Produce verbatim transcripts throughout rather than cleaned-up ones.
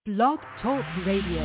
Blog Talk Radio.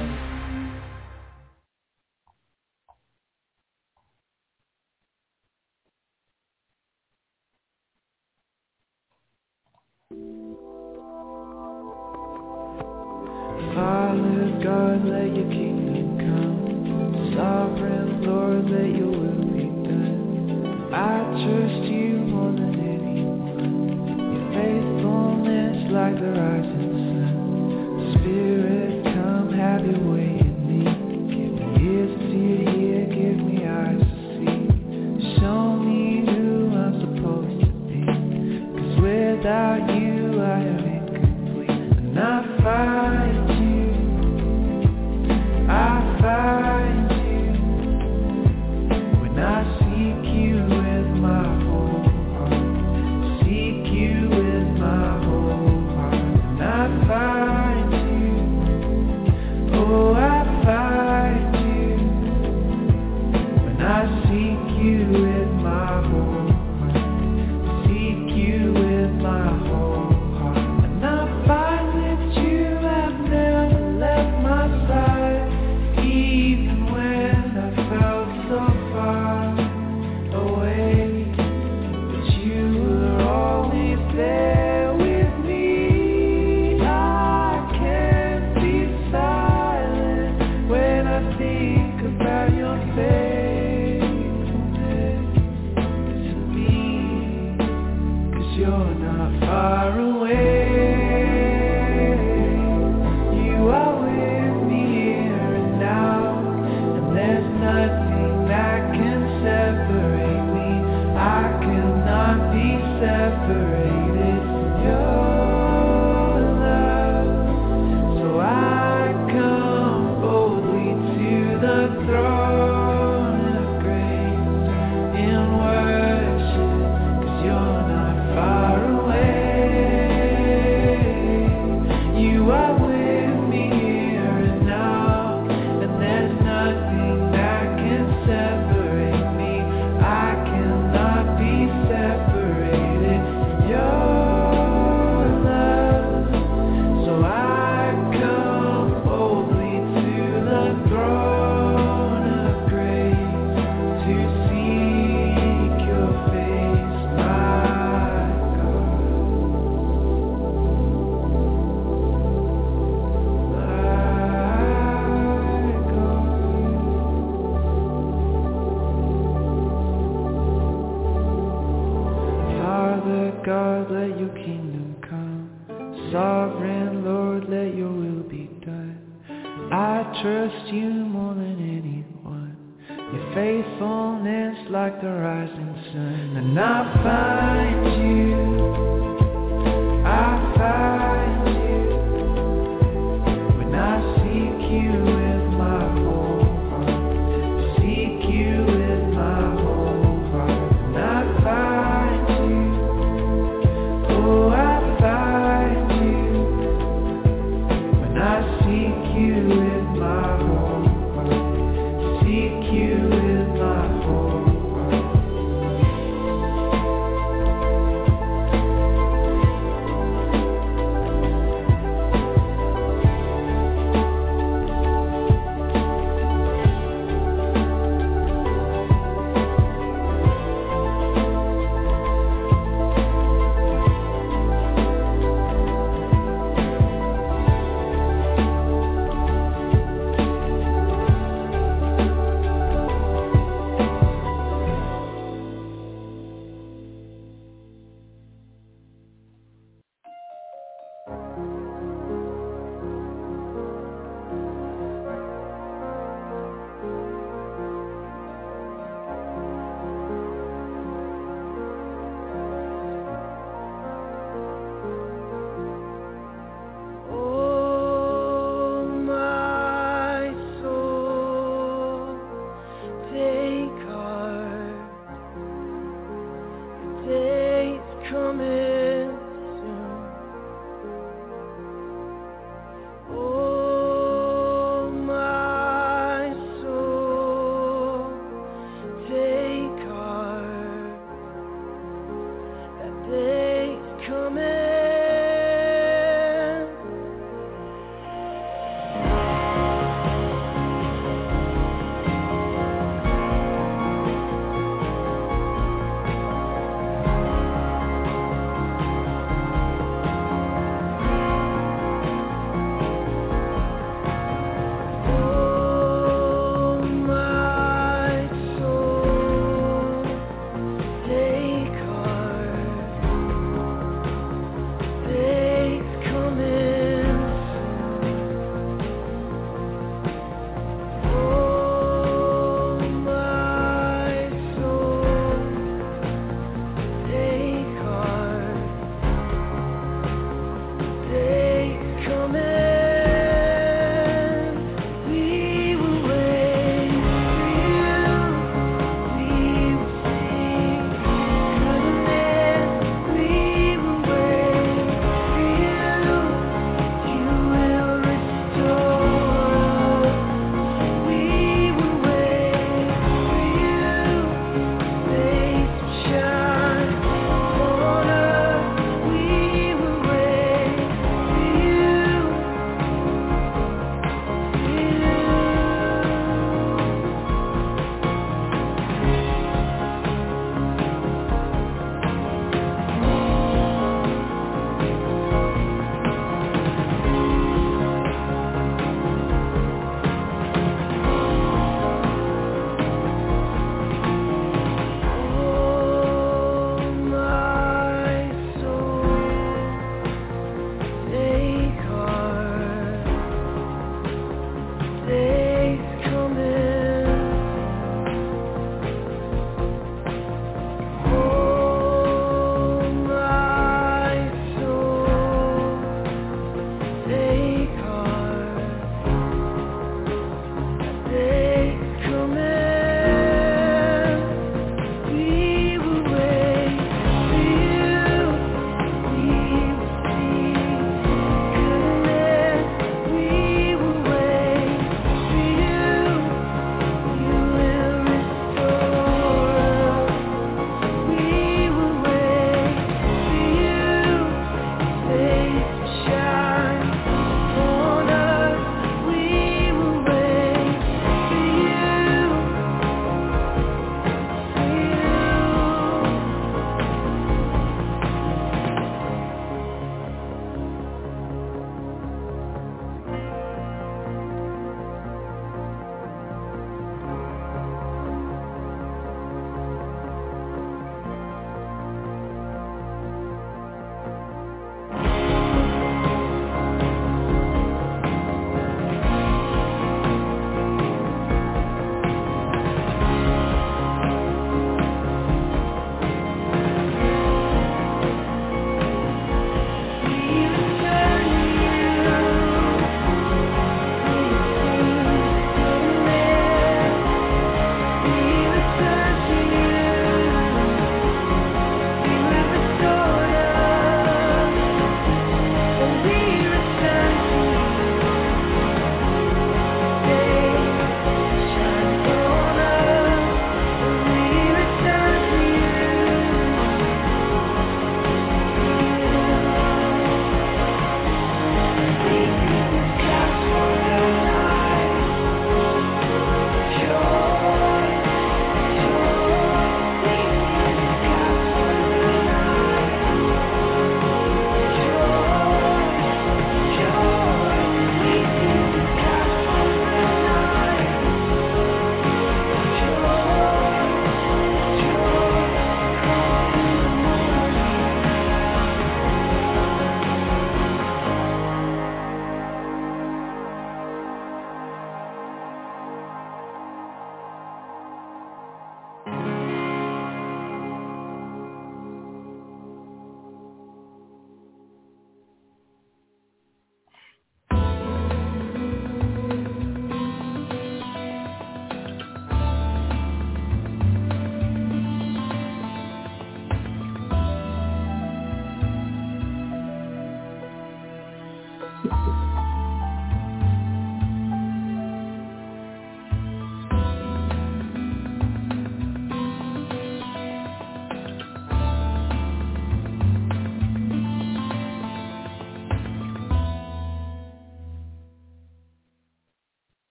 Father God, let your kingdom come. Sovereign Lord, let your will be done. I trust you more than anyone. Your faithfulness like the rising sun. Spirit, come have your way in me. Give me ears to hear, give me eyes to see. Show me who I'm supposed to be. 'Cause without you I am incomplete. And I find I find you when I seek you with my whole heart. Seek you with my whole heart. And I find you. Oh, I find you when I seek you with my whole heart. Seek you with my whole heart. And I find that you have never left my side. Even when I felt so far away, but you were always there with me. I can't be silent when I think about your faithfulness to me, 'cause you're not far away. You are with me here and now. There's nothing that can separate me. I cannot be separated from your love. So I come boldly to the throne of grace in worship, 'cause you're not far away. You are with me here and now, and there's nothing that can separate me. I cannot be separated from your love. So I come boldly to the throne of grace to seek your face, my God. My God. Father God, let your kingdom come. Sovereign Lord, let your will be done. I trust you more than anyone. Your faithfulness like the rising sun. And I find you. I find you when I seek you with my whole heart. Seek you with my whole heart. And I find you. Oh, I find you when I seek you with my whole heart. Seek you with my whole heart.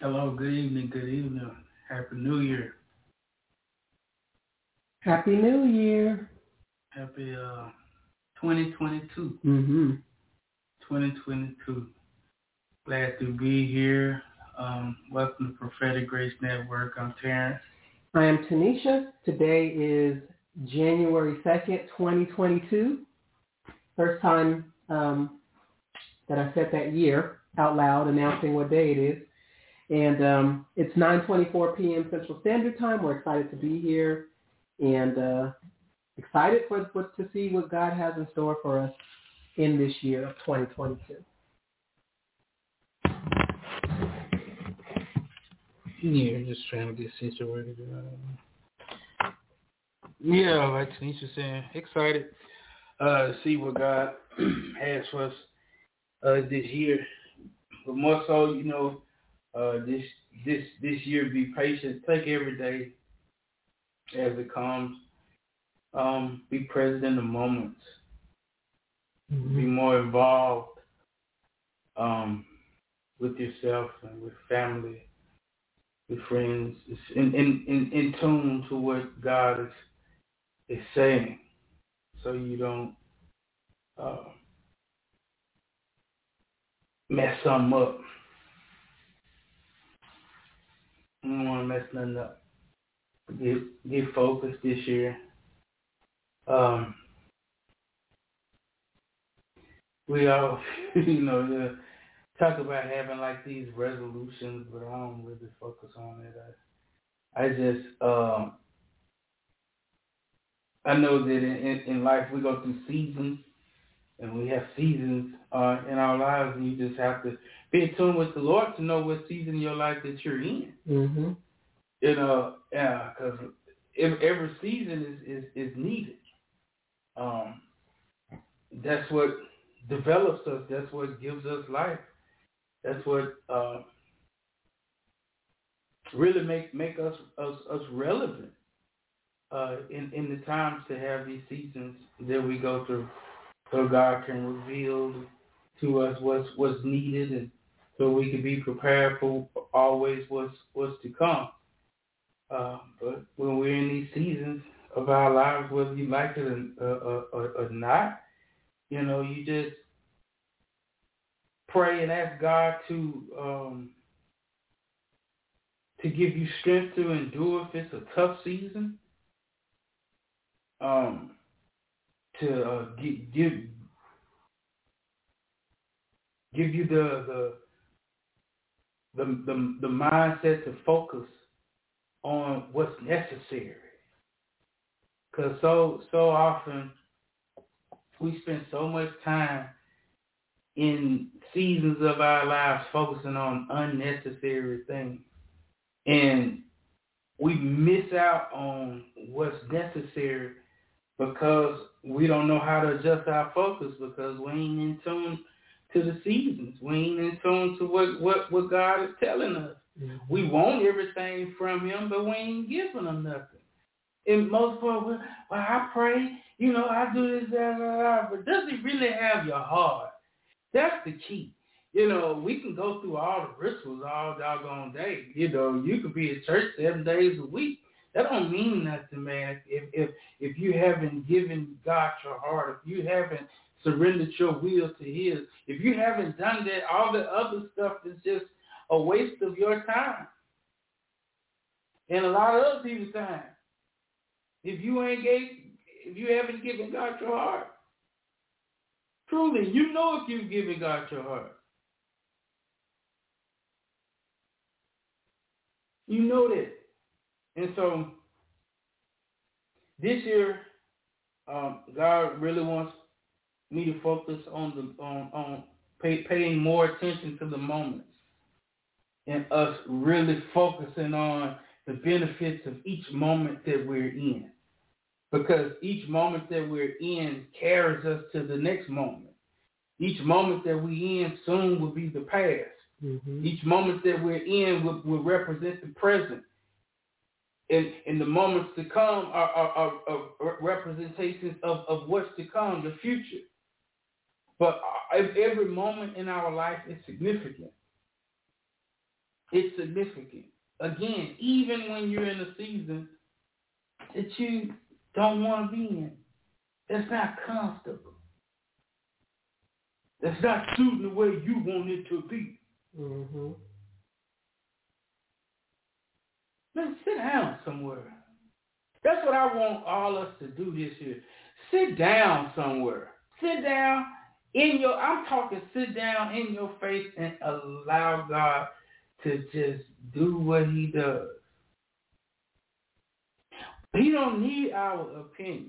Hello, good evening, good evening. Happy New Year. Happy New Year. Happy uh, twenty twenty-two. Mm-hmm. twenty twenty-two. Glad to be here. Um, welcome to Prophetic Grace Network. I'm Terrence. I am Tanisha. Today is January second, twenty twenty-two. First time um, that I said that year out loud, announcing what day it is. And um, it's nine twenty-four p.m. Central Standard Time. We're excited to be here and uh, excited for, for to see what God has in store for us in this year of twenty twenty-two. Yeah, just trying to get situated. Uh, yeah, like Tanisha saying, excited uh, to see what God has for us uh, this year. But more so, you know, uh, this this this year, be patient. Take every day as it comes. Um, be present in the moments. Mm-hmm. Be more involved um, with yourself and with family, with friends, in, in, in, in tune to what God is is saying, so you don't uh, mess something up. You don't want to mess nothing up. Get get focused this year. Um, we all, you know, uh, talk about having like these resolutions, but I don't really focus on it. I, I just, um, I know that in, in life we go through seasons, and we have seasons uh, in our lives, and you just have to be in tune with the Lord to know what season in your life that you're in. Mm-hmm. You know, yeah, because every season is, is, is needed. Um, that's what develops us. That's what gives us life. That's what uh, really make make us us, us relevant uh, in in the times to have these seasons that we go through, so God can reveal to us what's what's needed, and so we can be prepared for always what's what's to come. Uh, but when we're in these seasons of our lives, whether you like it or, or, or, or not, you know, you just pray and ask God to um, to give you strength to endure if it's a tough season. Um, to uh, give, give give you the the the the, the mindset to focus on what's necessary. Because so so often we spend so much time in seasons of our lives focusing on unnecessary things, and we miss out on what's necessary because we don't know how to adjust our focus, because we ain't in tune to the seasons. We ain't in tune to what, what, what God is telling us. Mm-hmm. We want everything from him, but we ain't giving him nothing. And most part, well, I pray, you know, I do this, blah, blah, blah, but does he really have your heart? That's the key. You know, we can go through all the rituals all doggone day. You know, you could be at church seven days a week. That don't mean nothing, man. If if if you haven't given God your heart, if you haven't surrendered your will to his, if you haven't done that, all the other stuff is just a waste of your time. And a lot of other people's time. If you ain't gave, if you haven't given God your heart, truly, you know if you've given God your heart. You know that. And so this year, um, God really wants me to focus on the on, on pay, paying more attention to the moments, and us really focusing on the benefits of each moment that we're in. Because each moment that we're in carries us to the next moment. Each moment that we're in soon will be the past. Mm-hmm. Each moment that we're in will, will represent the present. And, and the moments to come are, are, are, are representations of, of what's to come, the future. But every moment in our life is significant. It's significant. Again, even when you're in a season that you don't want to be in, that's not comfortable. That's not suiting the way you want it to be. Mm-hmm. Man, sit down somewhere. That's what I want all us to do this year. Sit down somewhere. Sit down in your, I'm talking sit down in your face and allow God to just do what he does. He don't need our opinions.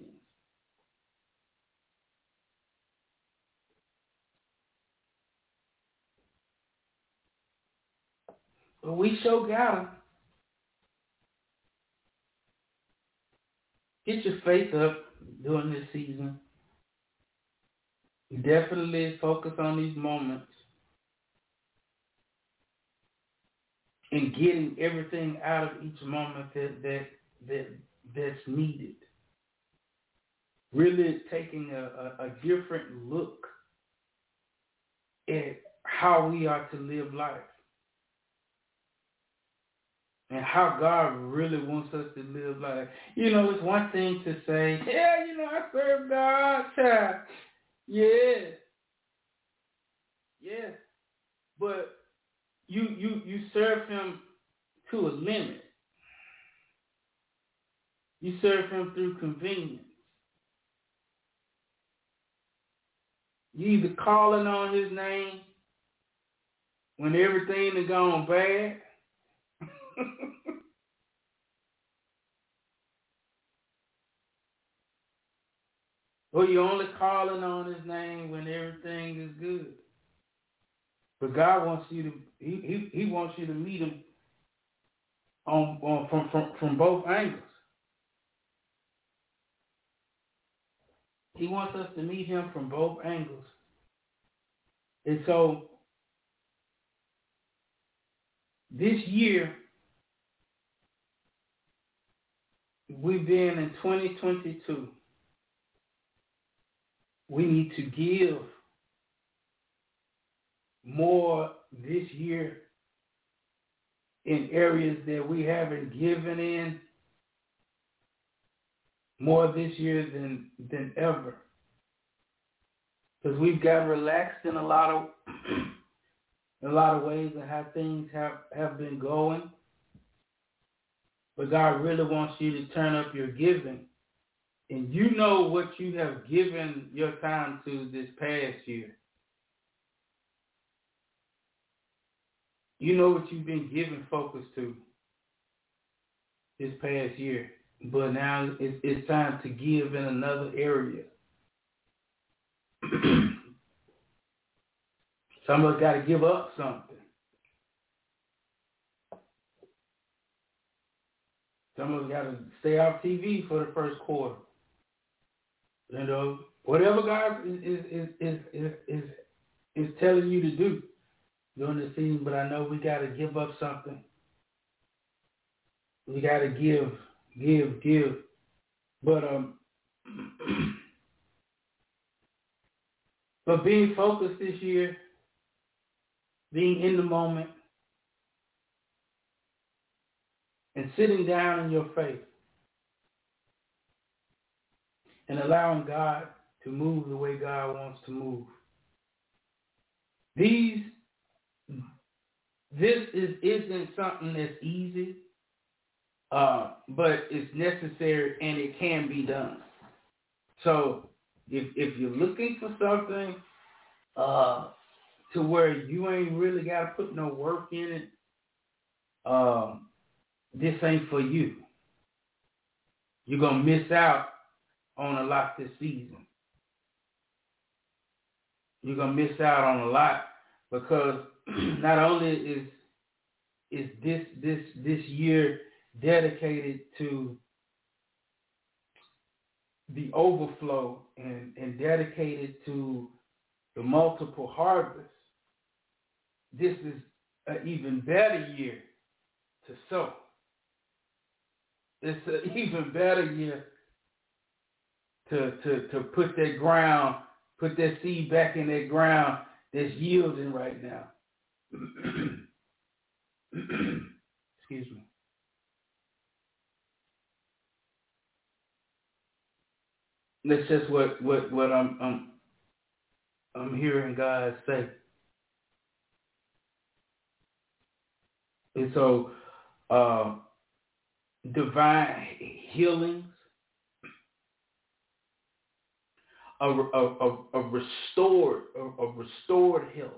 But we sure gotta get your faith up during this season. Definitely focus on these moments and getting everything out of each moment that that that that's needed. Really taking a, a, a different look at how we are to live life and how God really wants us to live life. You know, it's one thing to say, yeah, you know, I serve God. Yeah. Yeah. But you you you serve him to a limit. You serve him through convenience. You either calling on his name when everything is going bad, or you only calling on his name when everything is good. But God wants you to he he, he wants you to meet him on, on from, from from both angles. He wants us to meet him from both angles. And so this year, we've been in twenty twenty-two. We need to give more this year in areas that we haven't given in more this year than than ever. Because we've got relaxed in a lot of in a lot of ways and how things have, have been going. But God really wants you to turn up your giving. And you know what you have given your time to this past year. You know what you've been giving focus to this past year. But now it's, it's time to give in another area. Some of us got to give up something. Some of us got to stay off T V for the first quarter. You know, whatever God is is is is is, is telling you to do during the season, but I know we got to give up something. We got to give, give, give. But um, but being focused this year, being in the moment, and sitting down in your faith, and allowing God to move the way God wants to move. These, this is, isn't something that's easy, uh, but it's necessary and it can be done. So if if you're looking for something uh, to where you ain't really got to put no work in it, um, this ain't for you. You're going to miss out on a lot this season. You're going to miss out on a lot because not only is is this this this year dedicated to the overflow and, and dedicated to the multiple harvests, this is an even better year to sow. It's an even better year to, to, to put that ground, put that seed back in that ground that's yielding right now. Excuse me. That's just what, what, what I'm, I'm I'm hearing God say. And so uh, divine healings, a, a, a, a restored a, a restored health.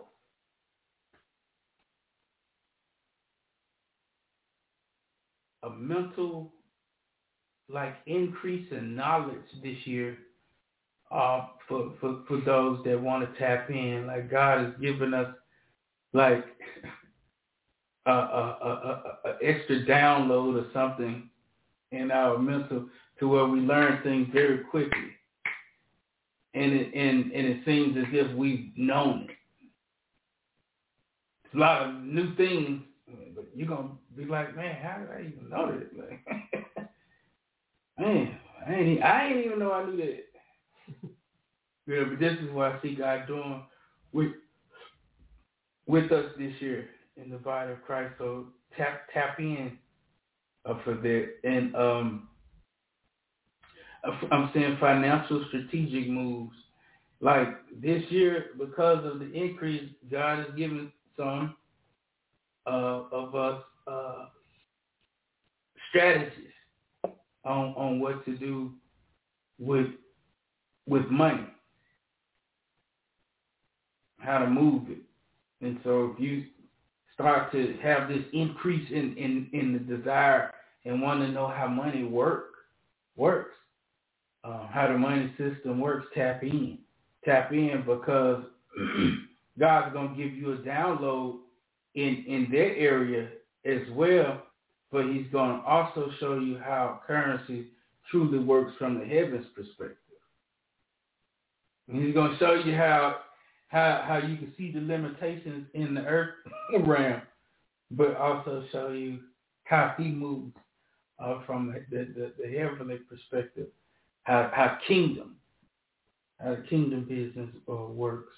A mental like increase in knowledge this year uh, for, for, for those that want to tap in. Like God has given us like a, a, a, a, a extra download or something in our mental to where we learn things very quickly. And it, and, and it seems as if we've known it. It's a lot of new things, but you're going to be like, man, how did I even know that? Like, man, I ain't, I ain't even know I knew that. Yeah, but this is what I see God doing with with us this year in the body of Christ. So tap tap in uh, for that. And um, I'm saying financial strategic moves. Like this year, because of the increase, God has given some uh, of us uh, strategies on on what to do with with money, how to move it. And so if you start to have this increase in, in, in the desire and want to know how money work works, uh, how the money system works, tap in. Tap in because God's going to give you a download in, in that area as well, but he's going to also show you how currency truly works from the heavens perspective. And he's going to show you how how how you can see the limitations in the earth realm, but also show you how he moves uh, from the, the, the heavenly perspective, how, how kingdom, how the kingdom business uh, works.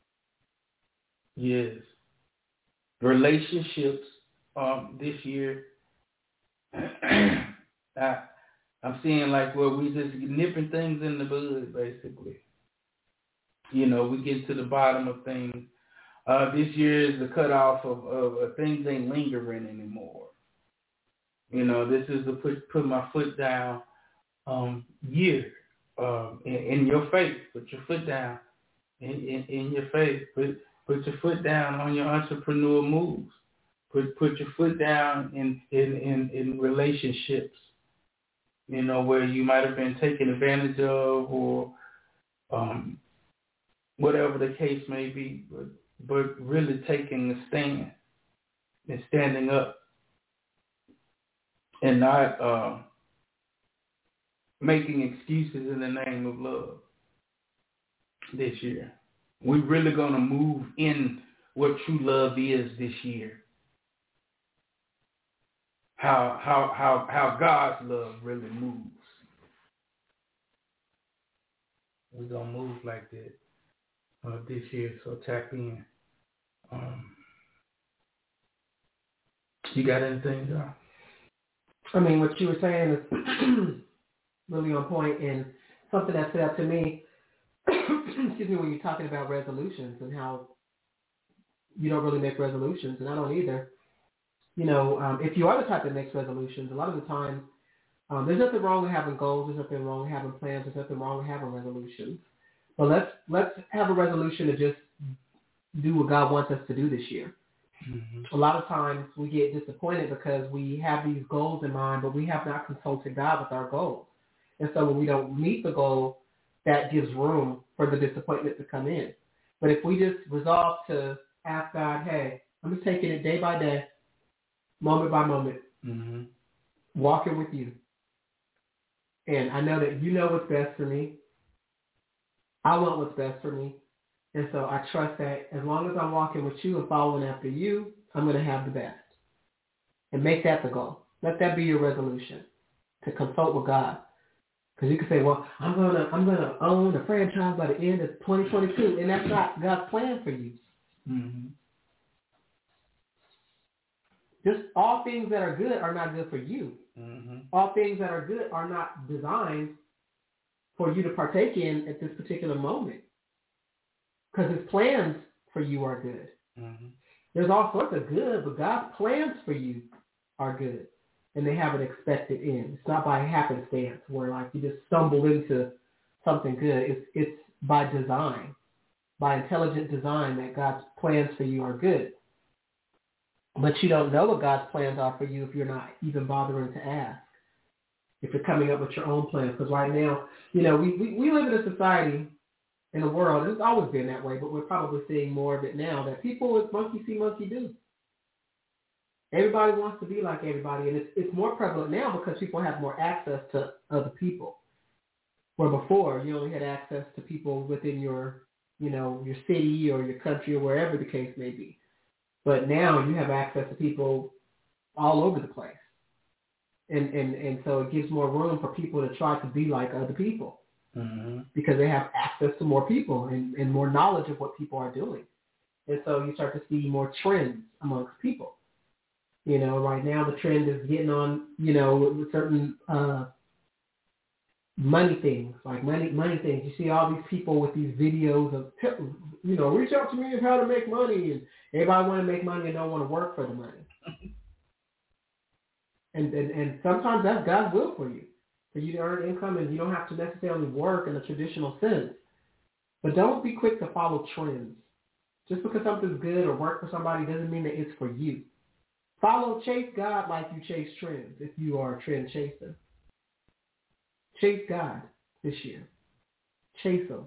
Yes. Relationships um, this year, I, I'm seeing like where we just nipping things in the bud, basically. You know, we get to the bottom of things. Uh, this year is the cutoff of, of, of things ain't lingering anymore. You know, this is the put put my foot down um, year um, in, in your faith. Put your foot down in, in, in your faith. Put put your foot down on your entrepreneur moves. Put put your foot down in in, in, in relationships. You know, where you might have been taken advantage of or um, whatever the case may be, but but really taking a stand and standing up and not uh, making excuses in the name of love this year. We're really going to move in what true love is this year. How how how how God's love really moves. We're going to move like that. Uh, this year, so tap in. Um, you got anything, John? I mean, what you were saying is really on point, and something that stood out to me, excuse me, when you're talking about resolutions and how you don't really make resolutions, and I don't either. You know, um, if you are the type that makes resolutions, a lot of the time, um, there's nothing wrong with having goals, there's nothing wrong with having plans, there's nothing wrong with having resolutions. But let's let's have a resolution to just do what God wants us to do this year. Mm-hmm. A lot of times we get disappointed because we have these goals in mind, but we have not consulted God with our goals. And so when we don't meet the goal, that gives room for the disappointment to come in. But if we just resolve to ask God, hey, I'm just taking it day by day, moment by moment, mm-hmm. walking with you. And I know that you know what's best for me. I want what's best for me. And so I trust that as long as I'm walking with you and following after you, I'm going to have the best. And make that the goal. Let that be your resolution, to consult with God. Because you can say, well, I'm going to I'm going to own a franchise by the end of twenty twenty-two, and that's not God's plan for you. Mm-hmm. Just all things that are good are not good for you. Mm-hmm. All things that are good are not designed for you to partake in at this particular moment. Because his plans for you are good. Mm-hmm. There's all sorts of good, but God's plans for you are good. And they have an expected end. It's not by happenstance where like you just stumble into something good. It's it's by design, by intelligent design that God's plans for you are good. But you don't know what God's plans are for you if you're not even bothering to ask. If you're coming up with your own plans. Because right now, you know, we, we, we live in a society, in a world, it's always been that way, but we're probably seeing more of it now, that people is monkey see, monkey do. Everybody wants to be like everybody, and it's, it's more prevalent now because people have more access to other people. Where before, you only had access to people within your, you know, your city or your country or wherever the case may be. But now you have access to people all over the place. And, and, and so it gives more room for people to try to be like other people. Mm-hmm. Because they have access to more people and, and more knowledge of what people are doing. And so you start to see more trends amongst people. You know, right now the trend is getting on, you know, with, with certain uh, money things, like money money things. You see all these people with these videos of, you know, reach out to me of how to make money. And everybody want to make money and don't want to work for the money. and, and, and sometimes that's God's will for you. For you to earn income, and you don't have to necessarily work in a traditional sense. But don't be quick to follow trends. Just because something's good or work for somebody doesn't mean that it's for you. Follow, chase God like you chase trends if you are a trend chaser. Chase God this year. Chase him.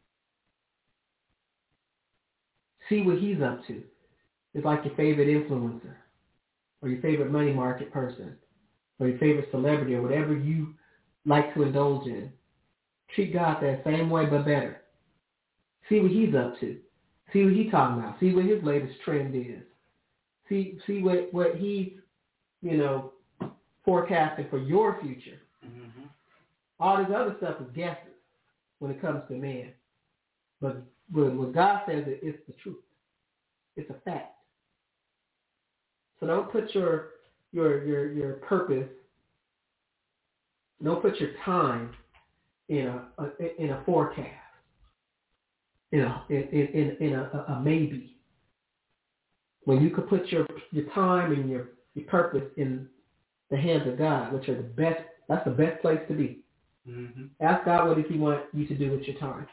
See what he's up to. It's like your favorite influencer or your favorite money market person or your favorite celebrity or whatever you like to indulge in. Treat God that same way but better. See what he's up to. See what he's talking about. See what his latest trend is. See see what, what he's, you know, forecasting for your future. Mm-hmm. All this other stuff is guesses when it comes to man. But when, when God says it, it's the truth. It's a fact. So don't put your your your your purpose, don't put your time in a, a in a forecast, in a in in, in a, a maybe. When you could put your your time and your, your purpose in the hands of God, which are the best. That's the best place to be. Mm-hmm. Ask God what does He want you to do with your time.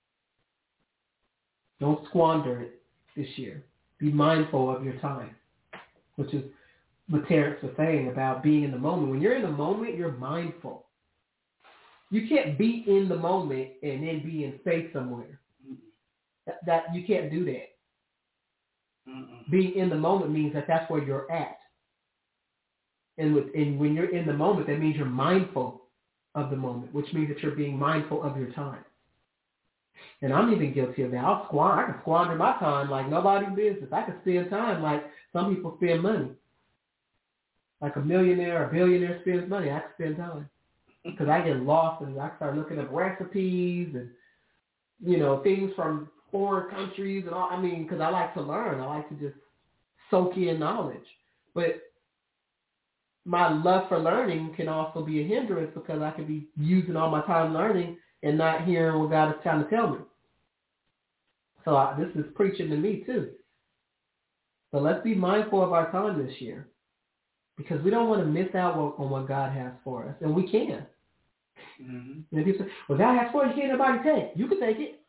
Don't squander it this year. Be mindful of your time, which is what Terrence was saying about being in the moment. When you're in the moment, you're mindful. You can't be in the moment and then be in space somewhere. That, that you can't do that. Mm-mm. Being in the moment means that that's where you're at. And, with, and when you're in the moment, that means you're mindful of the moment, which means that you're being mindful of your time. And I'm even guilty of that. I'll squander, I can squander my time like nobody's business. I can spend time like some people spend money. Like a millionaire or billionaire spends money, I can spend time. Because I get lost and I start looking up recipes and, you know, things from foreign countries and all. I mean, because I like to learn. I like to just soak in knowledge. But my love for learning can also be a hindrance because I could be using all my time learning and not hearing what God is trying to tell me. So I, this is preaching to me too. So let's be mindful of our time this year because we don't want to miss out on, on what God has for us. And we can. Mm-hmm. And people say, well, God has for you, can't nobody take. You can take it.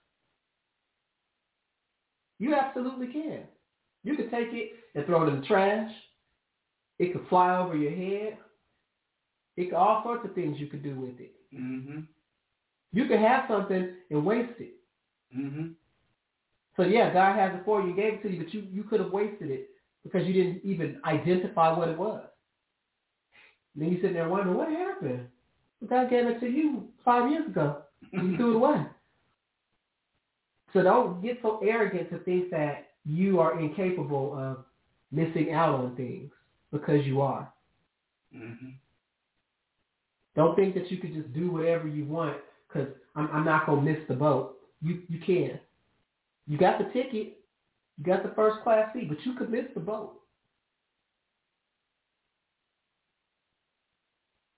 You absolutely can. You can take it and throw it in the trash. It could fly over your head. It could all sorts of things you could do with it. Mm-hmm. You could have something and waste it. Mm-hmm. So yeah, God has it for you and gave it to you, but you, you could have wasted it because you didn't even identify what it was. And then you sit there wondering, what happened? Well, God gave it to you five years ago. And you threw it away. So don't get so arrogant to think that you are incapable of missing out on things because you are. Mm-hmm. Don't think that you could just do whatever you want because I'm, I'm not going to miss the boat. You you can. You got the ticket. You got the first class seat, but you could miss the boat.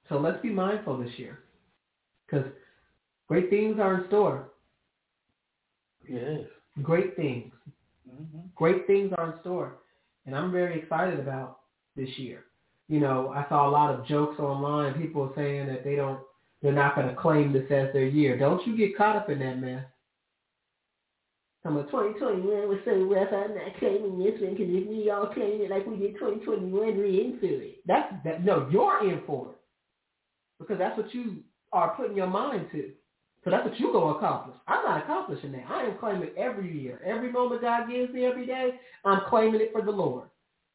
So let's be mindful this year, because great things are in store. Yes. Great things. Mm-hmm. Great things are in store. And I'm very excited about this year. You know, I saw a lot of jokes online, people saying that they don't, they're not going to claim this as their year. Don't you get caught up in that mess. Some of twenty twenty-one was so rough, I'm not claiming this one, because if we all claim it like we did twenty twenty-one, we're in for it. That's, that, no, you're in for it. Because that's what you are putting your mind to. So that's what you're going to accomplish. I'm not accomplishing that. I am claiming every year. Every moment God gives me every day, I'm claiming it for the Lord.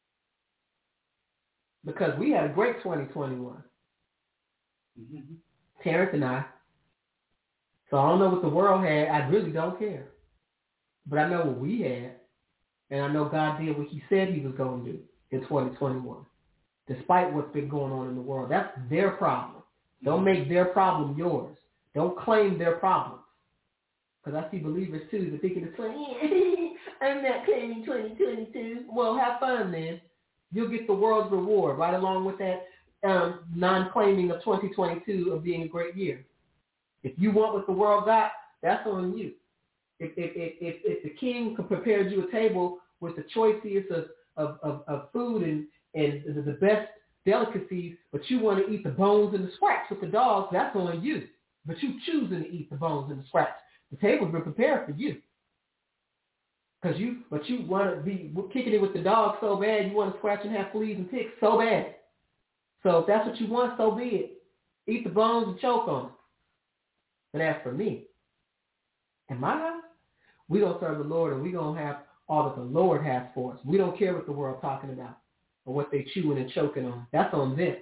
Because we had a great twenty twenty-one. Mm-hmm. Terrence and I. So I don't know what the world had. I really don't care. But I know what we had. And I know God did what he said he was going to do in twenty twenty-one. Despite what's been going on in the world. That's their problem. Don't make their problem yours. Don't claim their problems. Because I see believers too that thinking it's twenty, I'm not claiming twenty twenty-two. Well, have fun then. You'll get the world's reward right along with that um, non-claiming of twenty twenty-two of being a great year. If you want what the world got, that's on you. If if if, if, if the king prepared you a table with the choicest of, of, of, of food and, and the, the best delicacies, but you want to eat the bones and the scraps with the dogs, that's on you. But you choosing to eat the bones and the scraps. The table's been prepared for you. Cause you, but you want to be kicking it with the dog so bad, you want to scratch and have fleas and ticks so bad. So if that's what you want, so be it. Eat the bones and choke on them. But as for me, in my house, we gonna serve the Lord and we gonna have all that the Lord has for us. We don't care what the world's talking about or what they chewing and choking on. That's on them.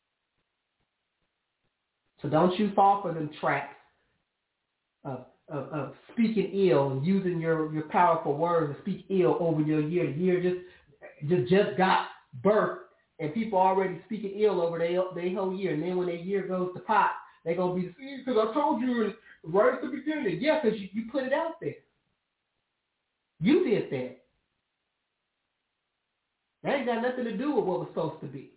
So don't you fall for them traps of, of, of speaking ill and using your, your powerful words to speak ill over your year. The year just just just got birthed and people already speaking ill over their their whole year. And then when their year goes to pot, they're going to be, because I told you right at the beginning. Yeah, because you, you put it out there. You did that. That ain't got nothing to do with what was supposed to be.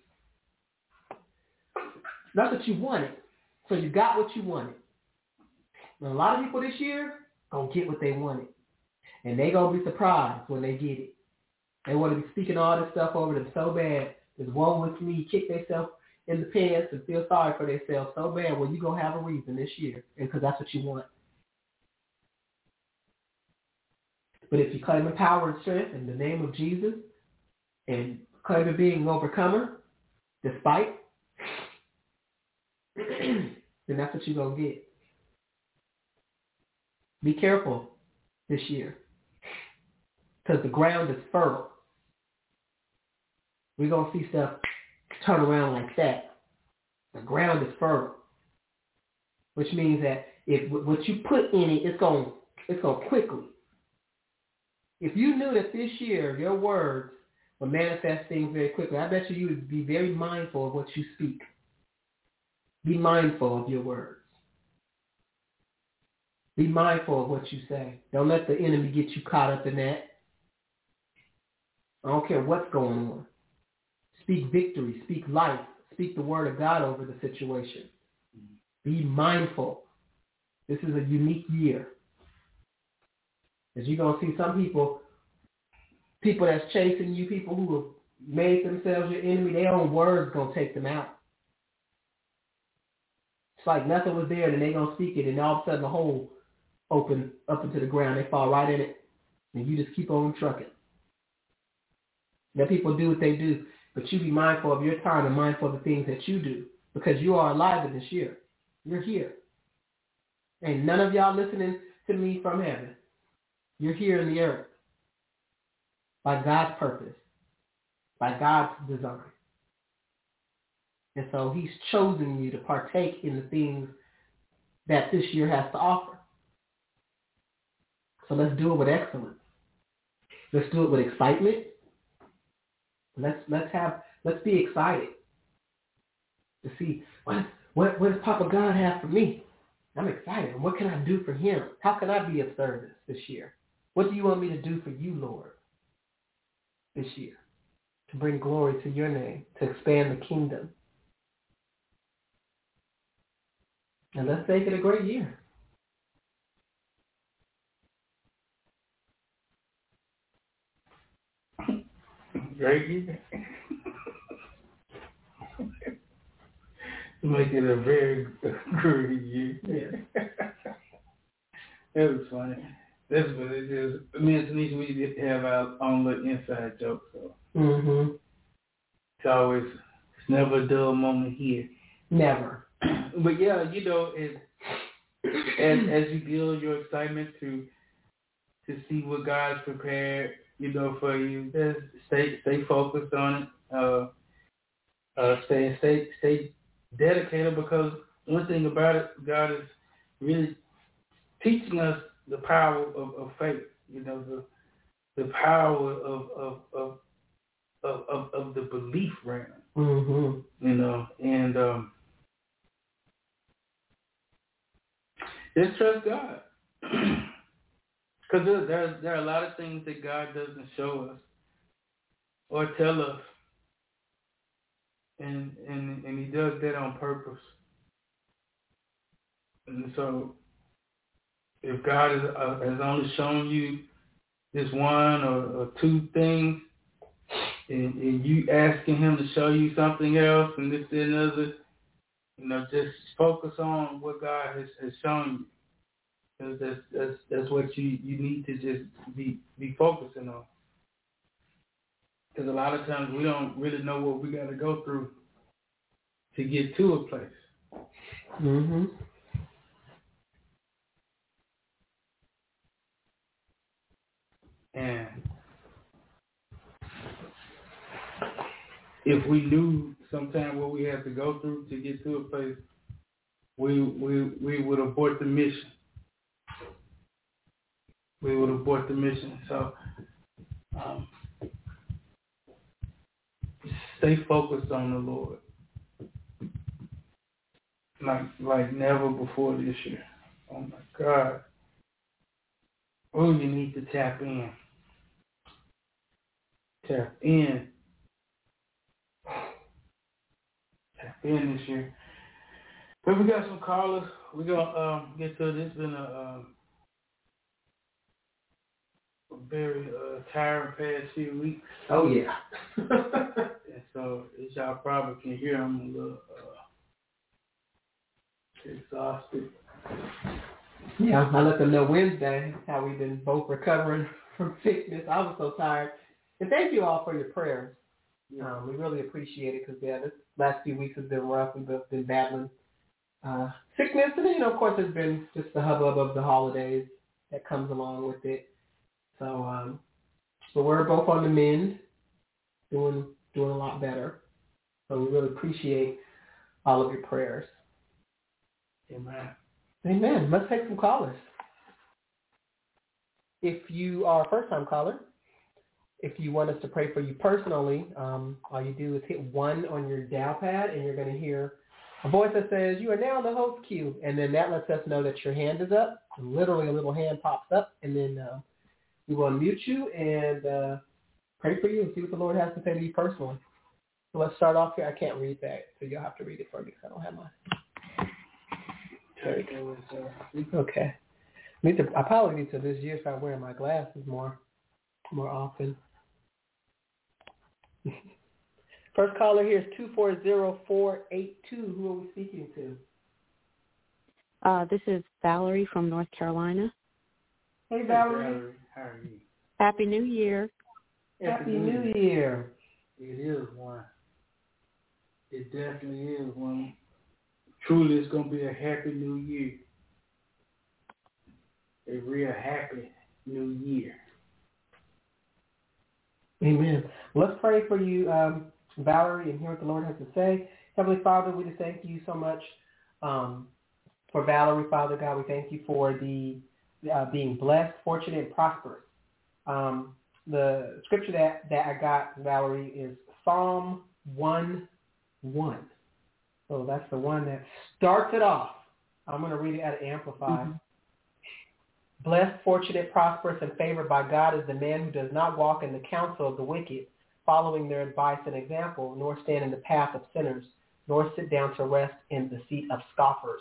That's what you wanted. So you got what you wanted. And a lot of people this year gonna get what they wanted. And they gonna be surprised when they get it. They want to be speaking all this stuff over them so bad. This woe with me, kick themselves in the pants and feel sorry for themselves so bad. Well, you gonna have a reason this year. And because that's what you want. But if you claim power and strength in the name of Jesus and claim being an overcomer, despite, then that's what you're going to get. Be careful this year because the ground is fertile. We're going to see stuff turn around like that. The ground is fertile, which means that if what you put in it, it's going, it's going quickly. If you knew that this year your words would manifest things very quickly, I bet you you would be very mindful of what you speak. Be mindful of your words. Be mindful of what you say. Don't let the enemy get you caught up in that. I don't care what's going on. Speak victory. Speak life. Speak the word of God over the situation. Be mindful. This is a unique year. As you're going to see some people, people that's chasing you, people who have made themselves your enemy, their own words going to take them out. It's like nothing was there, and they're going to speak it, and all of a sudden the hole open up into the ground. They fall right in it, and you just keep on trucking. Let people do what they do, but you be mindful of your time and mindful of the things that you do, because you are alive in this year. You're here. And none of y'all listening to me from heaven. You're here in the earth by God's purpose, by God's design. And so he's chosen you to partake in the things that this year has to offer. So let's do it with excellence. Let's do it with excitement. Let's let's have let's be excited to see what what what does Papa God have for me. I'm excited. What can I do for him? How can I be of service this year? What do you want me to do for you, Lord, this year? To bring glory to your name, to expand the kingdom. And let's make it a great year. Great year. Make it a very great year. Yeah. That was funny. That's what it is. Me and Tanisha, we just have our own little inside joke, so Mm-hmm. it's always, it's never a dull moment here. Never. But yeah, you know, it, as as you build your excitement to to see what God's prepared, you know, for you, just stay stay focused on it. Uh, uh, stay stay stay dedicated, because one thing about it, God is really teaching us the power of, of faith. You know, the the power of of of of, of, of the belief realm. Mm-hmm. You know, and um, just trust God. Because there, there, there are a lot of things that God doesn't show us or tell us. And, and, and he does that on purpose. And so if God is, uh, has only shown you this one or, or two things, and, and you asking him to show you something else and this and another, you know, just focus on what God has, has shown you. Because that's, that's, that's what you, you need to just be, be focusing on. Because a lot of times we don't really know what we got to go through to get to a place. Mm-hmm. And if we knew sometime what we had to go through to get to a place, we we we would abort the mission. We would abort the mission. So um, stay focused on the Lord, like like never before this year. Oh my God! Oh, you need to tap in. Tap in. Tap in this year. But we got some callers. We're going to um, get to it. It's been a, um, a very uh, tiring past few weeks. Oh, yeah. And so, as y'all probably can hear, I'm a little uh, exhausted. Yeah, I let them know Wednesday how we've been both recovering from sickness. I was so tired. And thank you all for your prayers. Yeah. Um, we really appreciate it because, yeah, this last few weeks has been rough. We've both been battling uh, sickness. And, you know, of course, there's been just the hubbub of the holidays that comes along with it. So, um, but we're both on the mend, doing doing a lot better. So we really appreciate all of your prayers. Amen. Amen. Let's take some callers. If you are a first-time caller, if you want us to pray for you personally, um, all you do is hit one on your dial pad, and you're going to hear a voice that says, "You are now in the host queue," and then that lets us know that your hand is up. And literally, a little hand pops up, and then uh, we will unmute you and uh, pray for you and see what the Lord has to say to you personally. So let's start off here. I can't read that, so you'll have to read it for me because I don't have mine. Okay. I need to. I probably need to this year start wearing my glasses more, more often. First caller here is two four zero four eight two. Who are we speaking to? Uh, this is Valerie from North Carolina. Hey, Valerie. Hey, Valerie. How are you? Happy New Year. Happy New Year. It is one. It definitely is one. Truly, it's going to be a happy new year. A real happy new year. Amen. Let's pray for you, um, Valerie, and hear what the Lord has to say. Heavenly Father, we just thank you so much um, for Valerie, Father God. We thank you for the uh, being blessed, fortunate, and prosperous. Um, the scripture that, that I got, Valerie, is Psalm one one. So that's the one that starts it off. I'm going to read it at Amplified. Mm-hmm. Blessed, fortunate, prosperous, and favored by God is the man who does not walk in the counsel of the wicked, following their advice and example, nor stand in the path of sinners, nor sit down to rest in the seat of scoffers.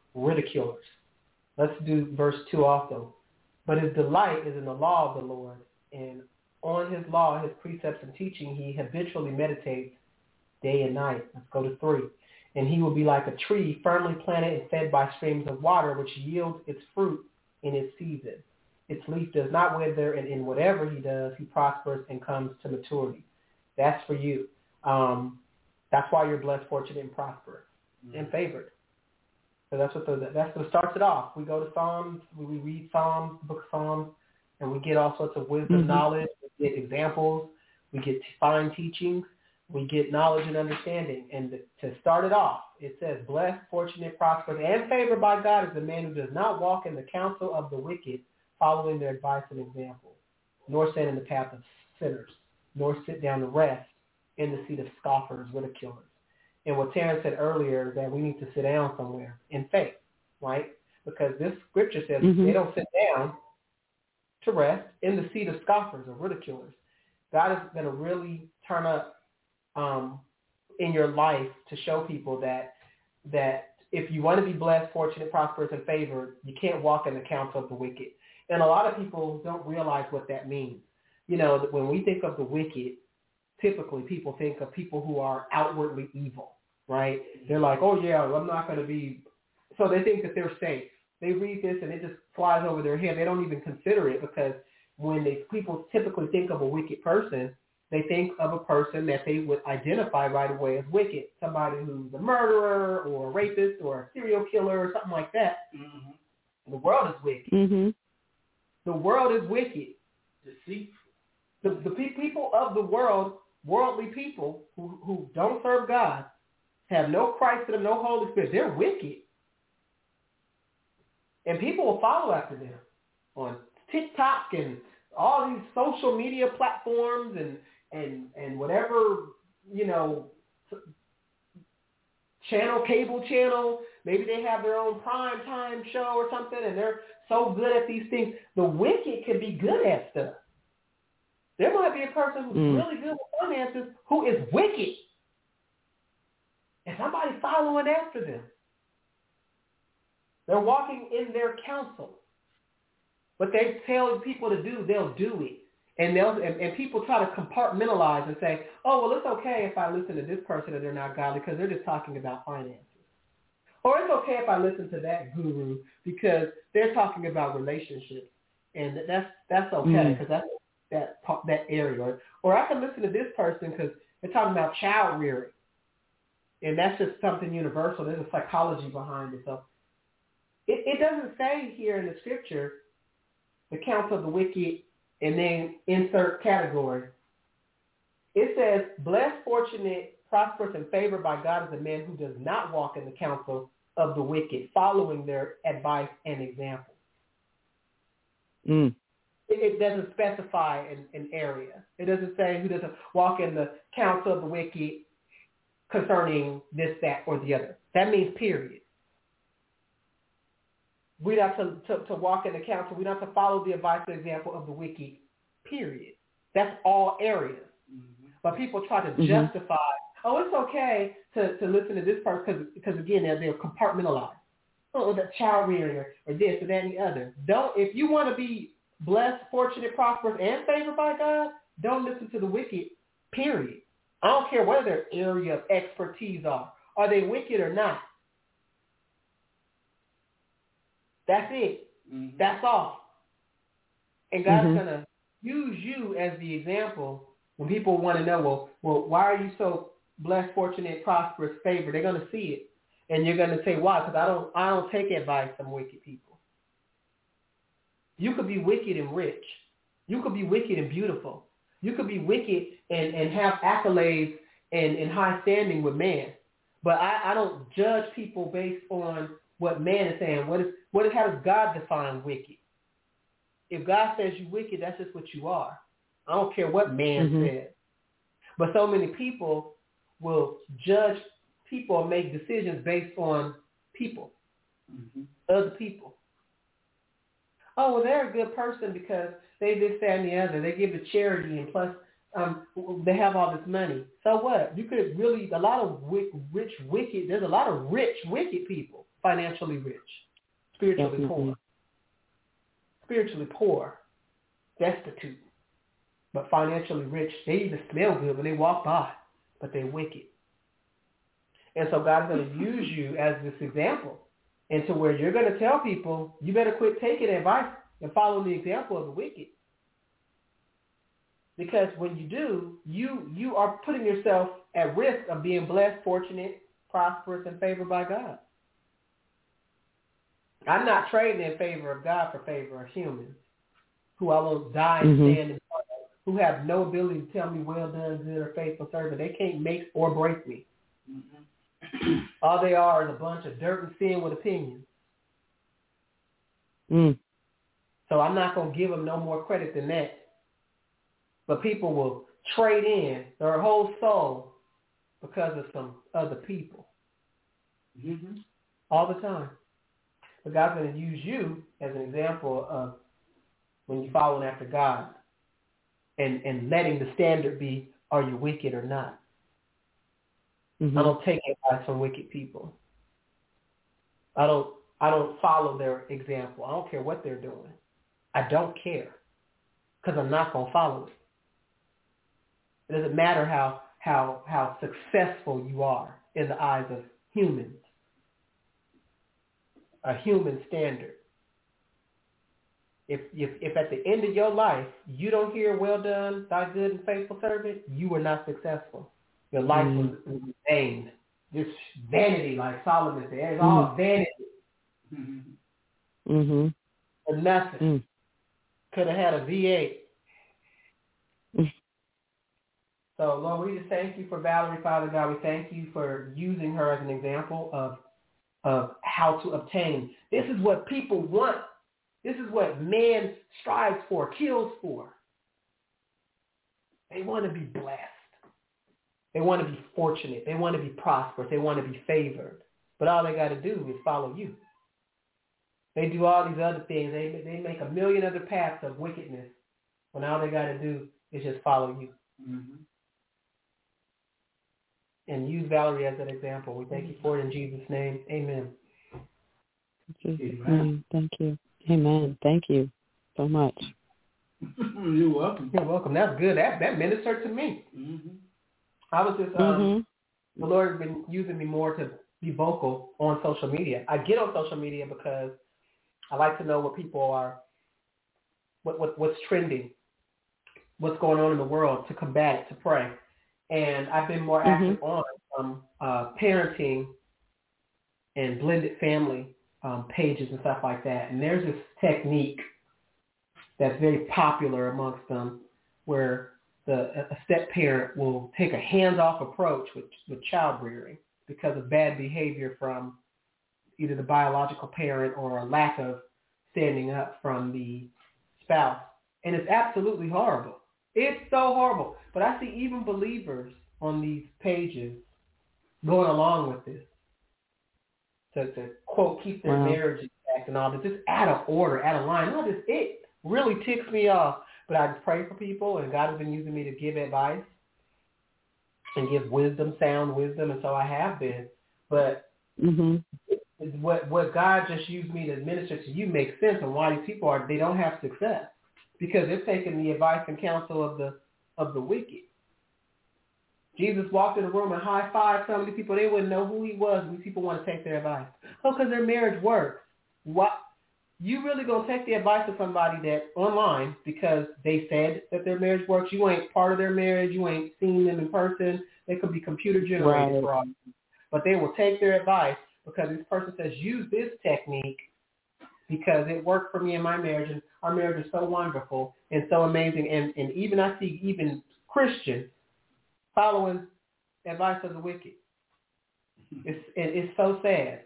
ridiculers. Let's do verse two also. But his delight is in the law of the Lord, and on his law, his precepts and teaching, he habitually meditates day and night. Let's go to three. And he will be like a tree firmly planted and fed by streams of water, which yields its fruit in its season. Its leaf does not wither, and in whatever he does, he prospers and comes to maturity. That's for you. Um, that's why you're blessed, fortunate, and prosperous, mm-hmm. and favored. So that's what the, that's what starts it off. We go to Psalms, we, we read Psalms, book of Psalms, and we get all sorts of wisdom, mm-hmm. knowledge. We get examples. We get fine teachings. We get knowledge and understanding. And to start it off, it says, blessed, fortunate, prosperous, and favored by God is the man who does not walk in the counsel of the wicked, following their advice and example, nor stand in the path of sinners, nor sit down to rest in the seat of scoffers, ridiculers. And what Terrence said earlier, that we need to sit down somewhere in faith, right? Because this scripture says mm-hmm. they don't sit down to rest in the seat of scoffers or ridiculers. God is going to really turn up um, in your life to show people that that if you want to be blessed, fortunate, prosperous, and favored, you can't walk in the counsel of the wicked. And a lot of people don't realize what that means. You know, when we think of the wicked, typically people think of people who are outwardly evil, right? They're like, oh, yeah, I'm not going to be – so they think that they're safe. They read this and it just flies over their head. They don't even consider it, because when they people typically think of a wicked person, they think of a person that they would identify right away as wicked, somebody who's a murderer or a rapist or a serial killer or something like that. Mm-hmm. The world is wicked. Mm-hmm. The world is wicked. Deceitful. The, the pe- people of the world, worldly people who, who don't serve God, have no Christ in them, no Holy Spirit, they're wicked. And people will follow after them on TikTok and all these social media platforms and, and, and whatever, you know, channel, cable channel. Maybe they have their own prime time show or something, and they're so good at these things. The wicked can be good at stuff. There might be a person who's mm. really good with finances who is wicked, and somebody's following after them. They're walking in their counsel. What they tell people to do, they'll do it. And they'll and, and people try to compartmentalize and say, oh, well, it's okay if I listen to this person and they're not godly because they're just talking about finances. Or it's okay if I listen to that guru because they're talking about relationships. And that's that's okay because mm. that's that that area. Or, or I can listen to this person because they're talking about child rearing. And that's just something universal. There's a psychology behind it. So it, it doesn't say here in the scripture the counsel of the wicked and then insert category. It says, blessed, fortunate, prosperous, and favored by God is a man who does not walk in the counsel of the wicked, following their advice and example. Mm. It, it doesn't specify an, an area. It doesn't say who doesn't walk in the counsel of the wicked concerning this, that, or the other. That means period. We're not to, to, to walk in the counsel. We're not to follow the advice and example of the wicked, period. That's all areas. Mm-hmm. But people try to mm-hmm. justify, oh, it's okay to, to listen to this person because, again, they're, they're compartmentalized. Oh, the child rearing or, or this or that and the other. Don't, if you want to be blessed, fortunate, prosperous, and favored by God, don't listen to the wicked, period. I don't care what their area of expertise are. Are they wicked or not? That's it. Mm-hmm. That's all. And God's mm-hmm. going to use you as the example when people want to know, well, well, why are you so blessed, fortunate, prosperous, favored? They're going to see it. And you're going to say, why? Because I don't, I don't take advice from wicked people. You could be wicked and rich. You could be wicked and beautiful. You could be wicked and, and have accolades and, and high standing with man. But I, I don't judge people based on what man is saying. What is what is how does God define wicked? If God says you're wicked, that's just what you are. I don't care what man mm-hmm. says. But so many people will judge people and make decisions based on people, mm-hmm. other people. Oh, well, they're a good person because they this, that, and the other. They give to charity, and plus um, they have all this money. So what? You could really, a lot of rich, wicked, there's a lot of rich, wicked people. financially rich, spiritually Definitely. poor, spiritually poor, destitute, but financially rich. They even smell good when they walk by, but they're wicked. And so God's going to use you as this example into where you're going to tell people, you better quit taking advice and follow the example of the wicked. Because when you do, you you are putting yourself at risk of being blessed, fortunate, prosperous, and favored by God. I'm not trading in favor of God for favor of humans who I will die and Mhm. stand in front of, who have no ability to tell me, well done, good or faithful servant. They can't make or break me. Mm-hmm. All they are is a bunch of dirt and sin with opinions. Mm. So I'm not going to give them no more credit than that. But people will trade in their whole soul because of some other people. Mm-hmm. All the time. But God's going to use you as an example of when you're following after God and, and letting the standard be, are you wicked or not? Mm-hmm. I don't take advice from wicked people. I don't I don't follow their example. I don't care what they're doing. I don't care because I'm not going to follow it. It doesn't matter how, how, how successful you are in the eyes of humans, a human standard. If, if, if at the end of your life you don't hear, well done, thy good and faithful servant, you were not successful. Your life mm. was, was vain. Just vanity, like Solomon said. It's mm. all vanity. Mm-hmm. For nothing. Mm. Could have had a V eight. Mm. So, Lord, we just thank you for Valerie, Father God. We thank you for using her as an example of, of how to obtain. This is what people want. This is what man strives for, kills for. They want to be blessed. They want to be fortunate. They want to be prosperous. They want to be favored. But all they got to do is follow you. They do all these other things. They they make a million other paths of wickedness. When all they got to do is just follow you. Mm-hmm. And use Valerie as an example. We thank you for it in Jesus' name. Amen. Jesus' name. Thank you. Amen. Thank you so much. You're welcome. You're welcome. That's good. That that ministered to me. Mm-hmm. I was just, um, mm-hmm. the Lord has been using me more to be vocal on social media. I get on social media because I like to know what people are, what, what what's trending, what's going on in the world to combat it, to pray. And I've been more active mm-hmm. on um, uh, parenting and blended family um, pages and stuff like that. And there's this technique that's very popular amongst them where the, a step parent will take a hands-off approach with, with child rearing because of bad behavior from either the biological parent or a lack of standing up from the spouse. And it's absolutely horrible. It's so horrible. But I see even believers on these pages going along with this to, to quote, keep their wow. marriage intact and all this, just out of order, out of line. No, just, it really ticks me off. But I just pray for people, and God has been using me to give advice and give wisdom, sound wisdom, and so I have been. But mm-hmm. what what God just used me to minister to you makes sense on why these people are they don't have success because they're taking the advice and counsel of the of the wicked. Jesus walked in the room and high-fived some of these people. They wouldn't know who he was. These people want to take their advice. Oh, because their marriage works. What? You really going to take the advice of somebody that online because they said that their marriage works. You ain't part of their marriage. You ain't seen them in person. They could be computer generated. Right. But they will take their advice because this person says, use this technique because it worked for me in my marriage. And our marriage is so wonderful and so amazing. And, and even I see even Christians following advice of the wicked. It's, it's so sad.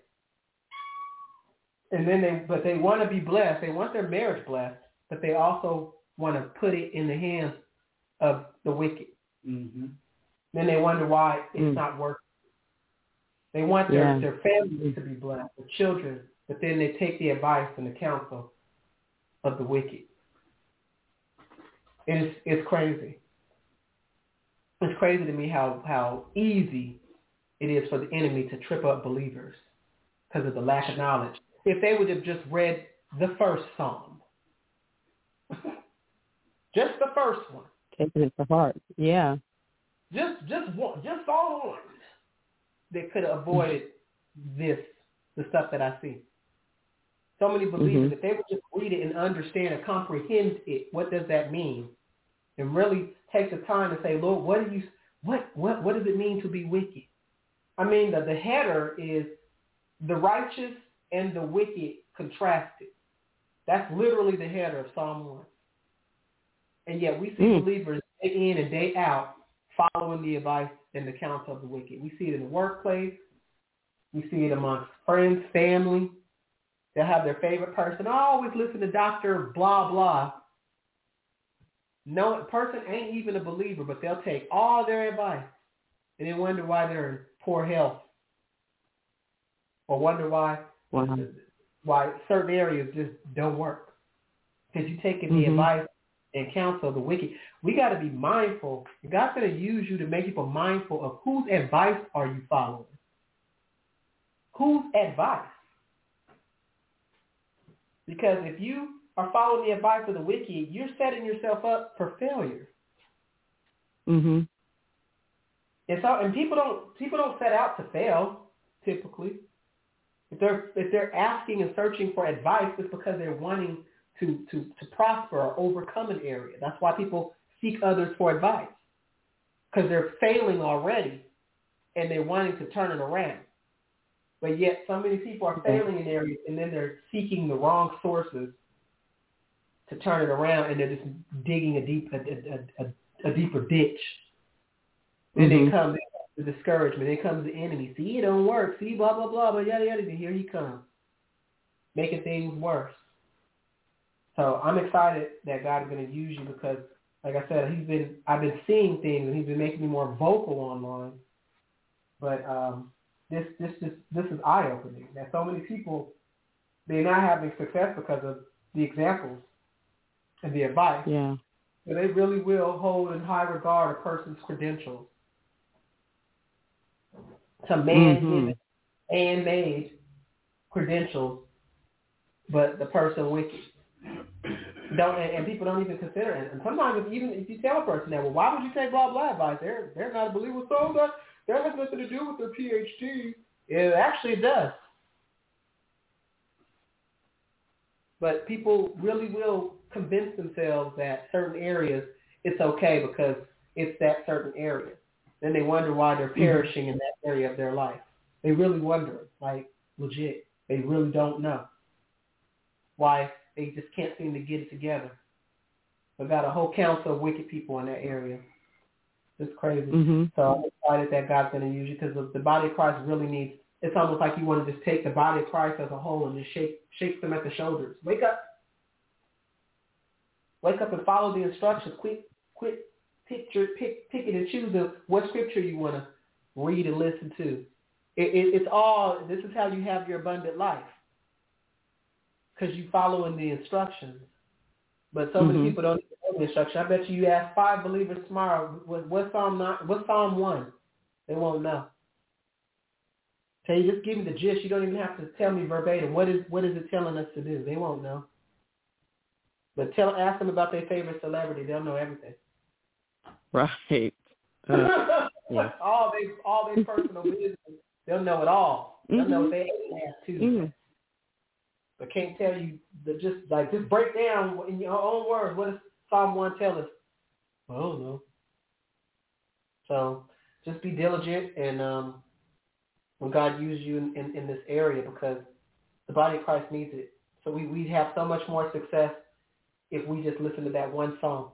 And then they, but they want to be blessed. They want their marriage blessed, but they also want to put it in the hands of the wicked. Mm-hmm. Then they wonder why it's mm. not working. They want their, yeah. their families to be blessed, their children, but then they take the advice and the counsel of the wicked. It's it's crazy. It's crazy to me how, how easy it is for the enemy to trip up believers. because of the lack of knowledge. If they would have just read the first Psalm, just the first one, taking it to heart, yeah, just just one, just Psalm one, they could have avoided this, the stuff that I see. So many believers, mm-hmm. if they would just read it and understand and comprehend it, what does that mean? And really take the time to say, Lord, what do you, what, what, what does it mean to be wicked? I mean, the, the header is the righteous and the wicked contrasted. That's literally the header of Psalm one. And yet we see mm. believers day in and day out following the advice and the counsel of the wicked. We see it in the workplace. We see it amongst friends, family. They'll have their favorite person. I always listen to Doctor Blah, blah. No person ain't even a believer, but they'll take all their advice and then wonder why they're in poor health, or wonder why wow. why certain areas just don't work. Because you're taking the mm-hmm. advice and counsel of the wicked. We got to be mindful. God's going to use you to make people mindful of whose advice are you following. Whose advice? Because if you are following the advice of the wicked, you're setting yourself up for failure. Mm-hmm. And so, and people don't people don't set out to fail typically. If they're if they're asking and searching for advice, it's because they're wanting to to to prosper or overcome an area. That's why people seek others for advice, because they're failing already, and they're wanting to turn it around. But yet, so many people are failing in areas, and then they're seeking the wrong sources to turn it around, and they're just digging a deep, a, a, a, a deeper ditch. Then mm-hmm. they come the discouragement. Then comes the enemy. See, it don't work. See, blah blah blah. But yada yada. Here he comes, making things worse. So I'm excited that God is going to use you because, like I said, he's been. I've been seeing things, and he's been making me more vocal online. But um, this this this this is eye opening. That so many people, they're not having success because of the examples and the advice. Yeah. But they really will hold in high regard a person's credentials. Some man-given, mm-hmm. man-made credentials, but the person wicked. Don't and, and people don't even consider it. And sometimes, if even if you tell a person that, well, why would you take blah blah advice? They're they're not a believer, so that that has nothing to do with their P H D. It actually does. But people really will convince themselves that certain areas it's okay because it's that certain area. Then they wonder why they're perishing in that area of their life. They really wonder, like legit. They really don't know why they just can't seem to get it together. We've got a whole council of wicked people in that area. It's crazy. Mm-hmm. So I'm excited that God's going to use you because the body of Christ really needs, it's almost like you want to just take the body of Christ as a whole and just shake, shake them at the shoulders. Wake up. Wake up and follow the instructions. Quit, quit, pick, your, pick, pick it and choose the, what scripture you want to read and listen to. It, it, it's all, this is how you have your abundant life. Because you following the instructions. But so many mm-hmm. people don't even know the instructions. I bet you you ask five believers tomorrow, what, what Psalm not, what Psalm one? They won't know. So you just give me the gist. You don't even have to tell me verbatim. What is what is it telling us to do? They won't know. But tell, ask them about their favorite celebrity. They'll know everything. Right. Uh, yeah. all they all their personal business. They'll know it all. They'll mm-hmm. know what they ask too. Mm-hmm. But can't tell you the just like just break down in your own words. What does Psalm one tell us? I don't know. So just be diligent and um, when God uses you in, in, in this area because the body of Christ needs it. So we we have so much more success if we just listen to that one song.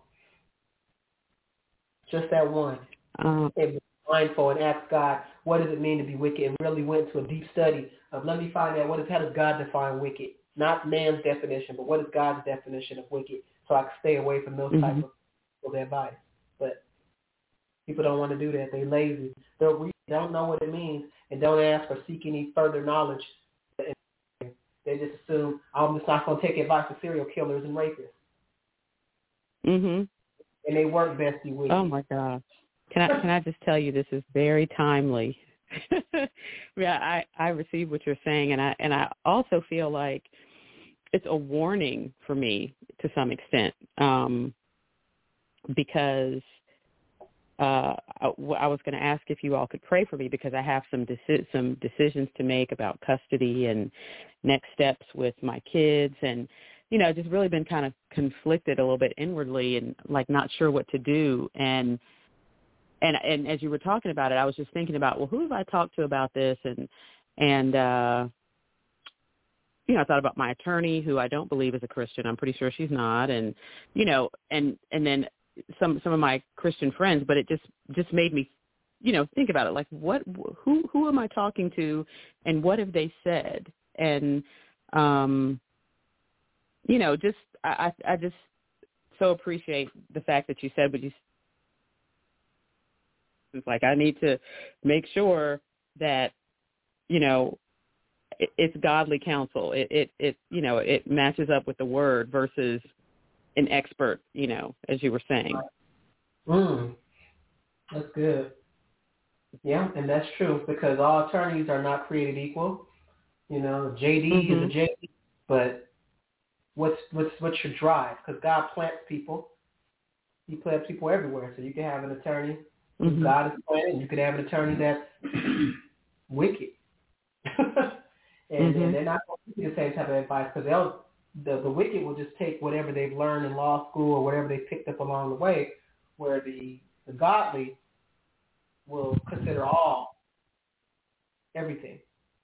Just that one. Um, and be mindful and ask God, what does it mean to be wicked? And really went into a deep study of let me find out what is how does God define wicked? Not man's definition, but what is God's definition of wicked? So I can stay away from those mm-hmm. type of people advice. But people don't want to do that. They're lazy. They'll read, don't know what it means and don't ask or seek any further knowledge. They just assume I'm just not going to take advice of serial killers and rapists. Mhm. And they work bestie with. Oh my gosh! Can I can I just tell you this is very timely yeah, I, I receive what you're saying, and I and I also feel like it's a warning for me to some extent, um, because uh, I, I was going to ask if you all could pray for me because I have some deci- some decisions to make about custody and next steps with my kids, and you know, just really been kind of conflicted a little bit inwardly and like not sure what to do. And and and as you were talking about it, I was just thinking about, well, who have I talked to about this? And and uh, you know, I thought about my attorney, who I don't believe is a Christian. I'm pretty sure she's not. And you know, and and then some some of my Christian friends, but it just just made me, you know, think about it. Like, what, who, who am I talking to, and what have they said? And, um, you know, just I, I just so appreciate the fact that you said, but you, it's like I need to make sure that, you know, it, it's godly counsel. It, it, it, you know, it matches up with the word versus an expert, you know, as you were saying. Mm, that's good. Yeah, and that's true because all attorneys are not created equal. You know, J D mm-hmm. is a J D, but what's what's what's your drive? Because God plants people. He plants people everywhere. So you can have an attorney who mm-hmm. God is planting. You could have an attorney that's wicked, and, mm-hmm. and they're not going to give you the same type of advice because they'll the the wicked will just take whatever they've learned in law school or whatever they picked up along the way, where the the godly will consider all everything.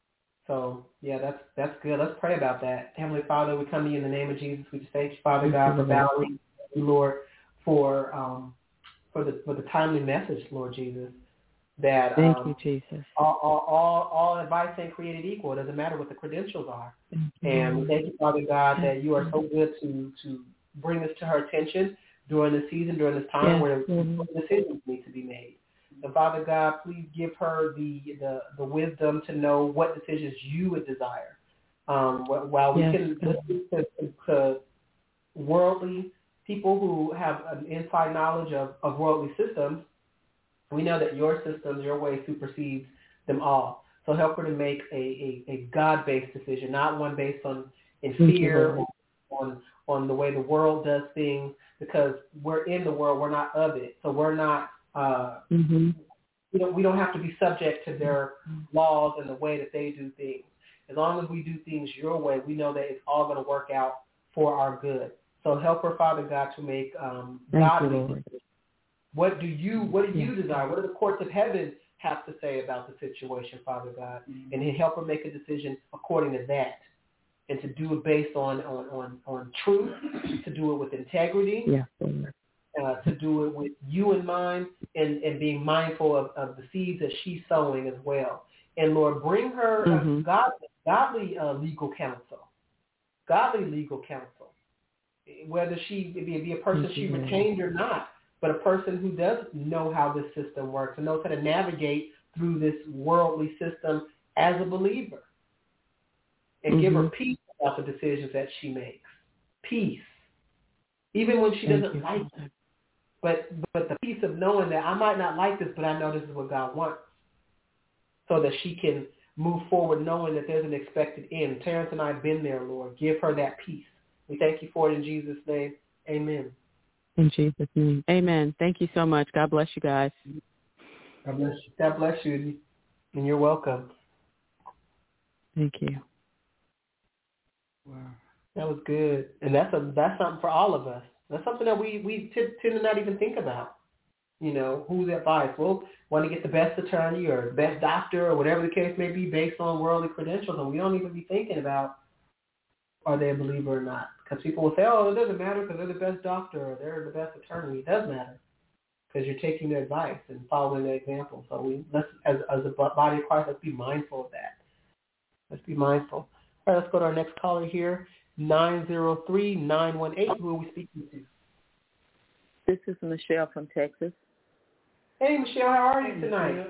So yeah, that's that's good. Let's pray about that. Heavenly Father, we come to you in the name of Jesus. We just thank you, Father God, for Valerie, Lord, for um for the for the timely message, Lord Jesus. That thank um, you, Jesus. All, all all all advice ain't created equal. It doesn't matter what the credentials are. And we thank you, Father God, that you are so good to to bring this to her attention during this season, during this time yes. where mm-hmm. decisions need to be made. And Father God, please give her the, the, the wisdom to know what decisions you would desire. Um, while we yes. can listen to, to worldly people who have an inside knowledge of, of worldly systems, we know that your systems, your way supersedes them all. So help her to make a, a, a God-based decision, not one based on in fear or on on the way the world does things, because we're in the world, we're not of it. So we're not, uh, mm-hmm. you know, we don't have to be subject to their laws and the way that they do things. As long as we do things your way, we know that it's all going to work out for our good. So help her, Father God, to make um, godly decisions. What do you What do you yes. desire? What do the courts of heaven have to say about the situation, Father God? Mm-hmm. And then help her make a decision according to that, and to do it based on on, on, on truth, to do it with integrity, yeah. uh, to do it with you in mind, and, and being mindful of, of the seeds that she's sowing as well. And Lord, bring her mm-hmm. a godly, godly uh, legal counsel, godly legal counsel, whether she be, be a person she retained or not, but a person who does know how this system works and knows how to navigate through this worldly system as a believer. And mm-hmm. give her peace about the decisions that she makes. Peace. Even when she Thank doesn't you. like it. But but the peace of knowing that I might not like this, but I know this is what God wants. So that she can move forward knowing that there's an expected end. Terrence and I have been there, Lord. Give her that peace. We thank you for it in Jesus' name. Amen. In Jesus' name. Amen. Thank you so much. God bless you guys. God bless you. God bless you. And you're welcome. Thank you. Wow, that was good, and that's a that's something for all of us. That's something that we we t- tend to not even think about. You know, whose advice? Well, want to get the best attorney or best doctor or whatever the case may be based on worldly credentials, and we don't even be thinking about are they a believer or not. Because people will say, oh, it doesn't matter because they're the best doctor or they're the best attorney. It does matter because you're taking their advice and following their example. So we let's as as a body of Christ, let's be mindful of that. Let's be mindful. All right, let's go to our next caller here, nine zero three, nine one eight. Who are we speaking to? This is Michelle from Texas. Hey, Michelle, how are you tonight?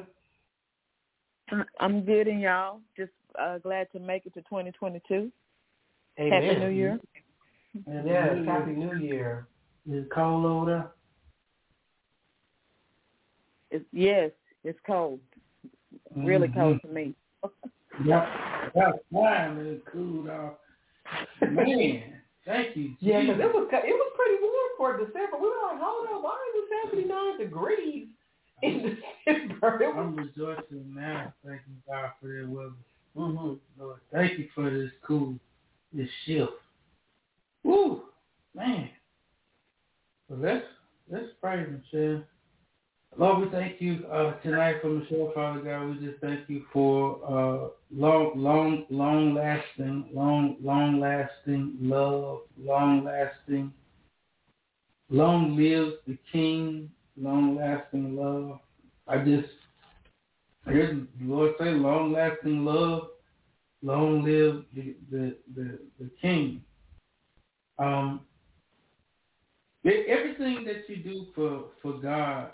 I'm good, and y'all? Just uh, glad to make it to twenty twenty-two. Amen. Happy New Year. Yes, Happy New Year. Is it cold over there? It's, yes, it's cold. really mm-hmm. close to me. Yeah, that's fine, man. Cool off. Man, thank you. Yeah, because it was it was pretty warm for December. We were like, hold on, why is it seventy-nine degrees in December? It was... I'm rejoicing now. Thanking God for that weather. Mm-hmm. Lord, thank you for this cool, this shift. Woo, man. Well, let's let's pray, Michelle. Lord, we thank you uh, tonight for Michelle, Father God. We just thank you for uh, long, long, long lasting, long, long lasting love, long lasting, long live the King, long lasting love. I just heard the Lord say, long lasting love, long live the the the, the King. Um, everything that you do for for God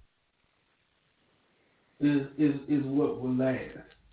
is is is what will last.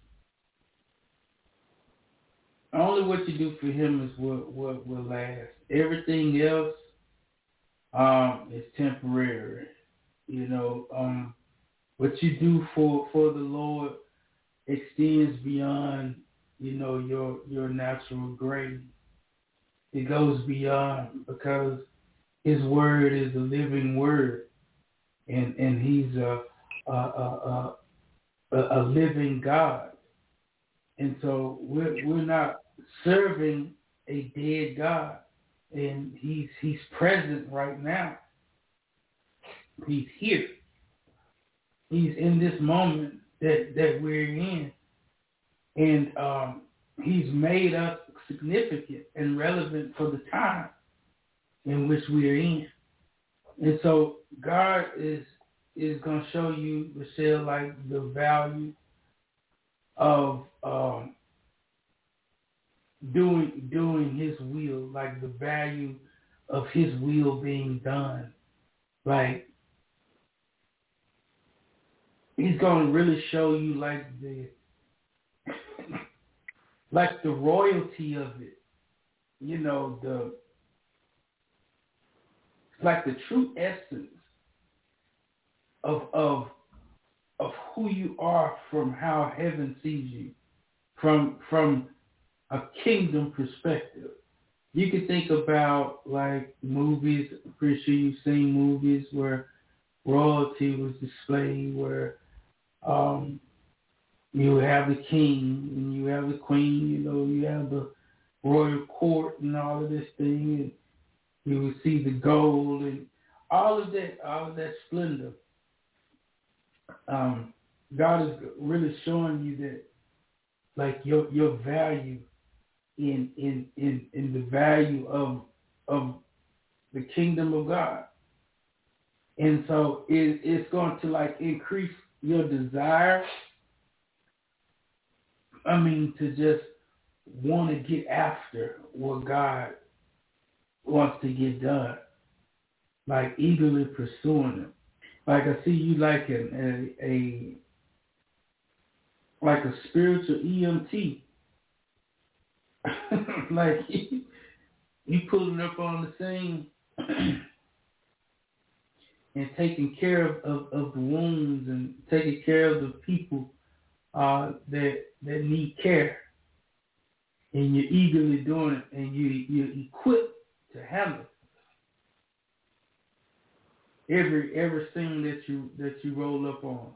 Only what you do for Him is what what will last. Everything else um, is temporary. You know, um, what you do for for the Lord extends beyond, you know, your your natural grade. It goes beyond, because His word is a living word, and and He's a a a, a, a living God, and so we're we're not serving a dead God, and He's He's present right now. He's here. He's in this moment that that we're in, and um, He's made us significant and relevant for the time in which we are in. And so God is is going to show you, Michelle, like the value of um, doing doing His will, like the value of His will being done. Like He's going to really show you like the like the royalty of it. You know, the like the true essence of of of who you are, from how heaven sees you, from from a kingdom perspective. You can think about like movies. I'm pretty sure you've seen movies where royalty was displayed, where um, you have the king and you have the queen. You know, you have the royal court and all of this thing, and you will see the gold and all of that, all of that splendor. Um, God is really showing you that, like your your value in in in, in the value of of the kingdom of God, and so it, it's going to like increase your desire. I mean, to just want to get after what God wants to get done, like eagerly pursuing it. Like I see you like an, a a like a spiritual E M T, like you, you pulling up on the scene and taking care of, of, of the wounds and taking care of the people uh, that that need care, and you're eagerly doing it, and you you're equipped to handle it. Every every scene that you that you roll up on.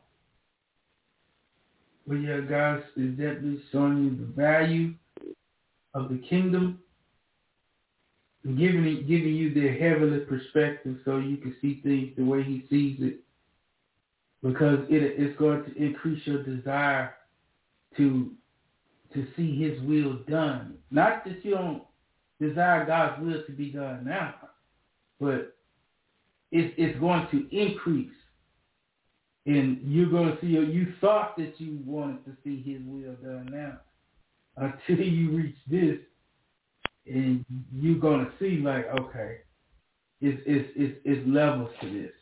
But yeah, God is definitely showing you the value of the kingdom, and giving it, giving you the heavenly perspective so you can see things the way He sees it. Because it it's going to increase your desire to to see His will done. Not that you don't desire God's will to be done now, but It's, it's going to increase, and you're going to see, you thought that you wanted to see His will done now, until you reach this, and you're going to see like, okay, it's it's it's, it's levels to this.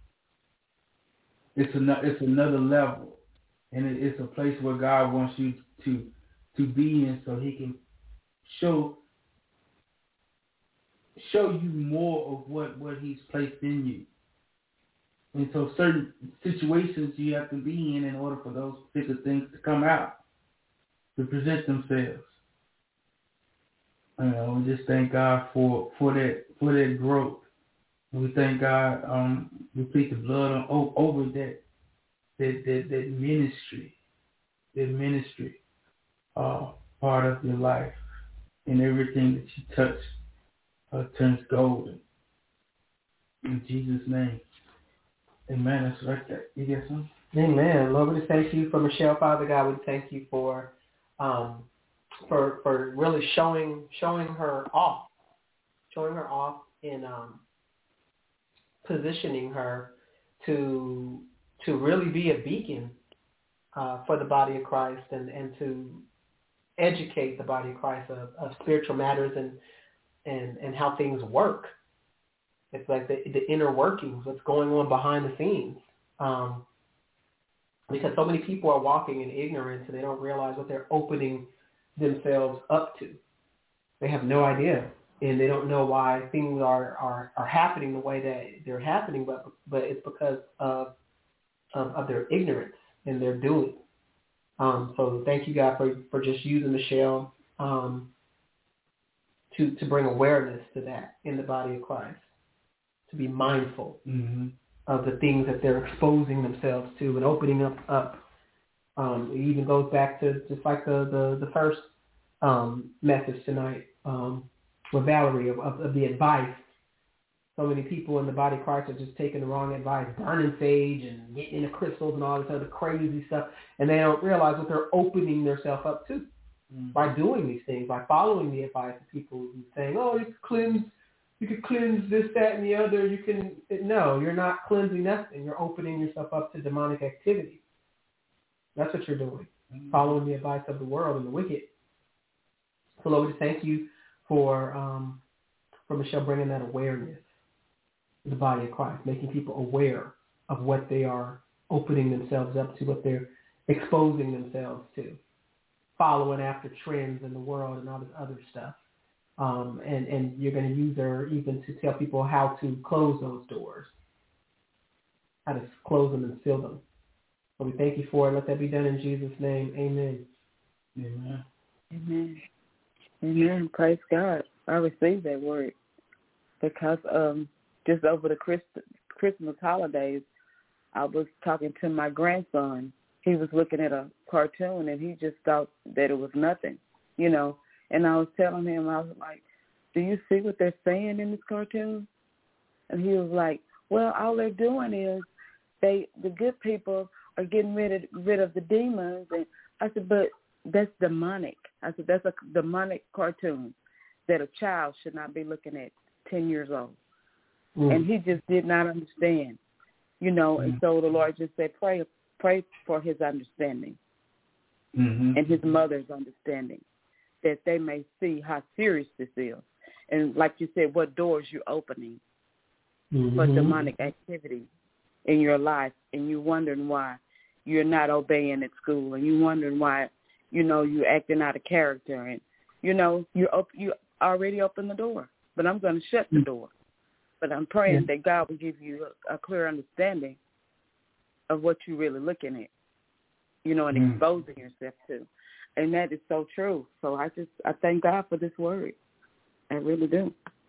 It's an, it's another level, and it, it's a place where God wants you to to be in, so He can show show you more of what, what He's placed in you. And so certain situations you have to be in in order for those particular things to come out, to present themselves. You know, we just thank God for, for that for that growth. We thank God. Um, we plead the blood on, over that that that, that ministry, that ministry, uh, part of your life, and everything that you touch uh, turns golden. In Jesus' name. Amen. That's right there. You get some? Amen. Lord, we just thank you for Michelle, Father God. We thank you for um, for for really showing showing her off, showing her off in um, positioning her to to really be a beacon uh, for the body of Christ and, and to educate the body of Christ of, of spiritual matters and, and and how things work. It's like the, the inner workings, what's going on behind the scenes. Um, because so many people are walking in ignorance and they don't realize what they're opening themselves up to. They have no idea, and they don't know why things are, are, are happening the way that they're happening, but but it's because of of, of their ignorance and their doing. Um, so thank you, God, for, for just using Michelle um, to, to bring awareness to that in the body of Christ. To be mindful mm-hmm. of the things that they're exposing themselves to and opening up. up. Um, it even goes back to just like the, the, the first um, message tonight um, with Valerie of, of, of the advice. So many people in the body of Christ are just taking the wrong advice, burning sage and getting into crystals and all this other crazy stuff, and they don't realize what they're opening themselves up to mm-hmm. by doing these things, by following the advice of people who are saying, oh, you can cleanse You could cleanse this, that, and the other. You can no, you're not cleansing nothing. You're opening yourself up to demonic activity. That's what you're doing, mm-hmm. following the advice of the world and the wicked. So, Lord, we just thank you for um, for Michelle bringing that awareness to the body of Christ, making people aware of what they are opening themselves up to, what they're exposing themselves to, following after trends in the world and all this other stuff. Um, and, and you're going to use her even to tell people how to close those doors, how to close them and seal them. So we thank you for it. Let that be done in Jesus' name. Amen. Amen. Amen. Amen. Praise God. I received that word because um, just over the Christ- Christmas holidays, I was talking to my grandson. He was looking at a cartoon, and he just thought that it was nothing, you know. And I was telling him, I was like, do you see what they're saying in this cartoon? And he was like, well, all they're doing is they the good people are getting rid of, rid of the demons. And I said, but that's demonic. I said, that's a demonic cartoon that a child should not be looking at ten years old. Mm. And he just did not understand, you know. Mm. And so the Lord just said, pray, pray for his understanding mm-hmm. and his mother's understanding, that they may see how serious this is. And like you said, what doors you're opening mm-hmm. for demonic activity in your life, and you're wondering why you're not obeying at school, and you're wondering why, you know, you're acting out of character, and, you know, you op- you already opened the door, but I'm going to shut the door. But I'm praying yeah. that God will give you a, a clear understanding of what you're really looking at, you know, and mm. exposing yourself to. And that is so true. So I just, I thank God for this word. I really do.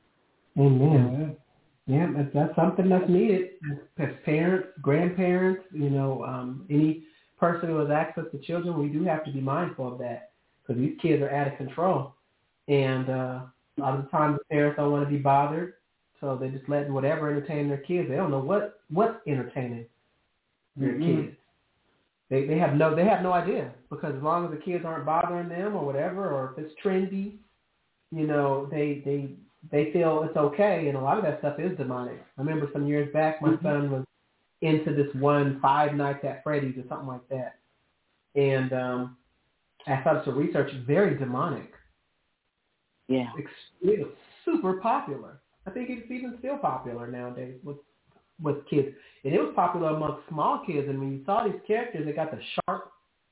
Amen. Yeah, that's, that's something that's needed. As parents, grandparents, you know, um, any person who has access to children, we do have to be mindful of that because these kids are out of control. And uh, a lot of the times the parents don't want to be bothered, so they're just letting whatever entertain their kids. They don't know what, what's entertaining their mm-hmm. kids. They they have no they have no idea, because as long as the kids aren't bothering them or whatever, or if it's trendy, you know, they they they feel it's okay, and a lot of that stuff is demonic. I remember some years back, my mm-hmm. son was into this one Five Nights at Freddy's or something like that, and um, I started to research. It's very demonic. Yeah, it's, it's super popular. I think it's even still popular nowadays with with kids. And it was popular amongst small kids. And when you saw these characters, they got the sharp,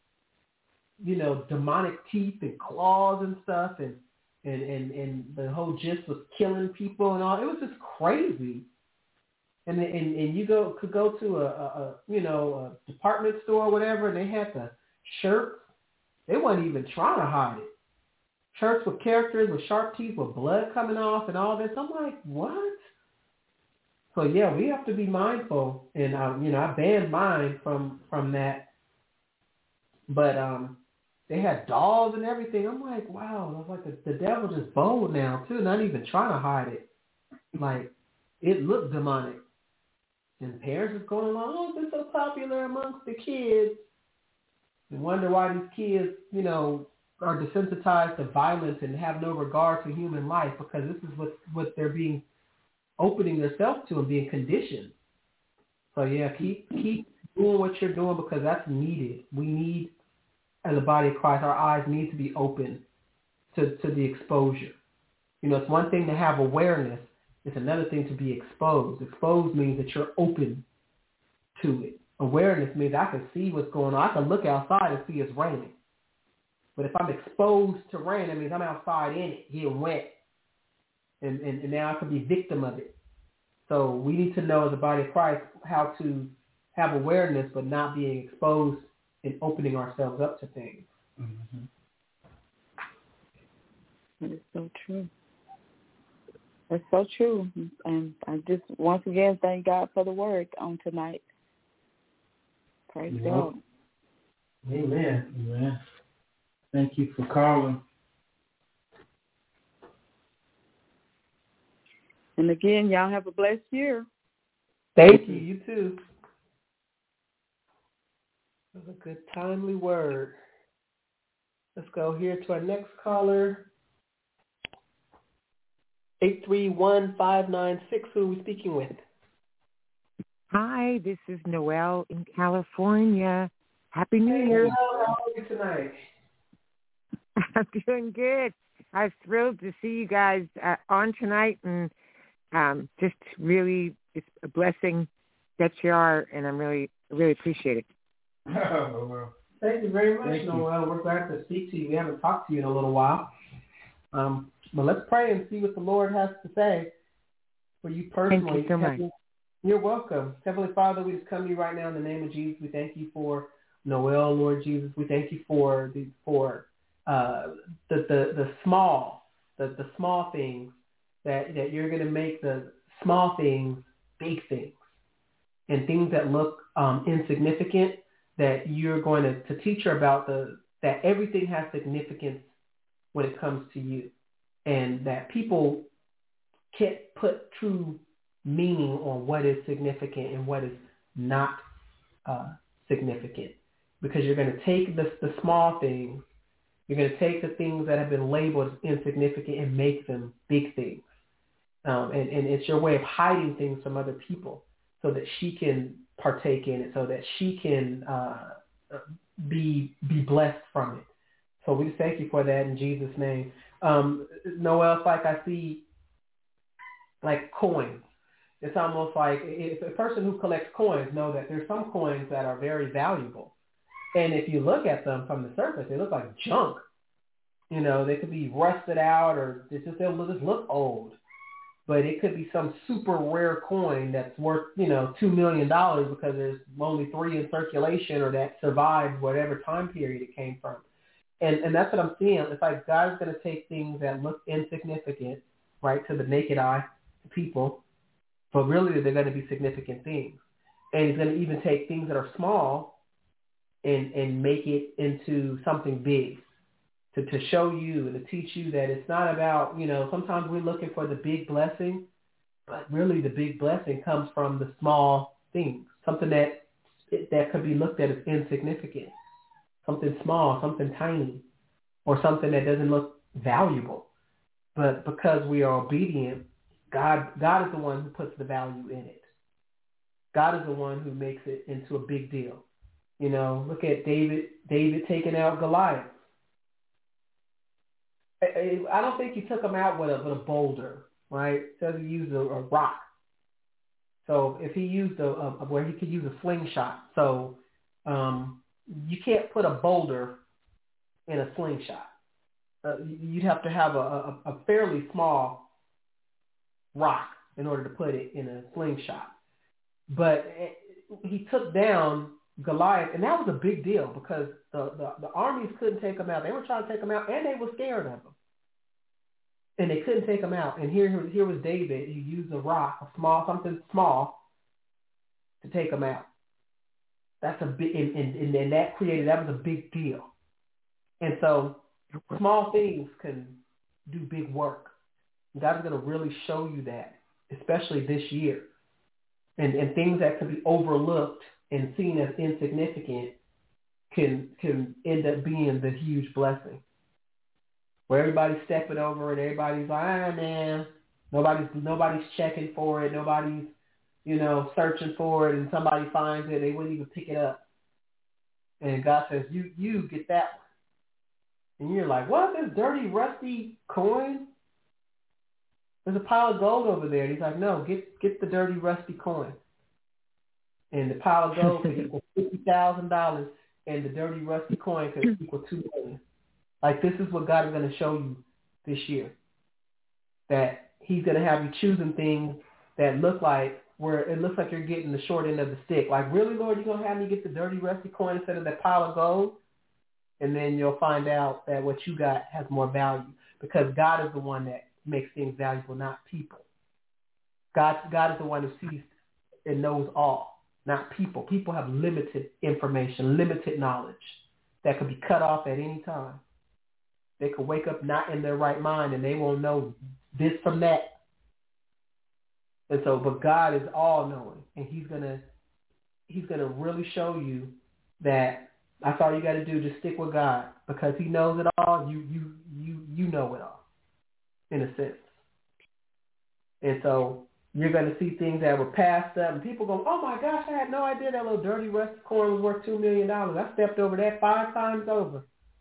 you know, demonic teeth and claws and stuff. And, and, and, and the whole gist was killing people and all. It was just crazy. And, and and you go could go to a, a, a you know a department store or whatever, and they had the shirts. They weren't even trying to hide it. Shirts with characters with sharp teeth with blood coming off and all this. I'm like, what? So yeah, we have to be mindful, and uh, you know I banned mine from from that. But um, they had dolls and everything. I'm like, wow, I was like the, the devil just bold now too, not even trying to hide it. Like it looked demonic. And parents is going along, oh, it's so popular amongst the kids. And wonder why these kids, you know, are desensitized to violence and have no regard to human life, because this is what, what they're being opening themselves to and being conditioned. So yeah, keep keep doing what you're doing, because that's needed. We need, as a body of Christ, our eyes need to be open to, to the exposure. You know, it's one thing to have awareness. It's another thing to be exposed. Exposed means that you're open to it. Awareness means I can see what's going on. I can look outside and see it's raining. But if I'm exposed to rain, that means I'm outside in it, getting wet. And, and, and now I can be victim of it. So we need to know as a body of Christ how to have awareness but not being exposed and opening ourselves up to things. Mm-hmm. That is so true. That's so true. And I just, once again, thank God for the word on tonight. Praise yeah. God. Amen. Amen. Thank you for calling. And again, y'all have a blessed year. Thank you. You too. That was a good, timely word. Let's go here to our next caller. eight three one, five nine six. Who are we speaking with? Hi, this is Noelle in California. Happy New Hey, Year. Noelle, how are you tonight? I'm doing good. I was thrilled to see you guys uh, on tonight, and um, just really, it's a blessing that you are, and I'm really, really appreciate it. Oh, well. Thank you very much, Thank Noelle. You. We're glad to speak to you. We haven't talked to you in a little while. Um, but let's pray and see what the Lord has to say for you personally. Thank you so much. You're welcome. Heavenly Father, we just come to you right now in the name of Jesus. We thank you for Noelle, Lord Jesus. We thank you for the for uh, the, the the small, the, the small things that, that you're going to make the small things big things, and things that look um, insignificant, that you're going to, to teach her about the that everything has significance when it comes to you, and that people can't put true meaning on what is significant and what is not uh, significant, because you're going to take the, the small things, you're going to take the things that have been labeled as insignificant and make them big things. Um, and, and it's your way of hiding things from other people so that she can partake in it, so that she can uh, be be blessed from it. So we thank you for that in Jesus' name. Um, Noelle, it's like I see like coins. It's almost like if a person who collects coins know that there's some coins that are very valuable. And if you look at them from the surface, they look like junk. You know, they could be rusted out, or they just, they'll just look old. But it could be some super rare coin that's worth, you know, two million dollars because there's only three in circulation, or that survived whatever time period it came from. And and that's what I'm seeing. It's like God's going to take things that look insignificant, right, to the naked eye, to people, but really they're going to be significant things. And he's going to even take things that are small and, and make it into something big to, to show you and to teach you that it's not about, you know, sometimes we're looking for the big blessing, but really the big blessing comes from the small things, something that that could be looked at as insignificant, something small, something tiny, or something that doesn't look valuable. But because we are obedient, God God is the one who puts the value in it. God is the one who makes it into a big deal. You know, look at David, David taking out Goliath. I, I don't think he took him out with a, with a boulder, right? It says he used a, a rock. So if he used a, a, where he could use a slingshot. So um, you can't put a boulder in a slingshot. Uh, you'd have to have a, a, a fairly small rock in order to put it in a slingshot. but he took down Goliath, and that was a big deal because the, the, the armies couldn't take him out. They were trying to take him out, and they were scared of him. And they couldn't take him out. And here, here was David. He used a rock, a small, something small, to take him out. That's a big, and, and, and that created, that was a big deal. And so small things can do big work. God's going to really show you that, especially this year. And, and things that could be overlooked and seen as insignificant can can end up being the huge blessing. Where everybody's stepping over it, everybody's like, ah, man, nobody's nobody's checking for it, nobody's, you know, searching for it, and somebody finds it, they wouldn't even pick it up. And God says, you you get that one. And you're like, what? This dirty, rusty coin? There's a pile of gold over there. And he's like, no, get get the dirty, rusty coin. And the pile of gold could equal fifty thousand dollars, and the dirty, rusty coin could equal two million dollars. Like, this is what God is going to show you this year. That he's going to have you choosing things that look like, where it looks like you're getting the short end of the stick. Like, really, Lord, you're going to have me get the dirty, rusty coin instead of that pile of gold? And then you'll find out that what you got has more value, because God is the one that makes things valuable, not people. God, God is the one who sees and knows all, not people. People have limited information, limited knowledge that could be cut off at any time. They could wake up not in their right mind, and they won't know this from that. And so, but God is all-knowing, and he's gonna he's gonna really show you that that's all you got to do. Just stick with God, because he knows it all. You you you you know it all, in a sense. And so you're going to see things that were passed up, and people go, oh my gosh, I had no idea that little dirty rusty coin was worth two million dollars. I stepped over that five times over.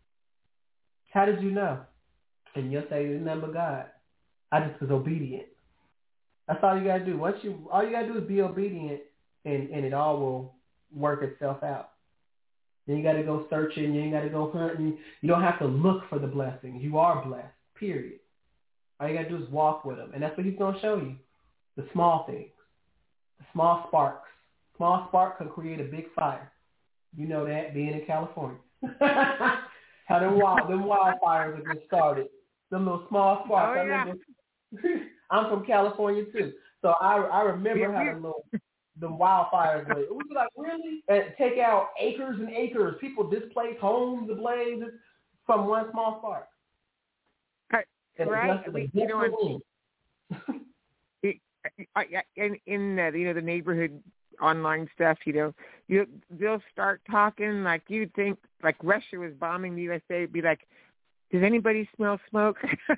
How did you know? And you'll say, remember God. I just was obedient. That's all you got to do. Once you, all you got to do is be obedient, and, and it all will work itself out. Then you got to go searching. You got to go hunting. You don't have to look for the blessings. You are blessed, period. All you got to do is walk with him. And that's what he's going to show you, the small things, the small sparks. Small spark can create a big fire. You know that, being in California. How them, wild, them wildfires are get started. Them little small sparks. Oh, I yeah. remember, I'm from California, too. So I I remember Yeah, how the little the wildfires were. It was like, really? And take out acres and acres. People displaced, homes ablaze from one small spark. And right? We, you know, it, I, in in uh, you know, the neighborhood online stuff, you know, you they'll start talking like you'd think like Russia was bombing the U S A. It'd be like, does anybody smell smoke?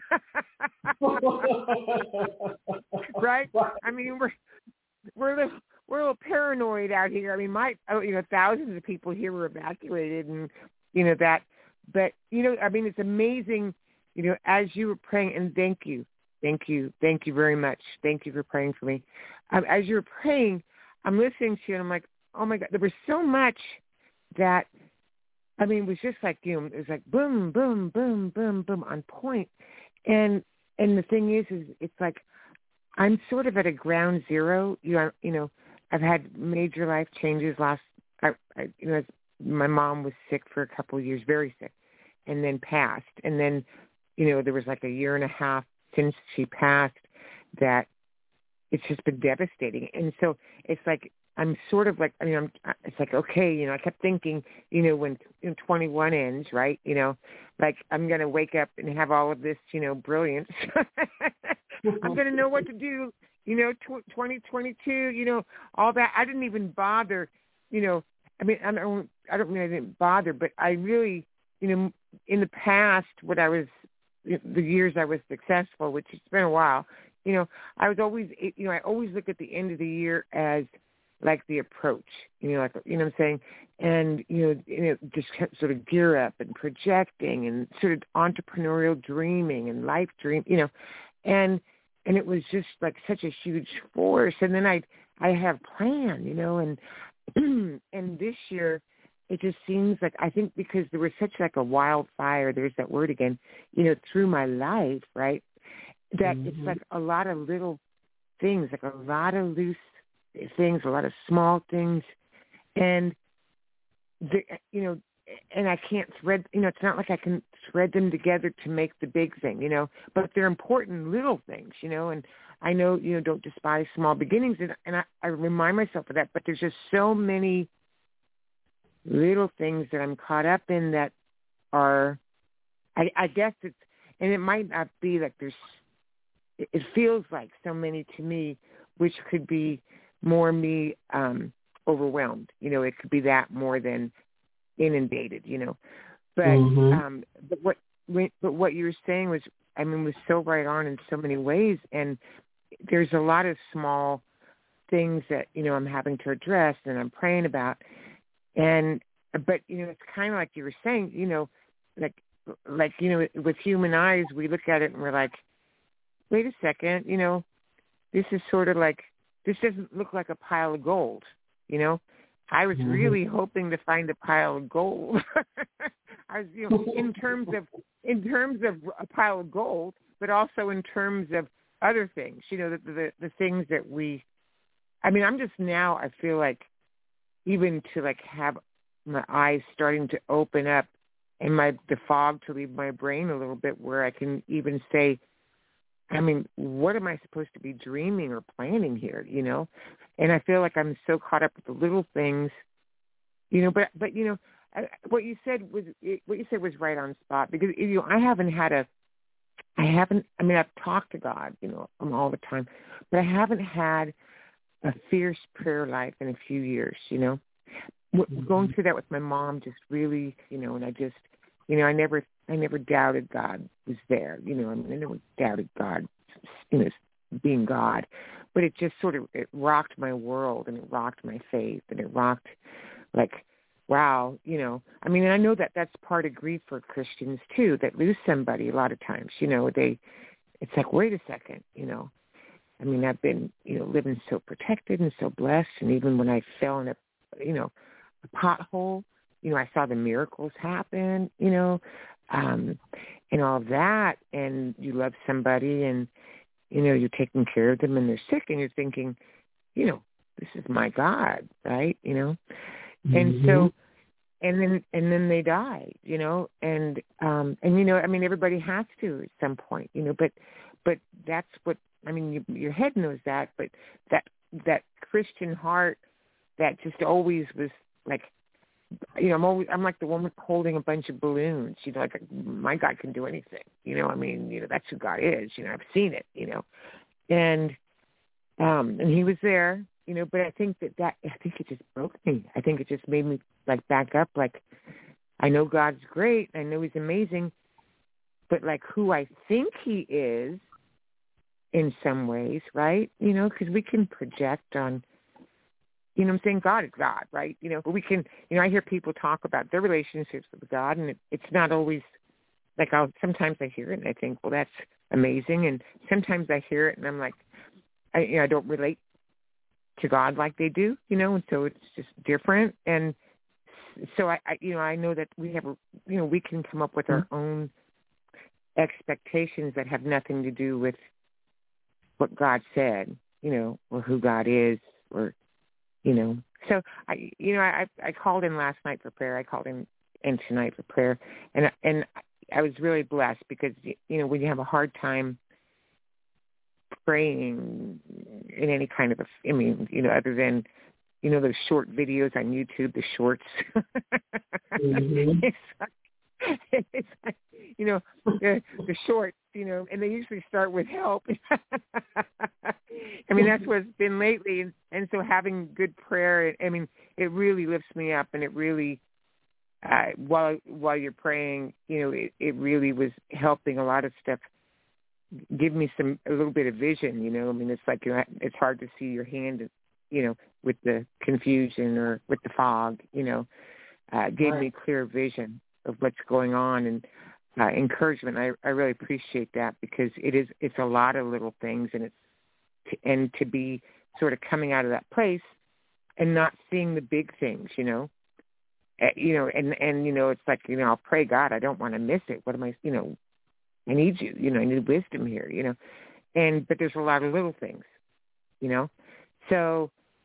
Right? I mean, we're we're a little, we're a little paranoid out here. I mean, my you know, thousands of people here were evacuated, and you know that. But you know, I mean, it's amazing. You know, as you were praying, and thank you, thank you, thank you very much. Thank you for praying for me. Um, as you were praying, I'm listening to you, and I'm like, oh my God, there was so much that, I mean, it was just like, you know, it was like boom, boom, boom, boom, boom, on point. And and the thing is, is it's like I'm sort of at a ground zero. You know, you know, I've had major life changes. Last, I, I you know, my mom was sick for a couple of years, very sick, and then passed, and then. You know, there was like a year and a half since she passed that it's just been devastating. And so it's like, I'm sort of like, I mean, I'm, it's like, okay, you know, I kept thinking, you know, when you know, twenty-one ends, right, you know, like I'm going to wake up and have all of this, you know, brilliance. I'm going to know what to do, you know, tw- twenty twenty-two, you know, all that. I didn't even bother, you know, I mean, I don't, I don't mean I didn't bother, but I really, you know, in the past, when I was, the years I was successful, which it's been a while, you know, I was always, you know, I always look at the end of the year as like the approach, you know, like, you know what I'm saying? And, you know, you know, just sort of gear up and projecting and sort of entrepreneurial dreaming and life dream, you know, and, and it was just like such a huge force. And then I, I have plan, you know, and, and this year, it just seems like, I think because there was such like a wildfire, there's that word again, you know, through my life, right, that mm-hmm. it's like a lot of little things, like a lot of loose things, a lot of small things, and the, you know, and I can't thread. You know, it's not like I can thread them together to make the big thing. You know, but they're important little things. You know, and I know, you know, don't despise small beginnings, and, and I, I remind myself of that. But there's just so many little things that I'm caught up in that are, I, I guess it's, and it might not be like there's, it feels like so many to me, which could be more me um, overwhelmed. You know, it could be that more than inundated, you know. But mm-hmm. um, but what but what you were saying was, I mean, was so right on in so many ways. And there's a lot of small things that, you know, I'm having to address and I'm praying about. And but, you know, it's kind of like you were saying, you know, like, like, you know, with human eyes, we look at it and we're like, wait a second, you know, this is sort of like, this doesn't look like a pile of gold, you know. I was mm-hmm. really hoping to find a pile of gold. I was, you know, in terms of, in terms of a pile of gold, but also in terms of other things, you know, the, the, the things that we, I mean, I'm just now, I feel like even to like have my eyes starting to open up and my, the fog to leave my brain a little bit where I can even say, I mean, what am I supposed to be dreaming or planning here, you know? And I feel like I'm so caught up with the little things, you know, but, but you know, I, what you said was, what you said was right on spot because, you know, I haven't had a, I haven't, I mean, I've talked to God, you know, all the time, but I haven't had a fierce prayer life in a few years, you know? Mm-hmm. Going through that with my mom just really, you know, and I just, you know, I never, I never doubted God was there. You know, I mean, I never doubted God, you know, being God. But it just sort of, it rocked my world and it rocked my faith and it rocked like, wow, you know. I mean, and I know that that's part of grief for Christians too, that lose somebody a lot of times. You know, they, it's like, wait a second, you know. I mean, I've been, you know, living so protected and so blessed. And even when I fell in a, you know, a pothole, you know, I saw the miracles happen, you know, um, and all that. And you love somebody and, you know, you're taking care of them and they're sick and you're thinking, you know, this is my God, right? You know? Mm-hmm. And so, and then, and then they die, you know, and, um, and, you know, I mean, everybody has to at some point, you know, but, but that's what, I mean, you, your head knows that, but that, that Christian heart that just always was like, you know, I'm always, I'm like the woman holding a bunch of balloons, you know, like my God can do anything, you know, I mean, you know, that's who God is, you know, I've seen it, you know, and, um, and he was there, you know, but I think that that, I think it just broke me. I think it just made me like back up. Like, I know God's great. I know he's amazing, but like who I think he is in some ways, right? You know, because we can project on, you know what I'm saying? God is God, right? You know, but we can, you know, I hear people talk about their relationships with God, and it, it's not always, like, I'll, sometimes I hear it and I think, well, that's amazing. And sometimes I hear it and I'm like, I, you know, I don't relate to God like they do, you know, and so it's just different. And so I, I you know, I know that we have, a, you know, we can come up with our own expectations that have nothing to do with what God said, you know, or who God is, or, you know. So, I, you know, I, I called in last night for prayer. I called in, in tonight for prayer. And, and I was really blessed because, you know, when you have a hard time praying in any kind of, a, I mean, you know, other than, you know, those short videos on YouTube, the shorts. Mm-hmm. it's, like, it's like, you know, the, the shorts, you know, and they usually start with help. I mean, that's what's been lately. And, and so having good prayer, I mean, it really lifts me up, and it really, uh, while while you're praying, you know, it, it really was helping a lot of stuff. Give me some a little bit of vision, you know. I mean, it's like, you know, it's hard to see your hand, you know, with the confusion or with the fog, you know. Uh, gave right. me clear vision of what's going on, and uh, encouragement. I, I really appreciate that, because it is it's a lot of little things, and it's and to be sort of coming out of that place and not seeing the big things, you know. Uh, you know, and and you know, it's like, you know, I'll pray, God, I don't want to miss it. What am I, you know? I need you, you know, I need wisdom here, you know. And, but there's a lot of little things, you know. So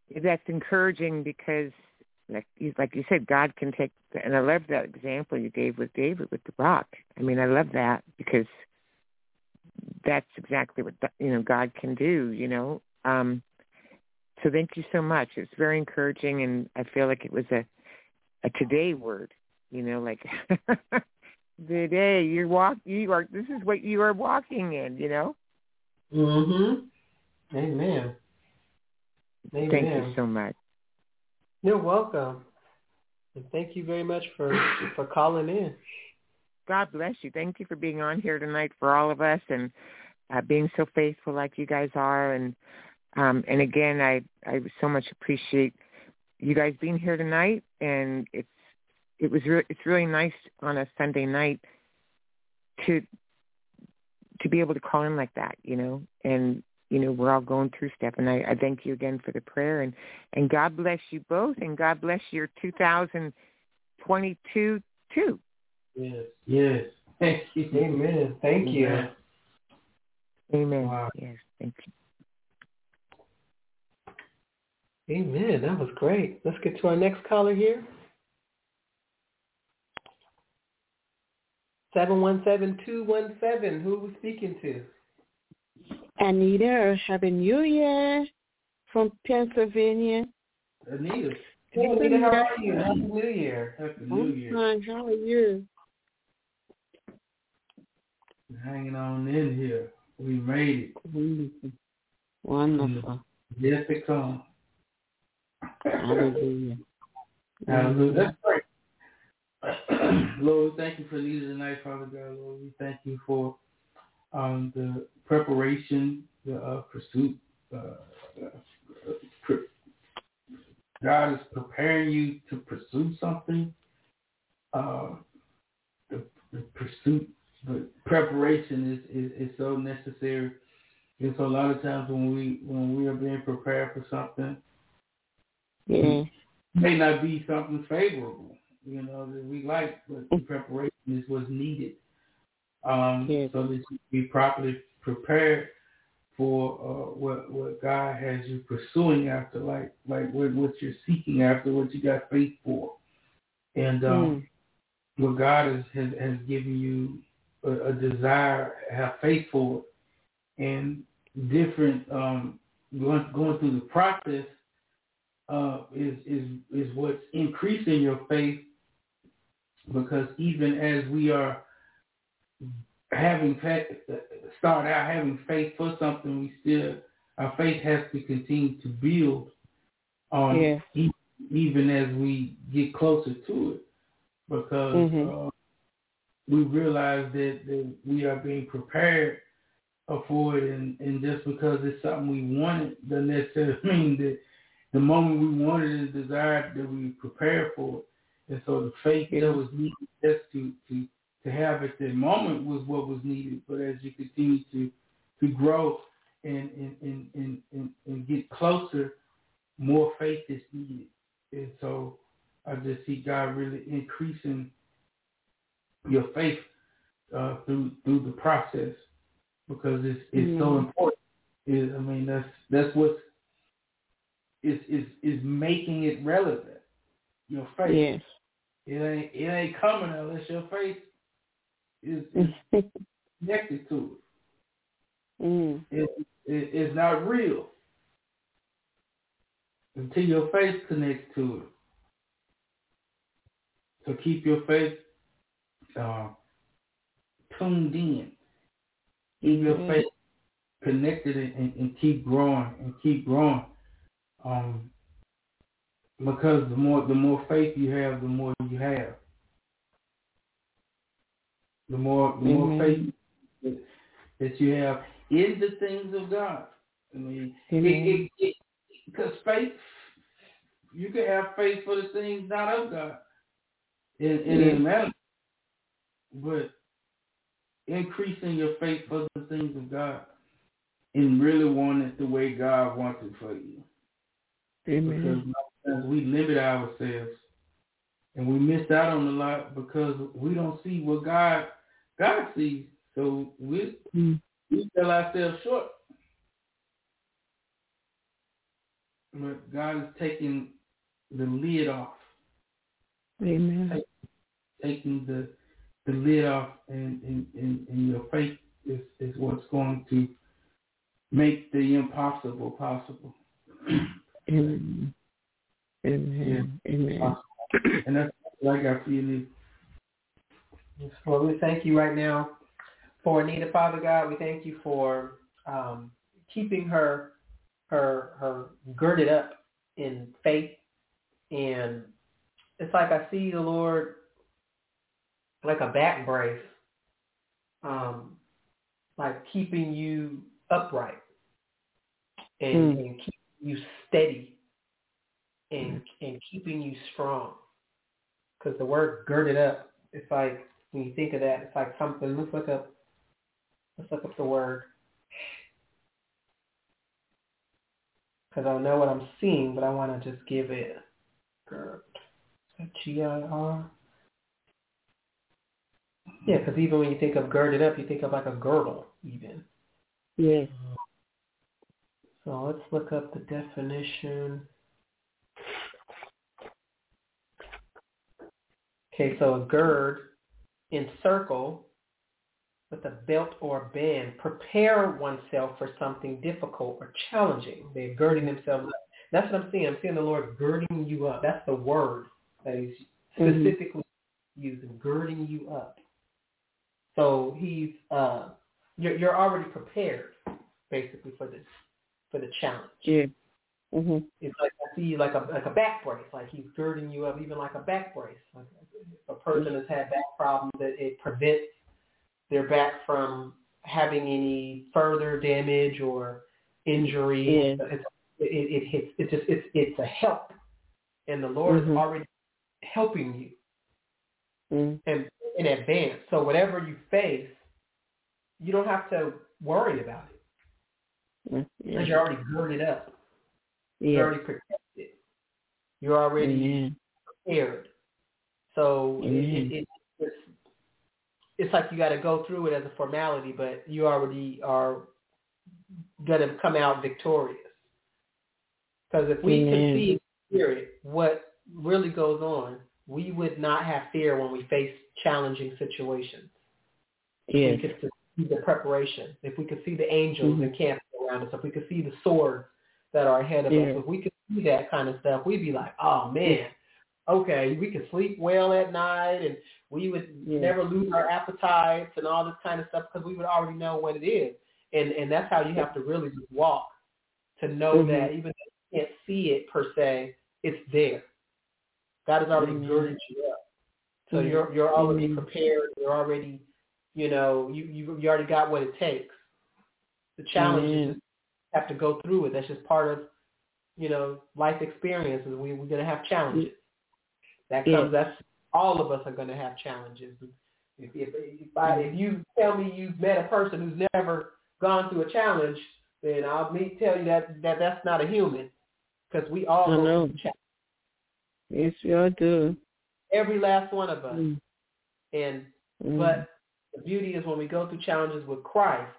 that's encouraging because, like you, like you said, God can take, and I love that example you gave with David with the rock. I mean, I love that because that's exactly what, you know, God can do, you know. Um, so thank you so much. It's very encouraging, and I feel like it was a, a today word, you know, like today you walk, you are, this is what you are walking in, you know. Mm-hmm. Amen. Amen. Thank you so much. You're welcome. And thank you very much for, for calling in. God bless you. Thank you for being on here tonight for all of us and uh, being so faithful like you guys are. And um, and again, I, I so much appreciate you guys being here tonight. And it's it was re- it's really nice on a Sunday night to to be able to call in like that, you know. And you know, we're all going through stuff. And I, I thank you again for the prayer. And, and God bless you both. And God bless your two thousand twenty-two too. Yes, yes. Thank you. Amen. Thank you. Amen. Amen. Wow. Yes, thank you. Amen. That was great. Let's get to our next caller here. seven one seven, two one seven. Who are we speaking to? Anita, Happy New Year from Pennsylvania. Anita. Hey, Anita, how are you? Happy New Year. Happy New I'm Year. fine. How are you? Hanging on in here. We made it. Wonderful. Wonderful. Yes, it comes. Hallelujah. Hallelujah. That's great. Lord, we thank you for Anita tonight, Father God. Lord, we thank you for um, the preparation, the uh, pursuit. Uh, uh, pre- God is preparing you to pursue something. Uh, the, the pursuit, the preparation is, is, is so necessary. And so a lot of times when we when we are being prepared for something, yeah, it may not be something favorable, you know, that we like, but the preparation is what's needed. Um, yeah. So that you be properly prepared for uh, what what God has you pursuing after, like like what, what you're seeking after, what you got faith for, and um, mm. what God has, has has given you a, a desire, have faith for, and different um, going going through the process uh, is is is what's increasing your faith, because even as we are having faith, start out having faith for something, we still, our faith has to continue to build on yeah. e- even as we get closer to it, because mm-hmm. uh, we realize that, that we are being prepared for it, and, and just because it's something we wanted doesn't necessarily mean that the moment we wanted and desired that we prepared for it. And so the faith yeah. that was needed just to, to to have at that moment was what was needed. But as you continue to to grow and and, and, and, and, and get closer, more faith is needed. And so I just see God really increasing your faith uh, through through the process, because it's it's mm-hmm. so important. It, I mean that's that's what's is is is making it relevant. Your faith. Yes. It ain't it ain't coming unless your faith is, is connected to it. Mm. It, it. It's not real until your faith connects to it. So keep your faith uh, tuned in. Keep your mm-hmm. faith connected and, and keep growing and keep growing. Um, because the more the more faith you have, the more you have. The more the more mm-hmm. faith that, that you have in the things of God. I mean, mm-hmm. it, it, it, because faith, you can have faith for the things not of God in, in mm-hmm. a manner, but increasing your faith for the things of God and really wanting it the way God wants it for you. Amen. Because sometimes we limit ourselves and we miss out on a lot because we don't see what God God sees. So we mm. we sell ourselves short. but God is taking the lid off. Amen. Take, taking the the lid off, and, and, and, and your faith is, is what's going to make the impossible possible. Amen. Amen. Yeah. Amen. And that's what I got for you, Lee. Well, we thank you right now for Anita, Father God. We thank you for um, keeping her her her girded up in faith. And it's like I see the Lord like a back brace, um, like keeping you upright and, mm. and keeping you steady and and keeping you strong. Because the word girded up, it's like, when you think of that, it's like something. Let's look up. Let's look up the word. Because I know what I'm seeing, but I want to just give it. Gird. G I R. Yeah, because even when you think of girded up, you think of like a girdle, even. Yes. So let's look up the definition. Okay, so a gird, encircle with a belt or band, prepare oneself for something difficult or challenging. They're girding themselves up. That's what I'm seeing. I'm seeing the Lord girding you up. That's the word that he's specifically mm-hmm. using, girding you up. So he's uh, you're, you're already prepared, basically, for this for the challenge. Yeah. Mm-hmm. It's like I see like a like a back brace, like he's girding you up, even like a back brace. Like if a person has had back problems, that it prevents their back from having any further damage or injury. Yeah. It's, it, it hits. It just it's it's a help, and the Lord mm-hmm. is already helping you, mm-hmm. and in advance. So whatever you face, you don't have to worry about it because yeah. you're already girded up. Yeah. You're already protected. You're already mm-hmm. prepared. So mm-hmm. it, it, it's it's like you got to go through it as a formality, but you already are going to come out victorious. Because if we mm-hmm. can see in spirit what really goes on, we would not have fear when we face challenging situations. Yes. If we could see the preparation, if we could see the angels mm-hmm. encamped around us, if we could see the swords that are ahead of yeah. us, if we could see that kind of stuff, we'd be like, oh, man, okay, we could sleep well at night, and we would yeah. never lose our appetites and all this kind of stuff because we would already know what it is. And and that's how you have to really just walk to know mm-hmm. that even though you can't see it per se, it's there. God has already mm-hmm. girded you up. So mm-hmm. you're you're already mm-hmm. prepared. You're already, you know, you, you you already got what it takes. The challenge mm-hmm. is just have to go through it. That's just part of, you know, life experiences. We, we're going to have challenges. That comes, yeah. that's, all of us are going to have challenges. If, if, if, I, if you tell me you've met a person who's never gone through a challenge, then I'll me tell you that, that that's not a human, because we all I go know. through challenges. Yes, we all do. Every last one of us. Mm. And mm. But the beauty is when we go through challenges with Christ,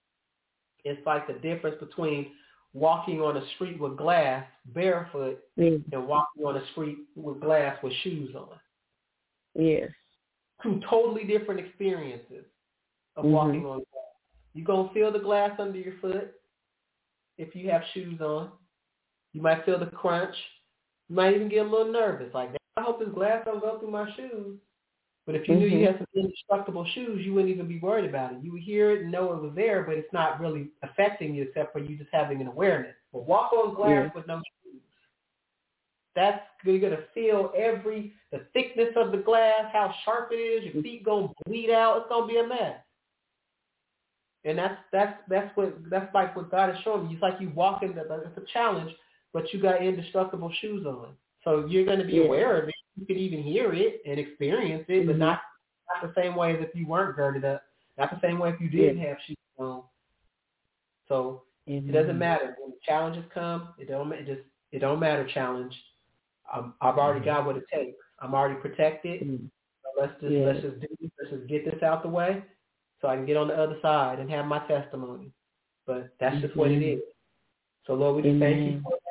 it's like the difference between walking on a street with glass barefoot mm. and walking on a street with glass with shoes on. Yes. Two totally different experiences of mm-hmm. walking on glass. You're going to feel the glass under your foot if you have shoes on. You might feel the crunch. You might even get a little nervous. Like, I hope this glass don't go through my shoes. But if you mm-hmm. knew you had some indestructible shoes, you wouldn't even be worried about it. You would hear it and know it was there, but it's not really affecting you except for you just having an awareness. But walk on glass yeah. with no shoes. That's, you're going to feel every, the thickness of the glass, how sharp it is. Your feet going to bleed out. It's going to be a mess. And that's, that's, that's what, that's like what God is showing you. It's like you walk in, the, it's a challenge, but you got indestructible shoes on. So you're going to be yeah. aware of it. You can even hear it and experience it, mm-hmm. but not, not the same way as if you weren't girded up. Not the same way if you didn't yeah. have shoes on. So mm-hmm. it doesn't matter when the challenges come. It don't. It just. It don't matter. Challenge. Um, I've already mm-hmm. got what it takes. I'm already protected. Mm-hmm. So let's just yeah. let's just do this. Let's just get this out the way, so I can get on the other side and have my testimony. But that's just mm-hmm. what it is. So Lord, we just mm-hmm. thank you for that.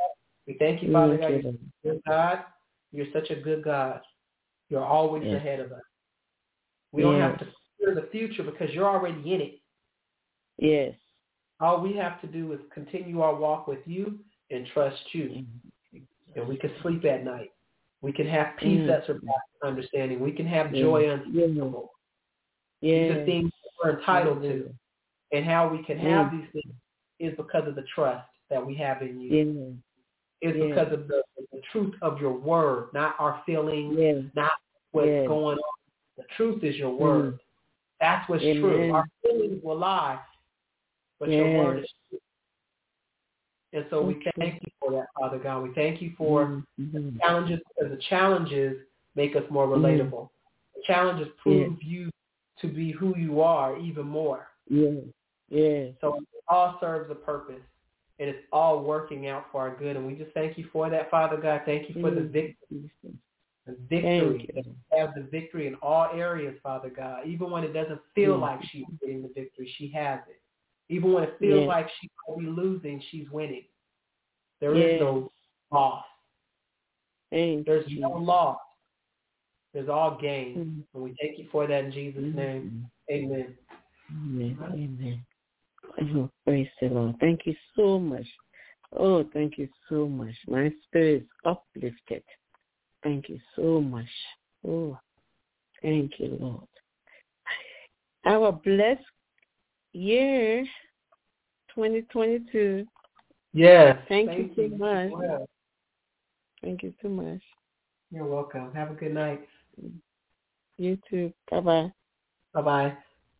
We thank you, Father God. You're a good God. You're such a good God. You're always yes. ahead of us. We yes. don't have to fear the future because you're already in it. Yes. All we have to do is continue our walk with you and trust you. Mm-hmm. And we can sleep at night. We can have peace mm-hmm. that surpasses understanding. We can have joy yes. unspeakable. Yes. These are things we're entitled yes. to. And how we can have yes. these things is because of the trust that we have in you. Yes. It's yes. because of the, the truth of your word, not our feelings, yes. not what's yes. going on. The truth is your word. Mm. That's what's Amen. True. Our feelings will lie, but yes. your word is true. And so we thank you for that, Father God. We thank you for mm-hmm. the challenges, because the challenges make us more relatable. Mm. The challenges prove yes. you to be who you are even more. Yes. Yes. So it all serves a purpose. And it's all working out for our good. And we just thank you for that, Father God. Thank you for mm-hmm. the victory. The victory. We have the victory in all areas, Father God. Even when it doesn't feel mm-hmm. like she's getting the victory, she has it. Even when it feels yeah. like she might be losing, she's winning. There yeah. is no loss. Thank There's you. no loss. There's all gain. Mm-hmm. And we thank you for that in Jesus' mm-hmm. name. Amen. Amen. Amen. Oh, praise the Lord. Thank you so much. Oh, thank you so much. My spirit is uplifted. Thank you so much. Oh, thank you, Lord. Have a blessed year, twenty twenty-two. Yes. Thank, thank you so much. Well. Thank you so much. You're welcome. Have a good night. You too. Bye-bye. Bye-bye.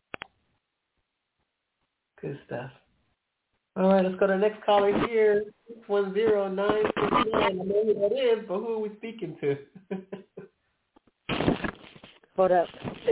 Good stuff. All right, let's go to the next caller here. six one zero nine six nine. I know who that is, but who are we speaking to? Hold up.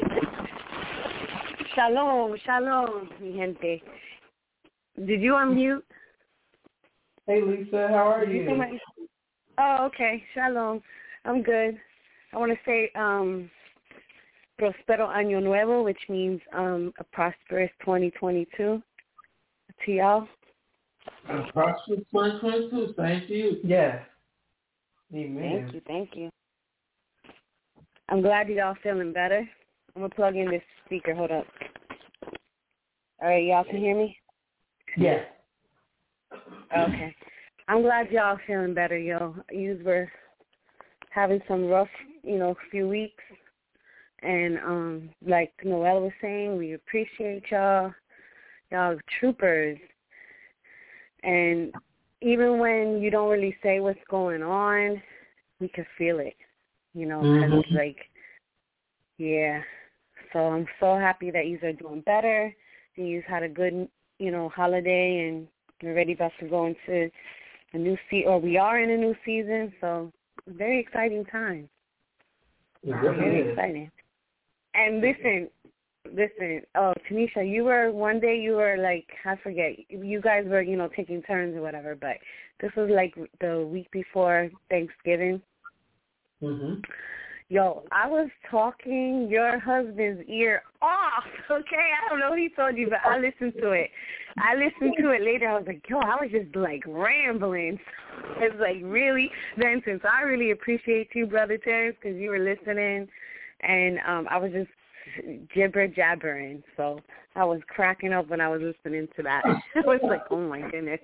Shalom, shalom, mi gente. Did you unmute? Hey, Lisa, how are you? you my... Oh, okay. Shalom. I'm good. I want to say um, Prospero Año Nuevo, which means um, a prosperous twenty twenty-two. To y'all. A prosperous twenty twenty-two. Thank you. Yes. Amen. Thank you. Thank you. I'm glad y'all feeling better. I'm going to plug in this speaker. Hold up. All right, y'all can hear me? Yes. Okay. I'm glad y'all feeling better, yo. You were having some rough, you know, few weeks. And um, like Noelle was saying, we appreciate y'all. Y'all troopers. And even when you don't really say what's going on, we can feel it, you know, because mm-hmm. it's like, yeah. So I'm so happy that you are doing better. And you've had a good, you know, holiday, and you're ready about to go into a new season, or we are in a new season. So very exciting time. Yeah, very exciting. And listen, Listen, oh, Tanisha, you were, one day you were like, I forget, you guys were, you know, taking turns or whatever, but this was like the week before Thanksgiving. Mm-hmm. Yo, I was talking your husband's ear off, okay? I don't know what he told you, but I listened to it. I listened to it later. I was like, yo, I was just like rambling. It's like, really? Vincent, so I really appreciate you, Brother Terrence, because you were listening, and um, I was just gibber jabbering, so I was cracking up when I was listening to that. I was like, oh my goodness.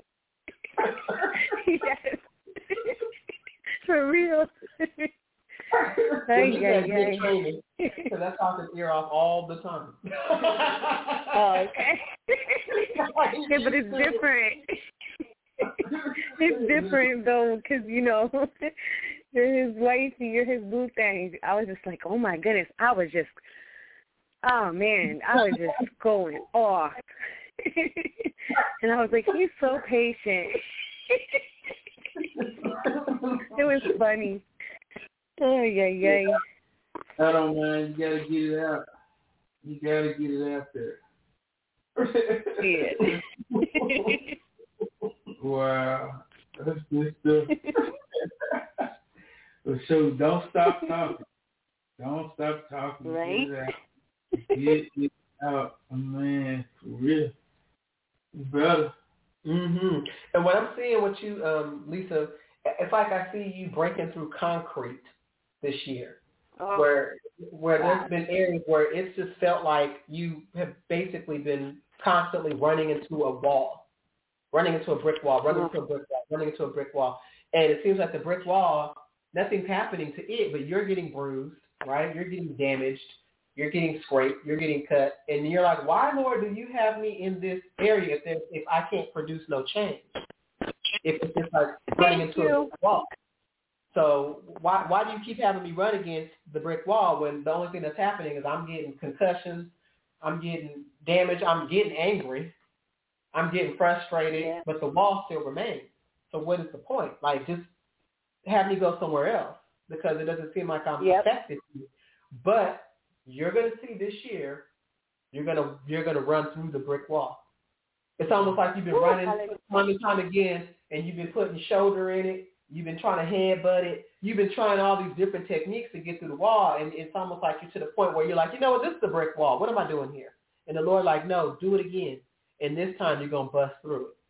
Yes. For real. Hey, yeah, yeah. Because I talk his ear off all the time. Oh, okay. Yeah, but it's different. It's different though, because you know, you're his wife and you're his boo thing. I was just like, oh my goodness. I was just Oh, man, I was just going off. And I was like, he's so patient. It was funny. Oh, yeah, yeah. I don't mind. You got to get it out. You got to get it out there. Yeah. Wow. That's good stuff. So don't stop talking. Don't stop talking. Right? Get it out. Get it out, man, for real. You better. Mm-hmm. And what I'm seeing with you, um, Lisa, it's like I see you breaking through concrete this year, oh, where where wow. there's been areas where it's just felt like you have basically been constantly running into a wall, running into a brick wall, running into a brick wall, running into a brick wall, and it seems like the brick wall, nothing's happening to it, but you're getting bruised, right? You're getting damaged. You're getting scraped, you're getting cut, and you're like, why, Lord, do you have me in this area if, there, if I can't produce no change? If it's just like running into a brick wall. So why why do you keep having me run against the brick wall when the only thing that's happening is I'm getting concussions, I'm getting damaged, I'm getting angry, I'm getting frustrated, yeah. but the wall still remains. So what is the point? Like, just have me go somewhere else because it doesn't seem like I'm yep. effective. But you're going to see this year, you're going to you're going to run through the brick wall. It's almost like you've been Ooh, running time and time again, and you've been putting your shoulder in it. You've been trying to headbutt it. You've been trying all these different techniques to get through the wall, and it's almost like you're to the point where you're like, you know what, this is the brick wall. What am I doing here? And the Lord like, no, do it again. And this time you're going to bust through it.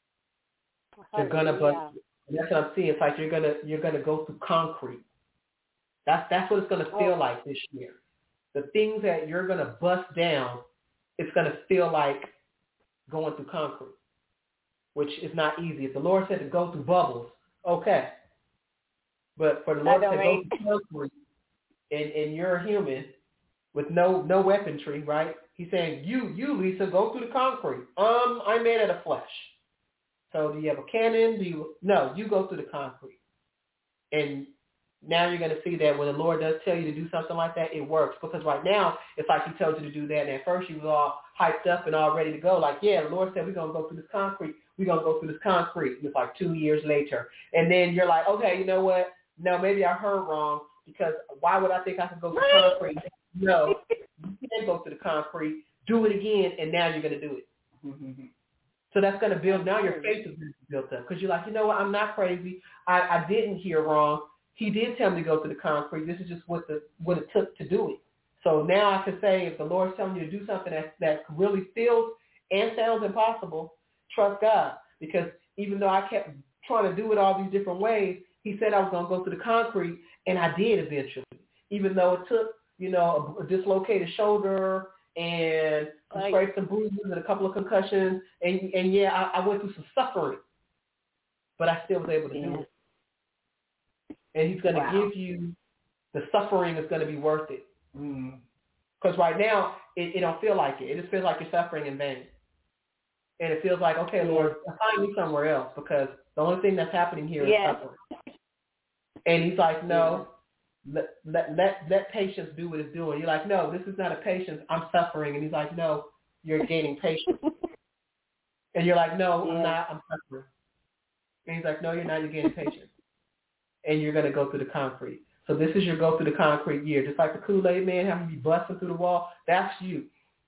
You're going to bust through it. And that's what I'm seeing. It's like you're going to you're going to go through concrete. That's, that's what it's going to feel oh. like this year. The things that you're going to bust down, it's going to feel like going through concrete, which is not easy. If the Lord said to go through bubbles, okay. But for the Lord to go through concrete, and, and you're a human with no no weaponry, right? He's saying, you, you, Lisa, go through the concrete. Um, I'm made out of flesh. So do you have a cannon? Do you? No, you go through the concrete. And now you're going to see that when the Lord does tell you to do something like that, it works. Because right now, it's like he told you to do that, and at first you was all hyped up and all ready to go. Like, yeah, the Lord said we're going to go through this concrete. We're going to go through this concrete. And it's like two years later. And then you're like, okay, you know what? No, maybe I heard wrong, because why would I think I could go through concrete? No, you can't go through the concrete. Do it again, and now you're going to do it. Mm-hmm. So that's going to build, now your faith is built up. Because you're like, you know what? I'm not crazy. I, I didn't hear wrong. He did tell me to go through the concrete. This is just what the what it took to do it. So now I can say, if the Lord's telling you to do something that, that really feels and sounds impossible, trust God. Because even though I kept trying to do it all these different ways, he said I was going to go through the concrete, and I did eventually. Even though it took, you know, a, a dislocated shoulder and some right. scrapes and bruises and a couple of concussions, and, and yeah, I, I went through some suffering, but I still was able to yeah. do it. And he's going to wow. give you, the suffering is going to be worth it. Because mm. right now, it, it don't feel like it. It just feels like you're suffering in vain. And it feels like, okay, yeah. Lord, find me somewhere else, because the only thing that's happening here is yeah. suffering. And he's like, no, yeah. let, let, let, let patience do what it's doing. You're like, no, this is not a patience. I'm suffering. And he's like, no, you're gaining patience. And you're like, no, yeah. I'm not. I'm suffering. And he's like, no, you're not. You're gaining patience. And you're going to go through the concrete. So this is your go through the concrete year. Just like the Kool-Aid man having to be busting through the wall, that's you.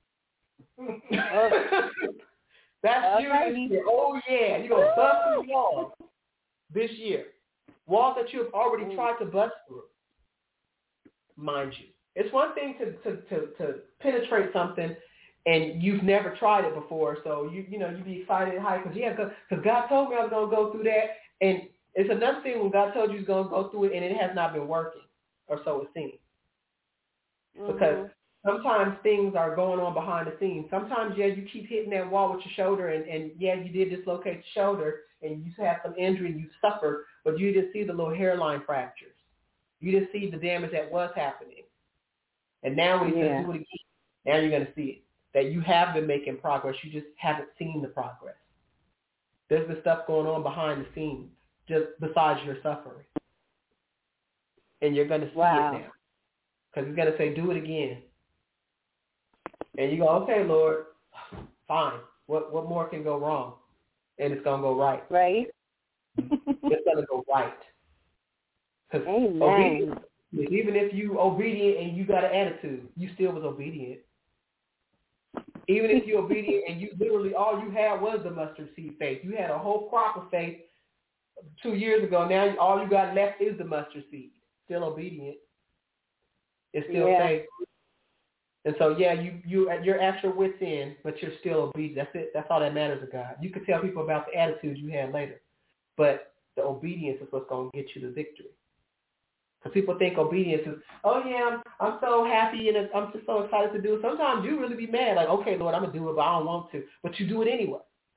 That's okay. you this year. Oh, yeah. You're going to bust through the walls this year. Walls that you have already mm. tried to bust through, mind you. It's one thing to, to, to, to penetrate something and you've never tried it before. So, you you know, you be excited and hyped because, yeah, because God told me I was going to go through that. And it's another thing when God told you he's going to go through it and it has not been working, or so it seems. Mm-hmm. Because sometimes things are going on behind the scenes. Sometimes, yeah, you keep hitting that wall with your shoulder, and, and yeah, you did dislocate your shoulder, and you have some injury and you suffered, but you didn't see the little hairline fractures. You didn't see the damage that was happening. And now when he's yeah. going to do it again, now you're going to see it, that you have been making progress. You just haven't seen the progress. There's the stuff going on behind the scenes, just besides your suffering. And you're going to see wow. it now. Because he's going to say, do it again. And you go, okay, Lord, fine. What what more can go wrong? And it's going to go right. Right. It's going to go right. Because obedience, even if you obedient and you got an attitude, you still was obedient. Even if you're obedient and you literally, all you had was the mustard seed faith. You had a whole crop of faith two years ago. Now all you got left is the mustard seed. Still obedient. It's still yeah. faith. And so, yeah, you, you, you're at your wit's end, but you're still obedient. That's it. That's all that matters to God. You can tell people about the attitude you had later. But the obedience is what's going to get you the victory. Because people think obedience is, oh yeah, I'm, I'm so happy and I'm just so excited to do it. Sometimes you really be mad, like, okay, Lord, I'm gonna do it, but I don't want to. But you do it anyway.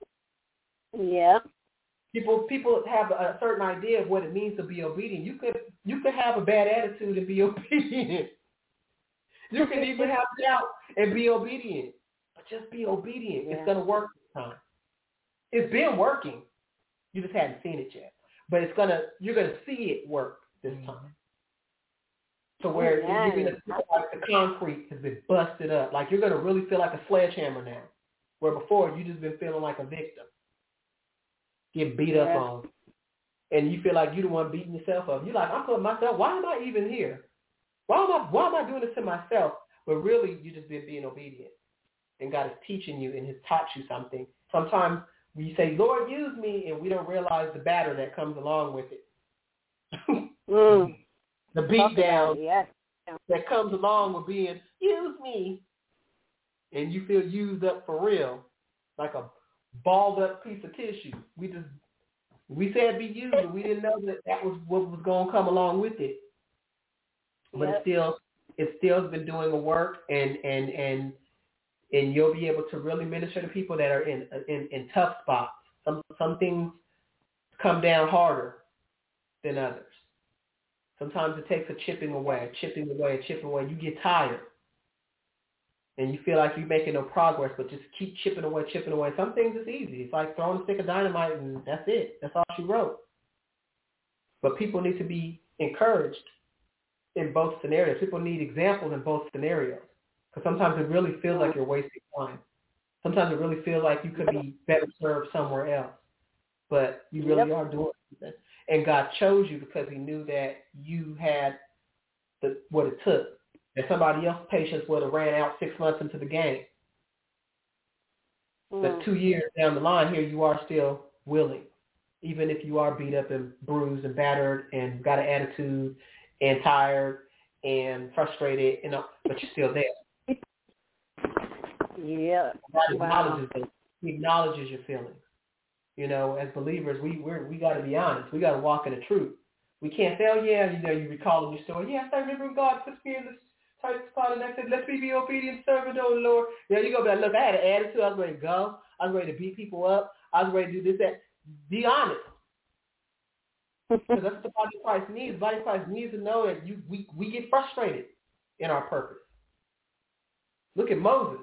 Yeah. People people have a certain idea of what it means to be obedient. You could you could have a bad attitude and be obedient. You can even have doubt and be obedient. But just be obedient. Yeah. It's gonna work this time. It's been working. You just hadn't seen it yet. But it's gonna you're gonna see it work this time. So where oh, yeah. you're going to feel like the concrete has been busted up. Like you're going to really feel like a sledgehammer now. Where before you just been feeling like a victim. Getting beat yeah. up on. And you feel like you're the one beating yourself up. You're like, I'm putting myself, why am I even here? Why am I why am I doing this to myself? But really you just been being obedient. And God is teaching you and has taught you something. Sometimes we say, Lord, use me, and we don't realize the batter that comes along with it. mm. The beat down yes. that comes along with being, use me. And you feel used up for real, like a balled up piece of tissue. We just, we said be used, but we didn't know that that was what was going to come along with it. But yep. it still, it still has been doing the work, and, and, and, and you'll be able to really minister to people that are in, in, in tough spots. Some, some things come down harder than others. Sometimes it takes a chipping away, a chipping away, a chipping away. You get tired. And you feel like you're making no progress, but just keep chipping away, chipping away. Some things is easy. It's like throwing a stick of dynamite and that's it. That's all she wrote. But people need to be encouraged in both scenarios. People need examples in both scenarios. Because sometimes it really feels like you're wasting time. Sometimes it really feels like you could be better served somewhere else. But you really yep. are doing something. And God chose you because he knew that you had the, what it took. And somebody else's patience would have ran out six months into the game. Mm. But two years down the line, here you are still willing. Even if you are beat up and bruised and battered and got an attitude and tired and frustrated, you know, but you're still there. Yeah. God acknowledges wow. it. He acknowledges your feelings. You know, as believers, we we're, we got to be honest. We got to walk in the truth. We can't say, oh, yeah, you know, you recall in your story, yes, I remember God puts me in this tight spot, and I said, let me be obedient servant, oh, Lord. Yeah, you go back, look, I had an attitude. I was ready to go. I was ready to beat people up. I was ready to do this, that. Be honest. Because that's what the body of Christ needs. The body of Christ needs to know that you we, we get frustrated in our purpose. Look at Moses.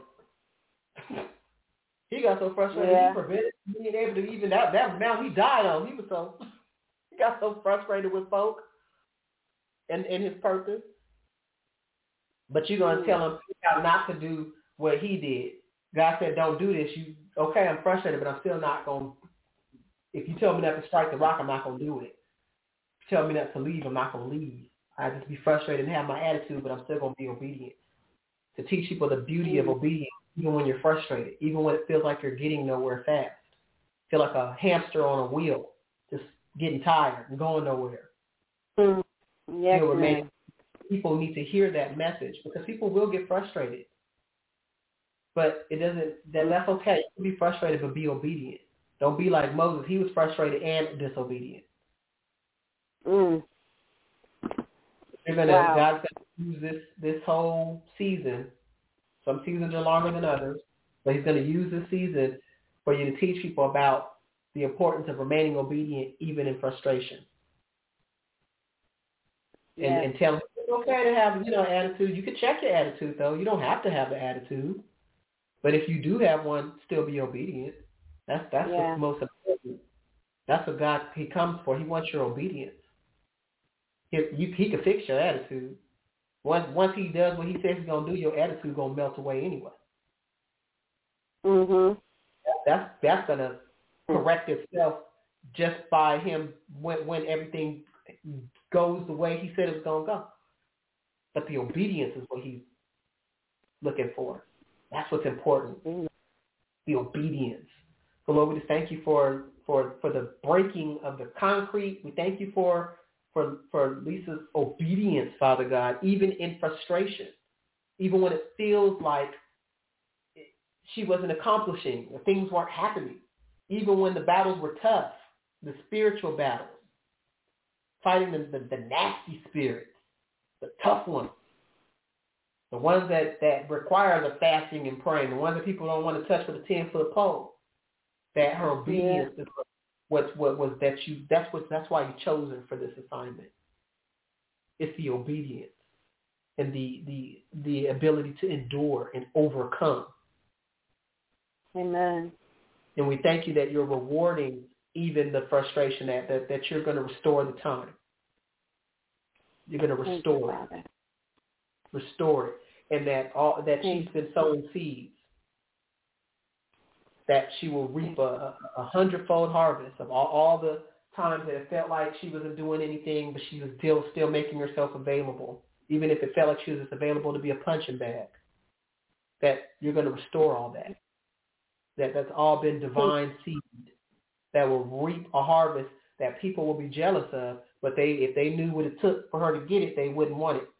He got so frustrated yeah. he prevented being able to even that that now he died on. He was so he got so frustrated with folk and, and his purpose. But you're gonna mm. tell him not to do what he did. God said, don't do this. You okay, I'm frustrated, but I'm still not gonna if you tell me not to strike the rock, I'm not gonna do it. If you tell me not to leave, I'm not gonna leave. I just be frustrated and have my attitude, but I'm still gonna be obedient. To teach people the beauty mm. of obedience. Even when you're frustrated, even when it feels like you're getting nowhere fast. Feel like a hamster on a wheel, just getting tired and going nowhere. Mm. Yes, you know, people need to hear that message because people will get frustrated. But it doesn't, then that's okay. You can be frustrated, but be obedient. Don't be like Moses. He was frustrated and disobedient. Mm. You're gonna, wow. God's going to use this, this whole season. Some seasons are longer than others, but he's going to use this season for you to teach people about the importance of remaining obedient even in frustration. And, yes. and tell them it's okay to have, you know, attitude. You can check your attitude, though. You don't have to have the attitude. But if you do have one, still be obedient. That's that's yeah. what's most important. That's what God, he comes for. He wants your obedience. He, you, he can fix your attitude. Once once he does what he says he's gonna do, your attitude gonna melt away anyway. Mhm. That's that's gonna correct itself just by him when when everything goes the way he said it was gonna go. But the obedience is what he's looking for. That's what's important. Mm-hmm. The obedience. So Lord, we just thank you for for for the breaking of the concrete. We thank you for. For, for Lisa's obedience, Father God, even in frustration, even when it feels like she wasn't accomplishing or things weren't happening, even when the battles were tough, the spiritual battles, fighting the, the, the nasty spirits, the tough ones, the ones that, that require the fasting and praying, the ones that people don't want to touch with a ten-foot pole. That her obedience yeah. is what what was that you that's what that's why you chosen for this assignment. It's the obedience and the the the ability to endure and overcome. Amen. And we thank you that you're rewarding even the frustration that that, that you're going to restore the time. You're going to restore you, it. Restore it. And that all that thank she's been sowing seeds, that she will reap a, a, a hundredfold harvest of all, all the times that it felt like she wasn't doing anything, but she was still still making herself available, even if it felt like she was just available to be a punching bag. That you're going to restore all that. That that's all been divine seed that will reap a harvest that people will be jealous of, but they if they knew what it took for her to get it, they wouldn't want it.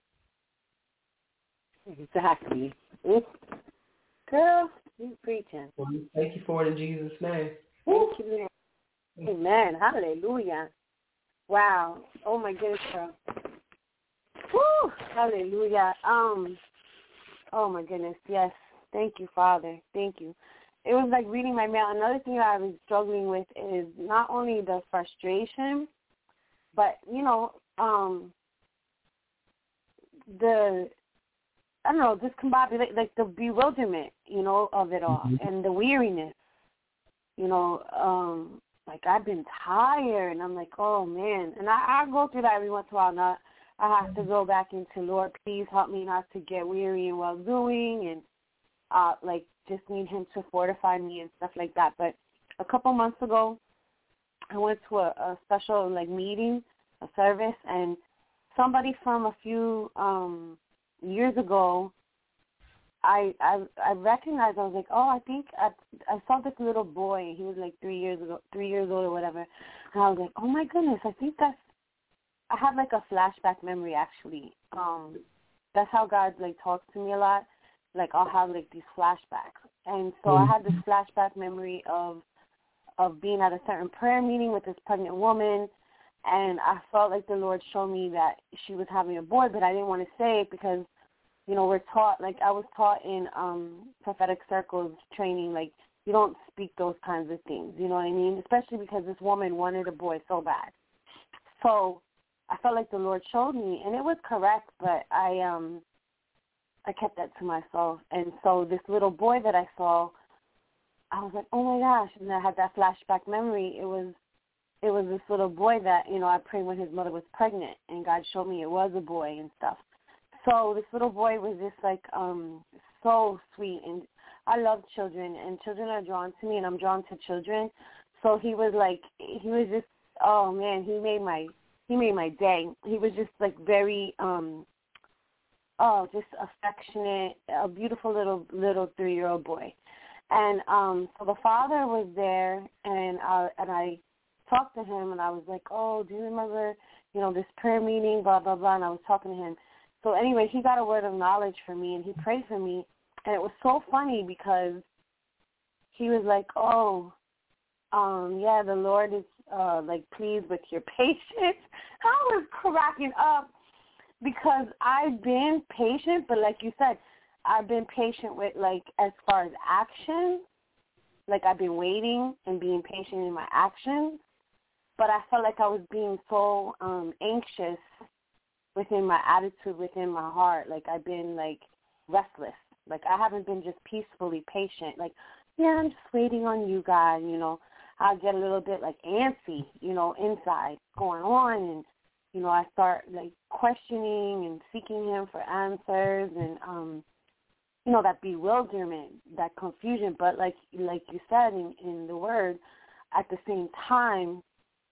Exactly. Girl, you preaching. Well, thank you for it in Jesus' name. Thank you. Amen. Hallelujah. Wow. Oh my goodness, girl. Woo. Hallelujah. Um. Oh my goodness. Yes. Thank you, Father. Thank you. It was like reading my mail. Another thing I was struggling with is not only the frustration, but you know, um, the I don't know, discombobulate, like the bewilderment, you know, of it all, mm-hmm. and the weariness. You know, um, like I've been tired, and I'm like, oh man, and I, I go through that every once in a while. Now I have to go back into, Lord, please help me not to get weary in well doing, and uh, like just need Him to fortify me and stuff like that. But a couple months ago, I went to a, a special like meeting, a service, and somebody from a few um, years ago, I, I I recognized. I was like, oh, I think I I saw this little boy. He was like three years ago, three years old or whatever. And I was like, oh my goodness, I think that's. I have like a flashback memory actually. Um, that's how God like talks to me a lot. Like I'll have like these flashbacks, and so I had this flashback memory of of being at a certain prayer meeting with this pregnant woman, and I felt like the Lord showed me that she was having a boy, but I didn't want to say it because, you know, we're taught, like I was taught in um, prophetic circles training, like you don't speak those kinds of things, you know what I mean? Especially because this woman wanted a boy so bad. So I felt like the Lord showed me, and it was correct, but I um I kept that to myself. And so this little boy that I saw, I was like, oh my gosh, and I had that flashback memory. It was it was this little boy that, you know, I prayed when his mother was pregnant, and God showed me it was a boy and stuff. So this little boy was just like um so sweet, and I love children, and children are drawn to me, and I'm drawn to children. So he was like, he was just, oh man, he made my he made my day. He was just like very um oh just affectionate, a beautiful little little three year old boy. And um so the father was there, and I and I talked to him, and I was like, oh, do you remember, you know, this prayer meeting, blah blah blah, and I was talking to him. So anyway, he got a word of knowledge for me, and he prayed for me, and it was so funny because he was like, oh, um, yeah, the Lord is, uh, like, pleased with your patience. I was cracking up because I've been patient, but like you said, I've been patient with, like, as far as action, like I've been waiting and being patient in my actions, but I felt like I was being so um, anxious within my attitude, within my heart. Like I've been like restless. Like I haven't been just peacefully patient. Like, yeah, I'm just waiting on you, God. You know, I get a little bit like antsy, you know, inside going on, and you know, I start like questioning and seeking Him for answers, and um, you know, that bewilderment, that confusion. But like like you said in, in the Word, at the same time,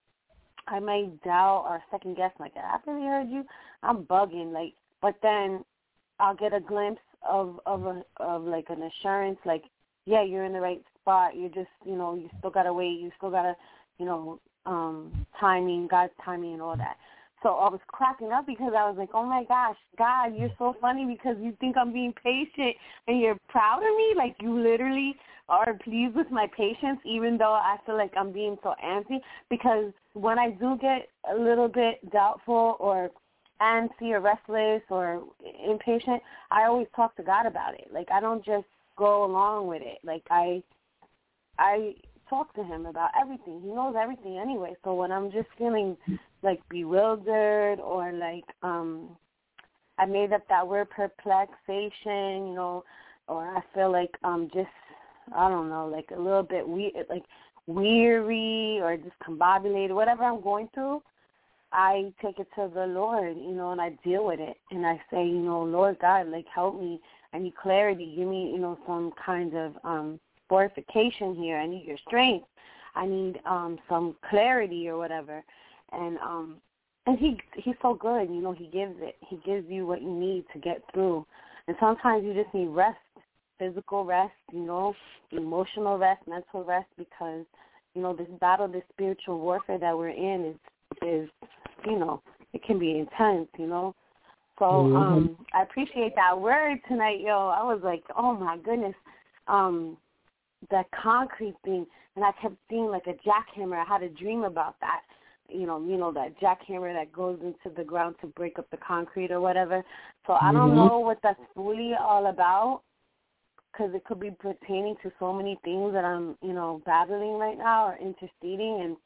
I may doubt or second guess, like, I really heard you. I'm bugging, like, but then I'll get a glimpse of of a, of like an assurance, like, yeah, you're in the right spot. You're just, you know, you still gotta wait. You still gotta, you know, um, timing, God's timing, and all that. So I was cracking up because I was like, oh my gosh, God, you're so funny because you think I'm being patient and you're proud of me. Like you literally are pleased with my patience, even though I feel like I'm being so antsy, because when I do get a little bit doubtful or antsy or restless or impatient, I always talk to God about it. Like, I don't just go along with it. Like, I I talk to him about everything. He knows everything anyway. So when I'm just feeling, like, bewildered or, like, um, I made up that word perplexation, you know, or I feel like I'm just, I don't know, like a little bit we- like weary or discombobulated, whatever I'm going through, I take it to the Lord, you know, and I deal with it. And I say, you know, Lord God, like, help me. I need clarity. Give me, you know, some kind of um, fortification here. I need your strength. I need um, some clarity or whatever. And um, and he he's so good, you know, he gives it. He gives you what you need to get through. And sometimes you just need rest, physical rest, you know, emotional rest, mental rest, because, you know, this battle, this spiritual warfare that we're in is, is you know, it can be intense, you know. So mm-hmm. um, I appreciate that word tonight, yo. I was like, oh, my goodness, um, that concrete thing. And I kept seeing, like, a jackhammer. I had a dream about that, you know, you know, that jackhammer that goes into the ground to break up the concrete or whatever. So I don't mm-hmm. know what that's fully all about, because it could be pertaining to so many things that I'm, you know, battling right now or interceding and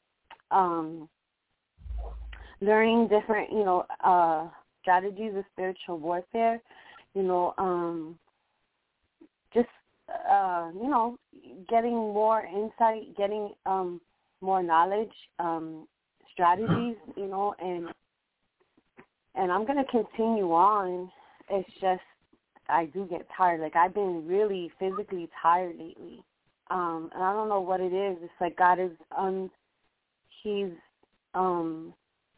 um, learning different, you know, uh, strategies of spiritual warfare, you know, um, just, uh, you know, getting more insight, getting um, more knowledge, um, strategies, you know, and and I'm going to continue on. It's just I do get tired. Like, I've been really physically tired lately, um, and I don't know what it is. It's like God is, um, he's, um,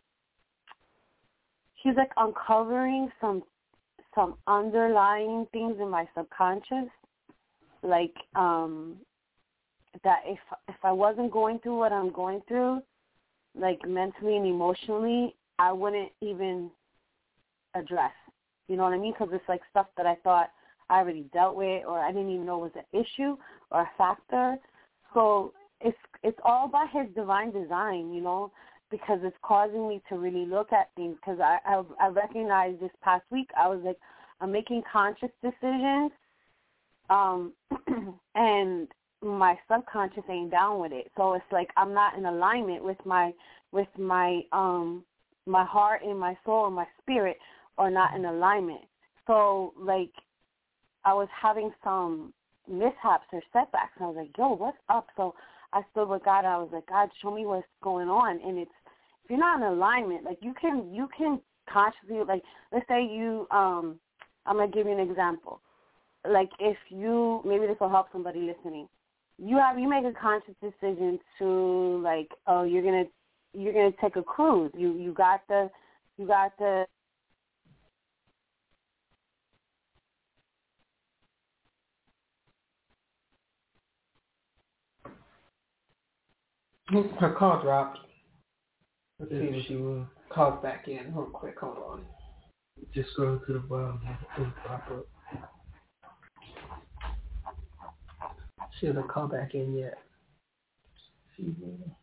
he's like uncovering some some underlying things in my subconscious, like um, that if if I wasn't going through what I'm going through, like mentally and emotionally, I wouldn't even address. You know what I mean? Because it's like stuff that I thought I already dealt with, or I didn't even know was an issue or a factor. So it's it's all by His divine design, you know, because it's causing me to really look at things. Because I, I I recognized this past week, I was like, I'm making conscious decisions, um, and my subconscious ain't down with it. So it's like I'm not in alignment with my with my um my heart and my soul and my spirit are not in alignment. So like I was having some mishaps or setbacks, and I was like, yo, what's up? So I stood with God, and I was like, God, show me what's going on. And it's, if you're not in alignment, like you can you can consciously, like, let's say you, um, I'm going to give you an example. Like if you, maybe this will help somebody listening. You have, you make a conscious decision to, like, oh, you're going to, you're going to take a cruise. You, you got the, you got the, her call dropped. Let's Yeah, see if she will call back in real quick. Hold on. Just scroll to the bottom. It'll pop up. She hasn't called back in yet. She will.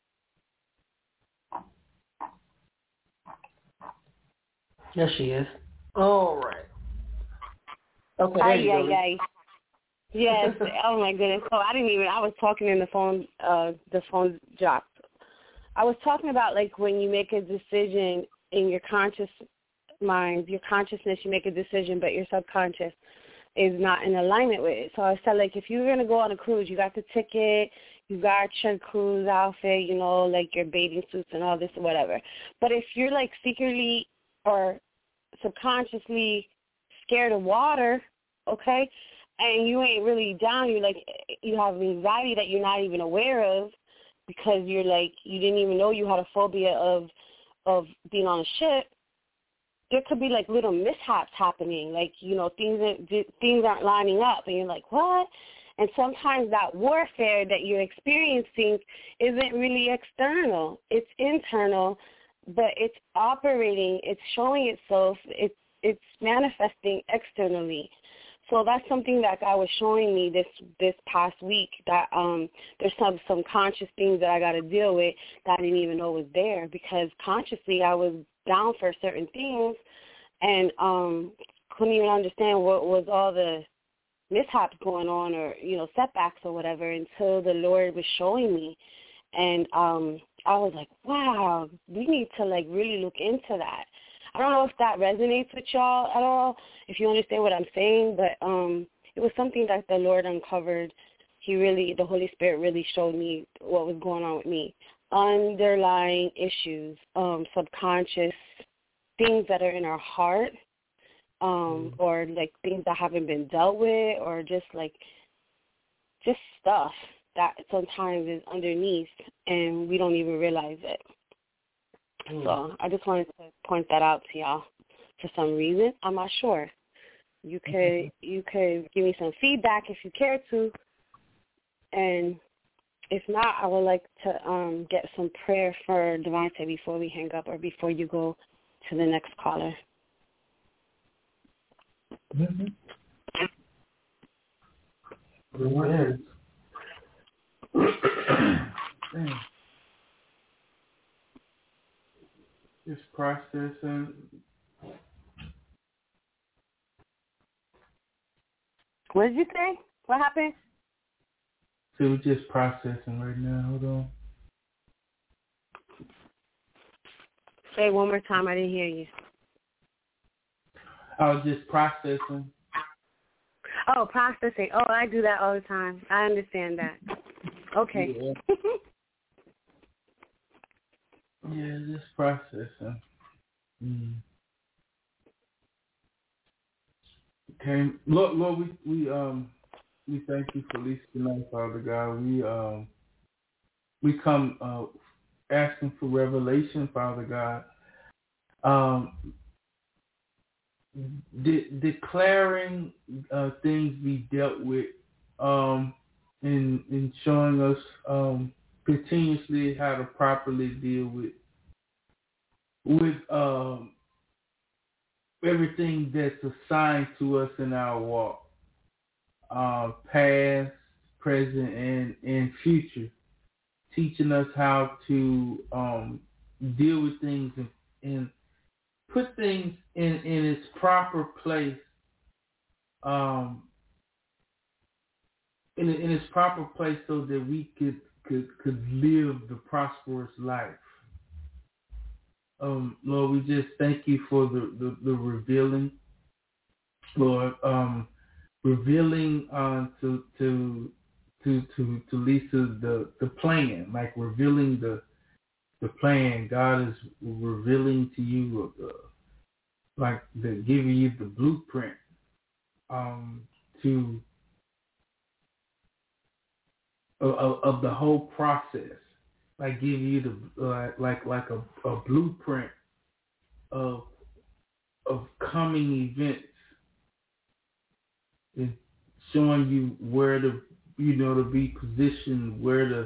There she is. All right. Okay, there you aye, go. Aye, aye. Yes. Oh my goodness. So I didn't even. I was talking and the phone. Uh, the phone dropped. I was talking about like when you make a decision in your conscious mind, your consciousness, you make a decision, but your subconscious is not in alignment with it. So I said, like, if you're gonna go on a cruise, you got the ticket, you got your cruise outfit, you know, like your bathing suits and all this or whatever. But if you're like secretly or subconsciously scared of water, okay, and you ain't really down, you're like, you have anxiety that you're not even aware of because you're like, you didn't even know you had a phobia of of being on a ship, there could be like little mishaps happening, like, you know, things that, things aren't lining up, and you're like, what? And sometimes that warfare that you're experiencing isn't really external. It's internal, but it's operating, it's showing itself, it's it's manifesting externally. so that's something that God was showing me this this past week, that um, there's some some conscious things that I got to deal with that I didn't even know was there, because consciously I was down for certain things and um, couldn't even understand what was all the mishaps going on, or, you know, setbacks or whatever, until the Lord was showing me. And um, I was like, wow, we need to, like, really look into that. I don't know if that resonates with y'all at all, if you understand what I'm saying, but um, it was something that the Lord uncovered. He really, the Holy Spirit really showed me what was going on with me. Underlying issues, um, subconscious things that are in our heart, um, or like things that haven't been dealt with, or just like just stuff that sometimes is underneath and we don't even realize it. Mm. So I just wanted to point that out to y'all. For some reason, I'm not sure. You could mm-hmm. you could give me some feedback if you care to, and if not, I would like to um, get some prayer for Devontae before we hang up, or before you go to the next caller. Mm-hmm. Go ahead. Just processing. What did you say? What happened? So we're just processing right now. Hold on. Say it one more time. I didn't hear you. I was just processing. Oh, processing. Oh, I do that all the time. I understand that. Okay. Yeah, yeah, just processing. Mm. Okay, Lord, Lord, we we um we thank you for Lisa tonight, Father God. We um we come uh, asking for revelation, Father God. Um, de- declaring uh, things we dealt with, um, and, and showing us um, continuously how to properly deal with with um, everything that's assigned to us in our walk, uh, past, present, and, and future. Teaching us how to um, deal with things and, and put things in, in its proper place, um, in, in its proper place, so that we could could, could live the prosperous life. Um, Lord, we just thank you for the, the, the revealing, Lord, um, revealing uh, to to to to to Lisa the, the plan, like revealing the the plan. God is revealing to you, uh, like the giving you the blueprint um, to of, of the whole process, like giving you the uh, like like a, a blueprint of of coming events, and showing you where to, you know, to be positioned, where to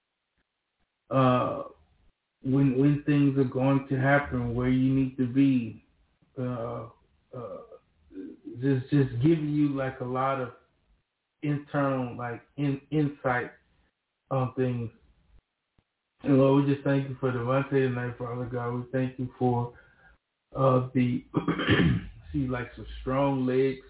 uh, when when things are going to happen, where you need to be. Uh, uh, just just giving you like a lot of internal like in, insight on things. And Lord, we just thank you for Devontae tonight, Father God. We thank you for uh, the see like some strong legs.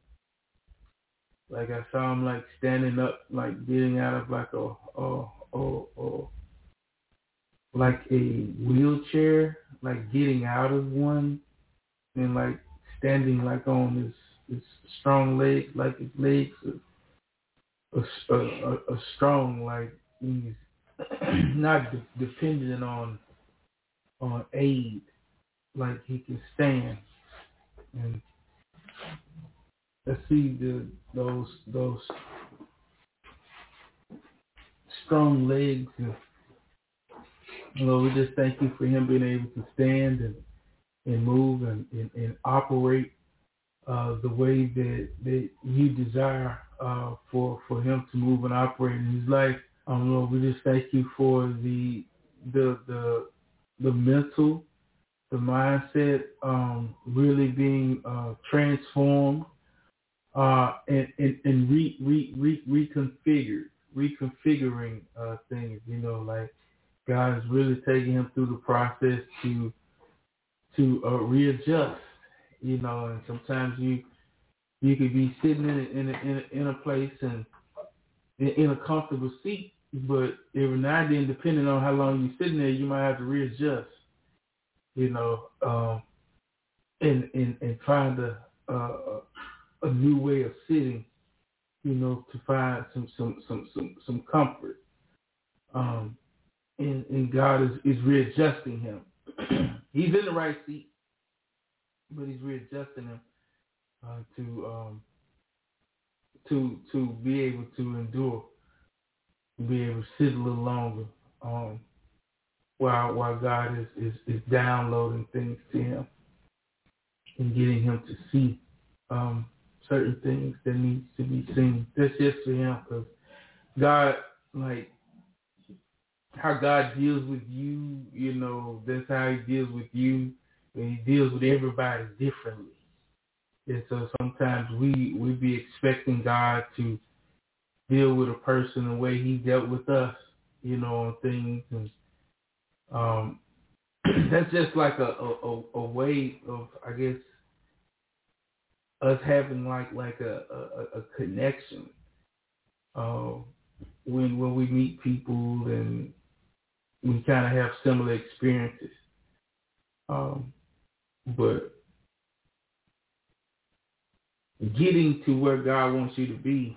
Like I saw him like standing up, like getting out of like a, a, a, a like a wheelchair, like getting out of one, and like standing like on his, his strong legs, like his legs are, are, are, are strong, like he's not de- dependent on on aid, like he can stand. And I see the those those strong legs, and Lord, we just thank you for him being able to stand and, and move and, and, and operate uh, the way that, that you desire uh, for for him to move and operate in his life. Um, Lord, we just thank you for the the the the mental, the mindset um, really being uh, transformed uh, and and, and re, re, re, reconfigured, reconfiguring uh, things. You know, like God is really taking him through the process to to uh, readjust. You know, and sometimes you you could be sitting in a, in a, in a, in a place and in, in a comfortable seat, but every now and then, depending on how long you're sitting there, you might have to readjust. You know, um, and and and find a, a a new way of sitting. You know, to find some some some some, some comfort. Um, and, and God is, is readjusting him. He's in the right seat, but he's readjusting him uh, to um, to to be able to endure, to be able to sit a little longer. Um, while while God is, is, is downloading things to him and getting him to see um, certain things that needs to be seen. That's just for him, because God, like, how God deals with you, you know, that's how he deals with you, and he deals with everybody differently. And so sometimes we, we be expecting God to deal with a person the way he dealt with us, you know, on things. And um, that's just like a, a, a way of, I guess, us having like like a, a, a connection uh, when when we meet people and we kind of have similar experiences. Um, but getting to where God wants you to be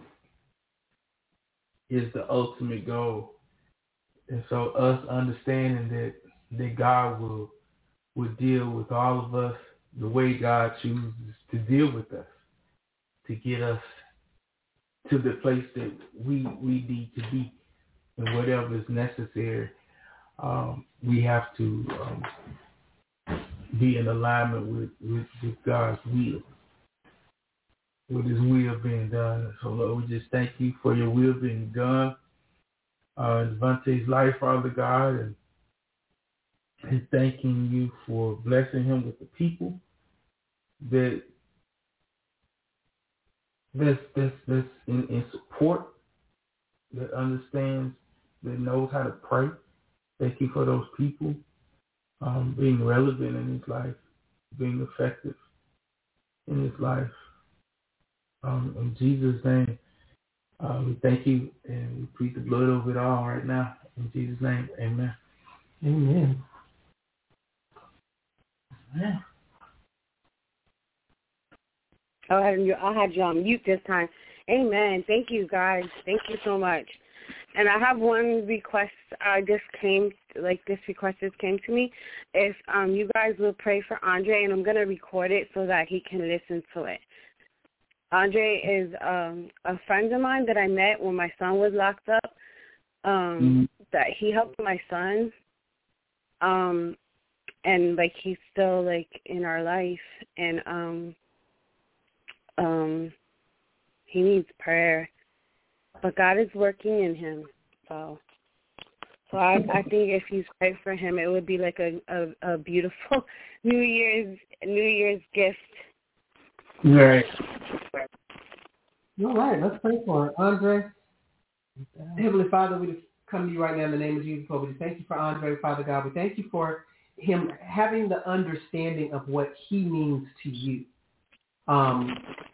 is the ultimate goal. And so us understanding that that God will will deal with all of us the way God chooses to deal with us, to get us to the place that we we need to be, and whatever is necessary, um, we have to um, be in alignment with, with, with God's will, with his will being done. So Lord, we just thank you for your will being done uh, in Devontae's life, Father God, and, and thanking you for blessing him with the people that that's, that's, that's in, in support, that understands, that knows how to pray. Thank you for those people um, being relevant in his life, being effective in his life. Um, in Jesus' name, uh, we thank you, and we plead the blood over it all right now. In Jesus' name, amen. Amen. Yeah. Oh, I had you, I had you on mute this time. Amen. Thank you, guys. Thank you so much. And I have one request. I just came, like this request just came to me. If um, you guys will pray for Andre, and I'm going to record it so that he can listen to it. Andre is um, a friend of mine that I met when my son was locked up. Um, mm-hmm. That he helped my son, um, and like he's still like in our life, and um, um, he needs prayer. But God is working in him, so so I, I think if you pray for him, it would be like a, a, a beautiful New Year's New Year's gift. Right. All right, let's pray for it. Andre, Heavenly Father, we just come to you right now in the name of Jesus. Lord, we just thank you for Andre, Father God. We thank you for him having the understanding of what he means to you. Um,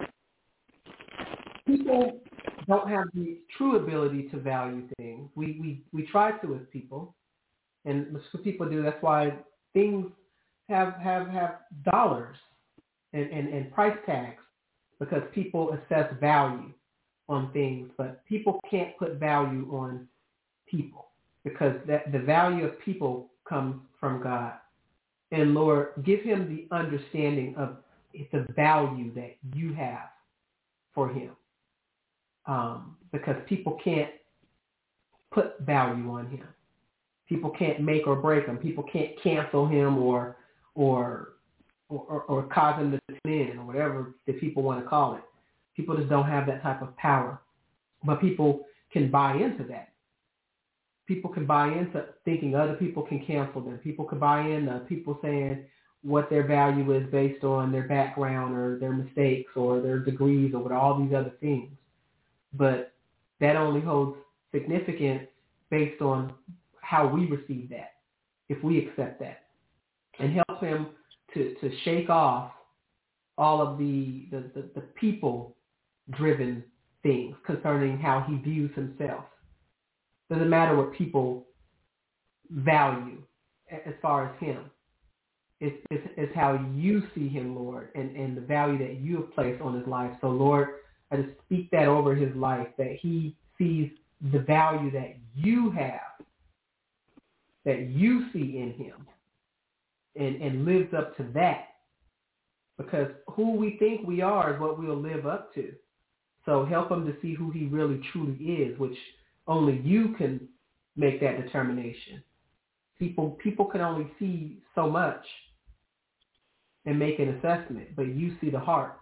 people don't have the true ability to value things. We we we try to as people, and that's what people do. That's why things have have have dollars and, and, and price tags, because people assess value on things, but people can't put value on people, because that the value of people comes from God. And Lord, give him the understanding of the value that you have for him. Um, because people can't put value on him. People can't make or break him. People can't cancel him or or or, or cause him to tune in, or whatever that people want to call it. People just don't have that type of power. But people can buy into that. People can buy into thinking other people can cancel them. People can buy into people saying, what their value is based on their background or their mistakes or their degrees or what all these other things. But that only holds significance based on how we receive that, if we accept that, and help him to, to shake off all of the, the, the, the people-driven things concerning how he views himself. Doesn't matter what people value as far as him. It's, it's, it's how you see him, Lord, and, and the value that you have placed on his life. So, Lord, I just speak that over his life, that he sees the value that you have, that you see in him, and, and lives up to that. Because who we think we are is what we'll live up to. So help him to see who he really truly is, which only you can make that determination. People people can only see so much and make an assessment, but you see the heart.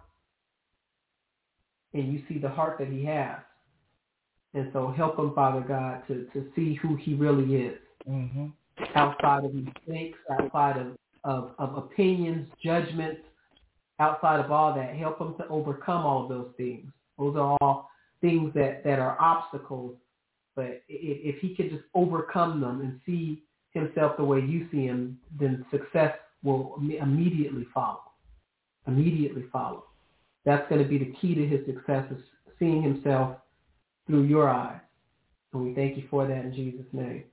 And you see the heart that he has. And so help him, Father God, to, to see who he really is. Mm-hmm. Outside of mistakes, outside of, of, of opinions, judgments, outside of all that, help him to overcome all of those things. Those are all things that, that are obstacles. But if, if he could just overcome them and see himself the way you see him, then success will immediately follow. Immediately follow. That's going to be the key to his success, is seeing himself through your eyes. And we thank you for that in Jesus' name.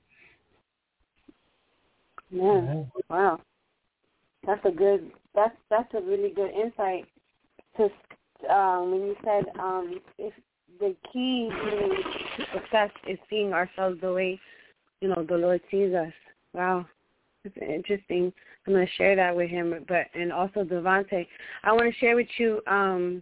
Yeah. Wow. That's a good, that's, that's a really good insight. To, um, when you said um, if the key to success is seeing ourselves the way, you know, the Lord sees us. Wow. It's interesting. I'm going to share that with him. But and also Devontae, I want to share with you, um,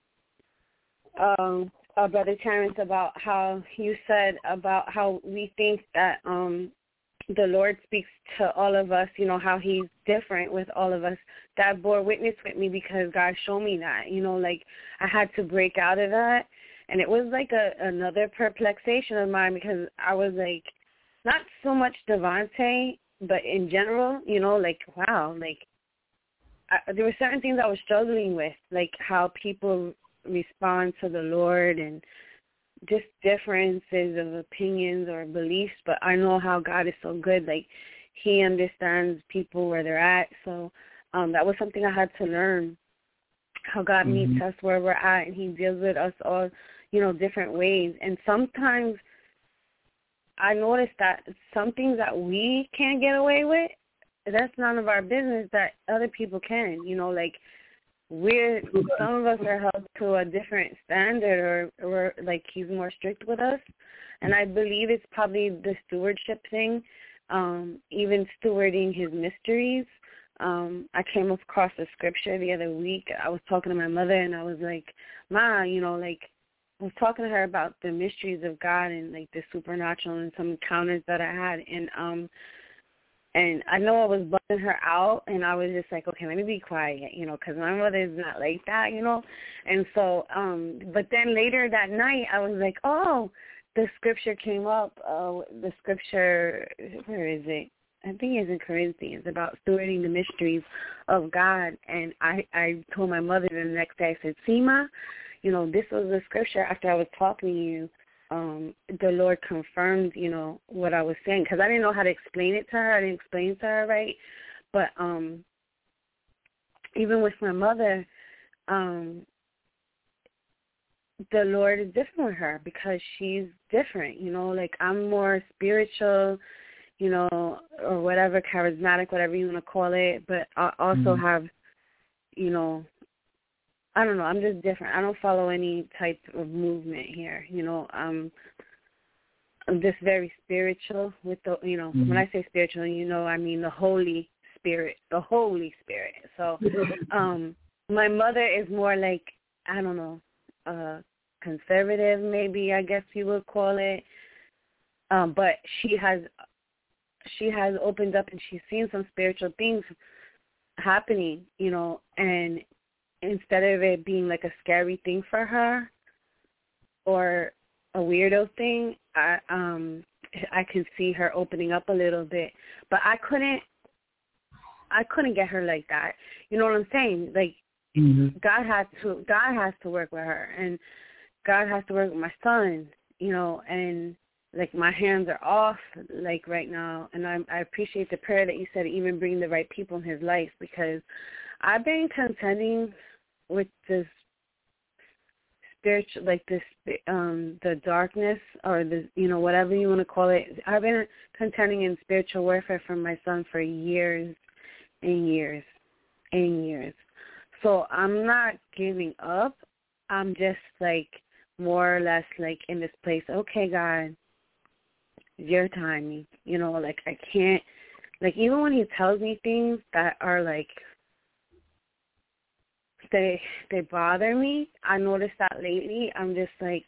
um, uh, Brother Terrence, about how you said about how we think that um, the Lord speaks to all of us, you know, how he's different with all of us. That bore witness with me because God showed me that, you know, like I had to break out of that. And it was like a, another perplexation of mine because I was like, not so much Devontae, but in general, you know, like, wow, like I, there were certain things I was struggling with, like how people respond to the Lord and just differences of opinions or beliefs. But I know how God is so good. Like he understands people where they're at. So um, that was something I had to learn, how God mm-hmm. meets us where we're at, and he deals with us all, you know, different ways. And sometimes I noticed that some things that we can't get away with, that's none of our business that other people can. You know, like we're, some of us are held to a different standard, or, or like he's more strict with us. And I believe it's probably the stewardship thing, um, even stewarding his mysteries. Um, I came across a scripture the other week. I was talking to my mother, and I was like, Ma, you know, like, I was talking to her about the mysteries of God and like the supernatural and some encounters that I had, and um, and I know I was buzzing her out, and I was just like, okay, let me be quiet, you know, because my mother is not like that, you know, and so, um, but then later that night, I was like, oh, the scripture came up, uh, the scripture, where is it? I think it's in Corinthians, about stewarding the mysteries of God, and I, I told my mother the next day, I said, see, Ma, you know, this was the scripture after I was talking to you. Um, the Lord confirmed, you know, what I was saying, because I didn't know how to explain it to her. I didn't explain it to her right. But um, even with my mother, um, the Lord is different with her because she's different, you know, like I'm more spiritual, you know, or whatever, charismatic, whatever you want to call it. But I also mm-hmm. have, you know, I don't know. I'm just different. I don't follow any type of movement here. You know, um, I'm just very spiritual with the, you know, mm-hmm. when I say spiritual, you know, I mean the Holy Spirit, the Holy Spirit. So um, my mother is more like, I don't know, uh, conservative maybe, I guess you would call it. Um, but she has, she has opened up and she's seen some spiritual things happening, you know, and instead of it being like a scary thing for her or a weirdo thing, I um I can see her opening up a little bit. But I couldn't I couldn't get her like that. You know what I'm saying? Like, mm-hmm. God has to God has to work with her, and God has to work with my son, you know, and, like, my hands are off, like, right now, and I, I appreciate the prayer that you said, even bring the right people in his life, because I've been contending with this spiritual, like, this, um, the darkness, or the, you know, whatever you want to call it. I've been contending in spiritual warfare for my son for years and years and years. So I'm not giving up. I'm just, like, more or less, like, in this place, okay, God, your timing, you know, like, I can't, like, even when he tells me things that are, like, they, they bother me, I noticed that lately, I'm just, like,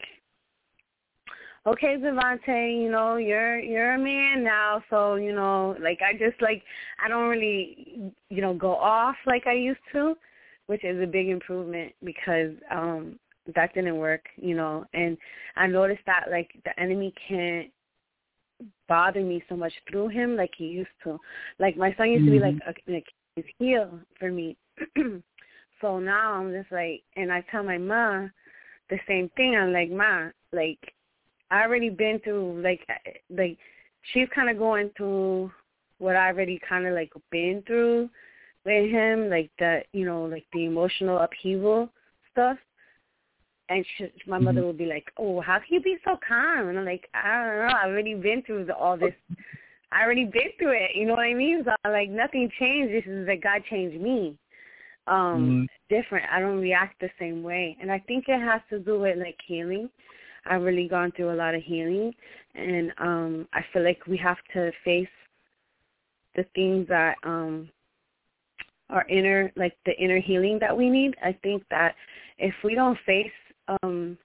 okay, Devontae, you know, you're, you're a man now, so, you know, like, I just, like, I don't really, you know, go off like I used to, which is a big improvement, because, um, that didn't work, you know, and I noticed that, like, the enemy can't bother me so much through him like he used to. Like, my son used mm-hmm. to be like a, like his heel for me. So now I'm just like, and I tell my mom the same thing. I'm like, Ma, like, I already been through, like, like she's kind of going through what I already kind of, like, been through with him, like, the, you know, like, the emotional upheaval stuff. And she, my mother would be like, oh, how can you be so calm? And I'm like, I don't know. I've already been through the, all this. I already been through it. You know what I mean? So I'm like, nothing changed. This is that God changed me. Um, mm-hmm. Different. I don't react the same way. And I think it has to do with, like, healing. I've really gone through a lot of healing. And um, I feel like we have to face the things that um, are inner, like the inner healing that we need. I think that if we don't face Um,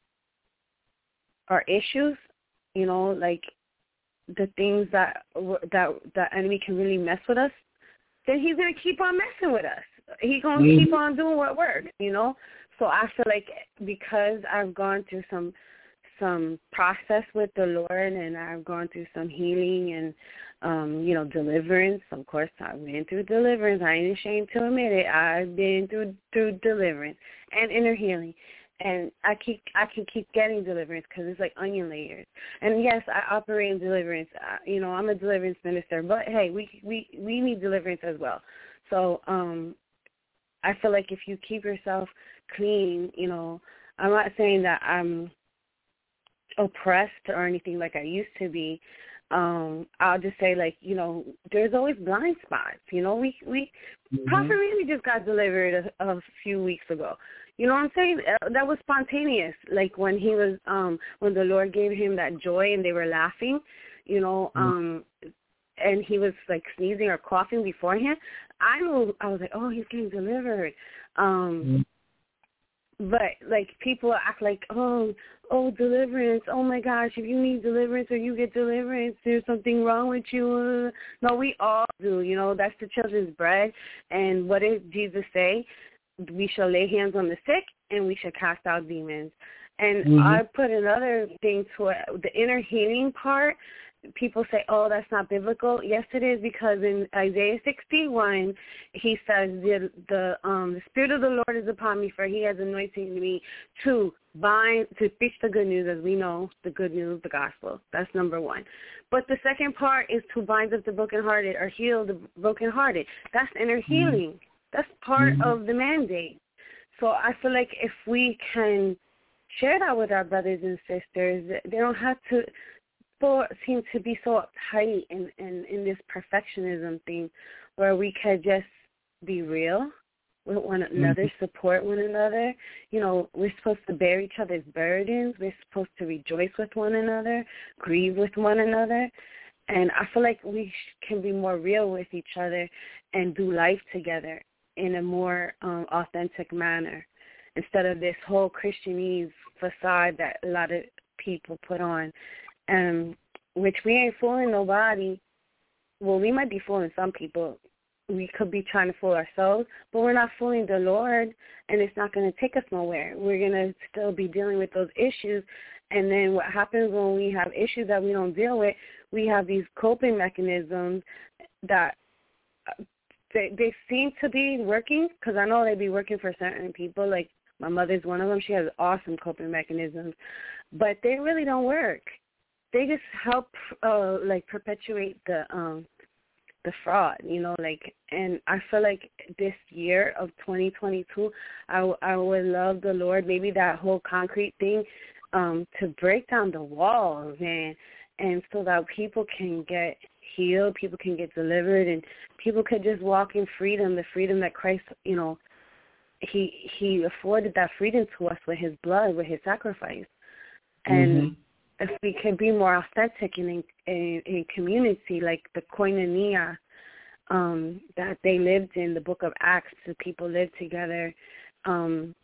our issues, you know, like the things that that the enemy can really mess with us, then he's gonna keep on messing with us. He's gonna mm-hmm. keep on doing what works, you know. So I feel like because I've gone through some some process with the Lord, and I've gone through some healing and um, you know, deliverance. Of course, I've been through deliverance. I ain't ashamed to admit it. I've been through through deliverance and inner healing. And I keep, I can keep getting deliverance because it's like onion layers. And yes, I operate in deliverance. Uh, you know, I'm a deliverance minister, but hey, we we we need deliverance as well. So um, I feel like if you keep yourself clean, you know, I'm not saying that I'm oppressed or anything like I used to be. Um, I'll just say, like, you know, there's always blind spots. You know, we we mm-hmm. Prophet really just got delivered a, a few weeks ago. You know what I'm saying? That was spontaneous. Like when he was, um, when the Lord gave him that joy and they were laughing, you know, um, and he was like sneezing or coughing beforehand. I knew, I was like, oh, he's getting delivered. Um, but like people act like, oh, oh, deliverance. Oh my gosh, if you need deliverance or you get deliverance, there's something wrong with you. No, we all do. You know, that's the children's bread. And what did Jesus say? We shall lay hands on the sick, and we shall cast out demons. And mm-hmm. I put another thing to it, the inner healing part. People say, oh, that's not biblical. Yes, it is, because in Isaiah sixty-one, he says, the the, um, the Spirit of the Lord is upon me, for he has anointed me to bind, to preach the good news, as we know, the good news, the gospel. That's number one. But the second part is to bind up the brokenhearted or heal the brokenhearted. That's inner healing. Mm-hmm. That's part mm-hmm. of the mandate. So I feel like if we can share that with our brothers and sisters, they don't have to so, seem to be so uptight in, in, in this perfectionism thing, where we could just be real with one another, mm-hmm. support one another. You know, we're supposed to bear each other's burdens. We're supposed to rejoice with one another, grieve with one another. And I feel like we can be more real with each other and do life together in a more um, authentic manner, instead of this whole Christianese facade that a lot of people put on, um, which we ain't fooling nobody. Well, we might be fooling some people. We could be trying to fool ourselves, but we're not fooling the Lord, and it's not going to take us nowhere. We're going to still be dealing with those issues, and then what happens when we have issues that we don't deal with, we have these coping mechanisms that they, they seem to be working, because I know they be working for certain people. Like my mother's one of them. She has awesome coping mechanisms, but they really don't work. They just help, uh, like, perpetuate the um, the fraud, you know, like, and I feel like this year of twenty twenty-two, I, I would love the Lord, maybe that whole concrete thing, um, to break down the walls, and, and so that people can get healed, people can get delivered, and people could just walk in freedom, the freedom that Christ, you know, he, he afforded that freedom to us with his blood, with his sacrifice. And mm-hmm. if we can be more authentic and in, in, in community, like the koinonia um, that they lived in the book of Acts, the people lived together um,